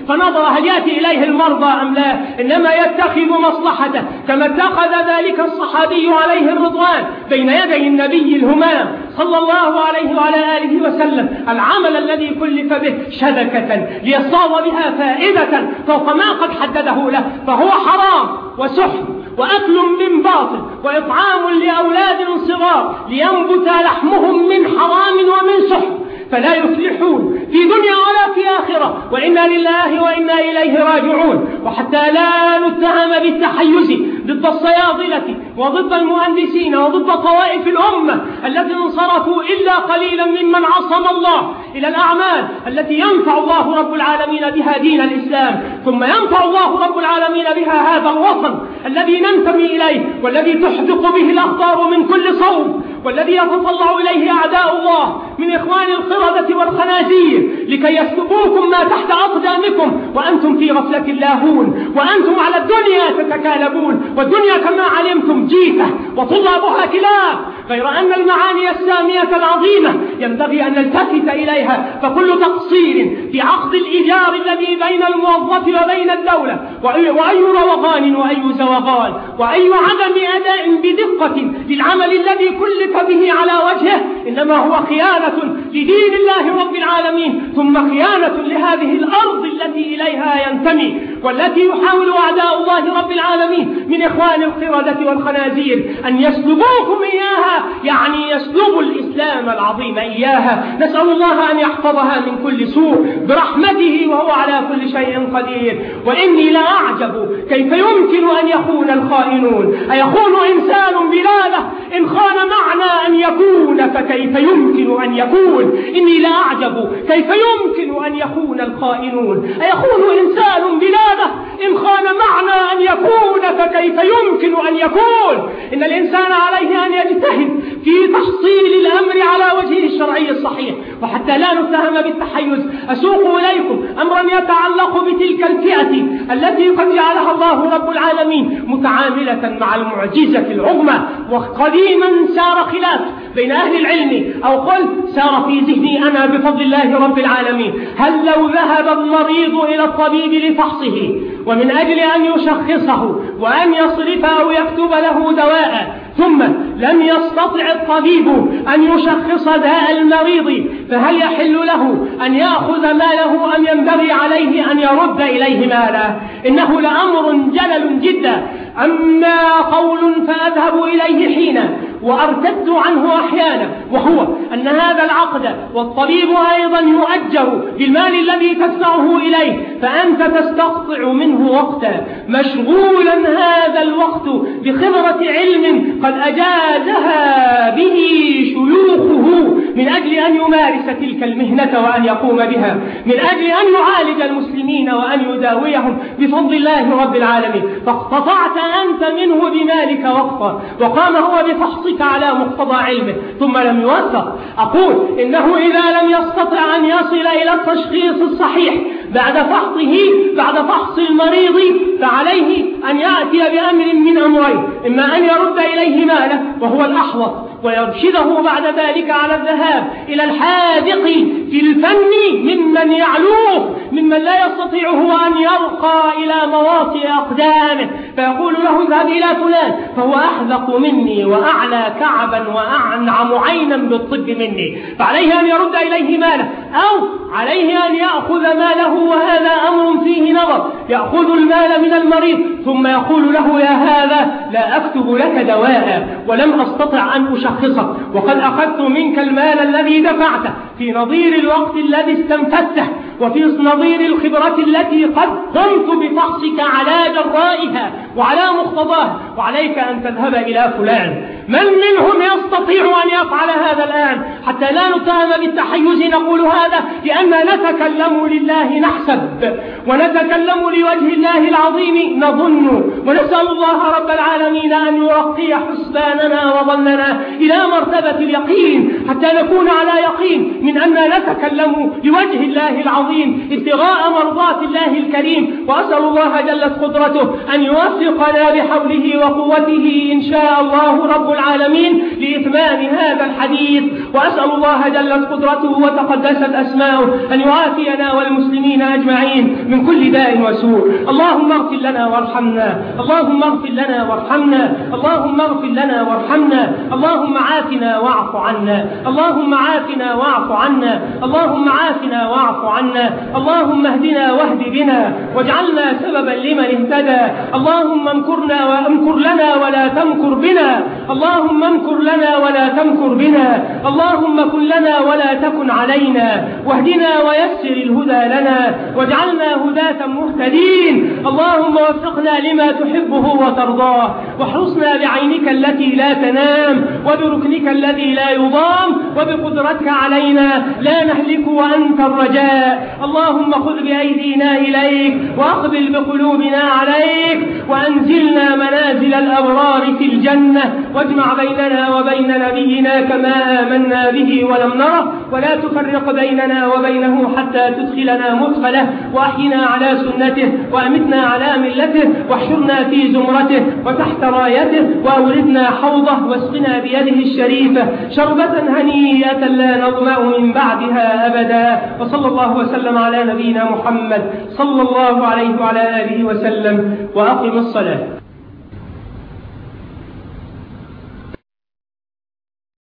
Speaker 2: فنظر هل يأتي إليه المرضى أم لا، إنما يتخذ مصلحته، كما اتخذ ذلك الصحابي عليه الرضوان بين يدي النبي الهمام صلى الله عليه وعلى آله وسلم العمل الذي كلف به شبكة ليصطاد بها فائدة فوق ما قد حدده له، فهو حرام وسحر وأكل من باطل وإطعام لأولاد صغار لينبت لحمهم من حرام ومن سحر، فلا يفلحون في دنيا ولا في آخرة، وإنا لله وإنا إليه راجعون. وحتى لا نتهم بالتحيز ضد الصيادلة وضد المهندسين وضد طوائف الأمة التي انصرفوا إلا قليلا ممن عصم الله إلى الأعمال التي ينفع الله رب العالمين بها دين الإسلام، ثم ينفع الله رب العالمين بها هذا الوطن الذي ننتمي إليه والذي تحدق به الأخبار من كل صوب، والذي يتطلع إليه أعداء الله من إخوان القردة والخنازير لكي يسلبوكم ما تحت أقدامكم وأنتم في غفلة لاهون، وأنتم على الدنيا تتكالبون، والدنيا كما علمتم جيفة وطلابها كلاب، غير أن المعاني السامية العظيمة ينبغي أن نلتفت إليها، فكل تقصير في عقد الإيجار الذي بين الموظف وبين الدولة، وأي روغان وأي زوغان وأي عدم أداء بدقة للعمل الذي كلف به على وجهه، إنما هو خيانة لدين الله رب العالمين، ثم خيانة لهذه الأرض التي إليها ينتمي، والتي يحاول أعداء الله رب العالمين من إخوان القردة والخنازير أن يسلبوكم إياها، يعني يسلبوا الإسلام العظيم إياها. نسأل الله أن يحفظها من كل سوء برحمته وهو على كل شيء قدير. وإني لأعجب كيف يمكن أن يخون الخائنون، أيخون إنسان بلاده إن خان معنى أن يكون فكيف يمكن أن يكون. إني لأعجب كيف يمكن أن يخون الخائنون، أيخون إنسان بلاده إن خان معنى أن يكون فكيف يمكن أن يكون. إن الإنسان عليه أن يجتهد في تحصيل الأمر على وجهه الشرعي الصحيح. وحتى لا نتهم بالتحيز أسوق إليكم أمرا يتعلق بتلك الفئة التي قد جعلها الله رب العالمين متعاملة مع المعجزة العظمى. وقديما سار خلاف بين أهل العلم، أو قل سار في ذهني أنا بفضل الله رب العالمين، هل لو ذهب المريض إلى الطبيب لفحصه ومن أجل أن يشخصه وأن يصرف أو يكتب له دواء، ثم لم يستطع الطبيب أن يشخص داء المريض، فهل يحل له أن يأخذ ماله أم ينبغي عليه أن يرد إليه ماله؟ إنه لأمر جلل جدا. أما قول فأذهب إليه حينا وأرتد عنه أحيانا، وهو أن هذا العقد والطبيب أيضا يؤجر بالمال الذي تدفعه إليه، فأنت تستقطع منه وقتا مشغولا هذا الوقت بخبرة علم قد أجازها به شيوخه من أجل أن يمارس تلك المهنة وأن يقوم بها، من أجل أن يعالج المسلمين وأن يداويهم بفضل الله رب العالمين، فاقتطعت أنت منه بمالك وقتا، وقام هو بفحصك على مقتضى علمه ثم لم يوفق. أقول إنه إذا لم يستطع أن يصل إلى التشخيص الصحيح بعد فحصه بعد فحص المريض، فعليه أن يأتي بأمر من أمرين: إما أن يرد إليه ماله وهو الأحوط، ويرشده بعد ذلك على الذهاب إلى الحاذق في الفن ممن يعلوه، ممن لا يستطيع هو أن يرقى إلى مواطئ أقدامه، فيقول له اذهب إلى فلان فهو أحذق مني وأعلى كعبا وأعنعم عينا بالطب مني، فعليه أن يرد إليه ماله، أو عليه أن يأخذ ماله، وهذا أمر فيه نظر، يأخذ المال من المريض ثم يقول له يا هذا لا أكتب لك دواء ولم أستطع أن أشخصك، وقد أخذت منك المال الذي دفعته في نظير الوقت الذي استنفدته وفي نظير الخبرة التي قد قمت بفحصك على جرائها وعلى مقتضاها، وعليك أن تذهب إلى فلان. من منهم يستطيع أن يفعل هذا الآن؟ حتى لا نتهم بالتحيز نقول هذا لأننا نتكلم لله نحسب، ونتكلم لوجه الله العظيم نظن، ونسأل الله رب العالمين أن يرقي حسباننا وظننا إلى مرتبة اليقين، حتى نكون على يقين من أننا نتكلم لوجه الله العظيم ابتغاء مرضات الله الكريم. وأسأل الله جلت قدرته أن يوفقنا بحوله وقوته إن شاء الله رب العالمين لإتمام هذا الحديث. وأسأل الله جلت قدرته وتقدست أسماؤه أن يعافينا والمسلمين أجمعين من كل داء وسوء. اللهم اغفر لنا وارحمنا، اللهم اغفر لنا وارحمنا، اللهم اغفر لنا وارحمنا، اللهم عافنا واعف عنا، اللهم عافنا واعف عنا، اللهم عافنا واعف عنا، اللهم اهدنا واهد بنا واجعلنا سببا لمن اهتدى. اللهم امكرنا وامكر لنا ولا تمكر بنا، اللهم امكر لنا ولا تمكر بنا، اللهم كن لنا ولا تكن علينا، واهدنا ويسر الهدى لنا واجعلنا هداة مهتدين. اللهم وفقنا لما تحبه وترضاه، واحرسنا بعينك التي لا تنام وبركنك الذي لا يضام، وبقدرتك علينا لا نهلك وأنت الرجاء. اللهم خذ بأيدينا إليك وأقبل بقلوبنا عليك، وأنزلنا منازل الأبرار في الجنة، واجمع بيننا وبين نبينا كما آمنا به ولم نره، ولا تفرق بيننا وبينه حتى تدخلنا مدخله، وأحينا على سنته وأمتنا على ملته، واحشرنا في زمرته وتحت رايته، وأوردنا حوضه واسقنا بيده الشريفة شربة هنيئة لا نظمأ من بعدها أبدا. وصلى الله وسلم على نبينا محمد صلى الله عليه وعلى آله وسلم. وأقم الصلاة.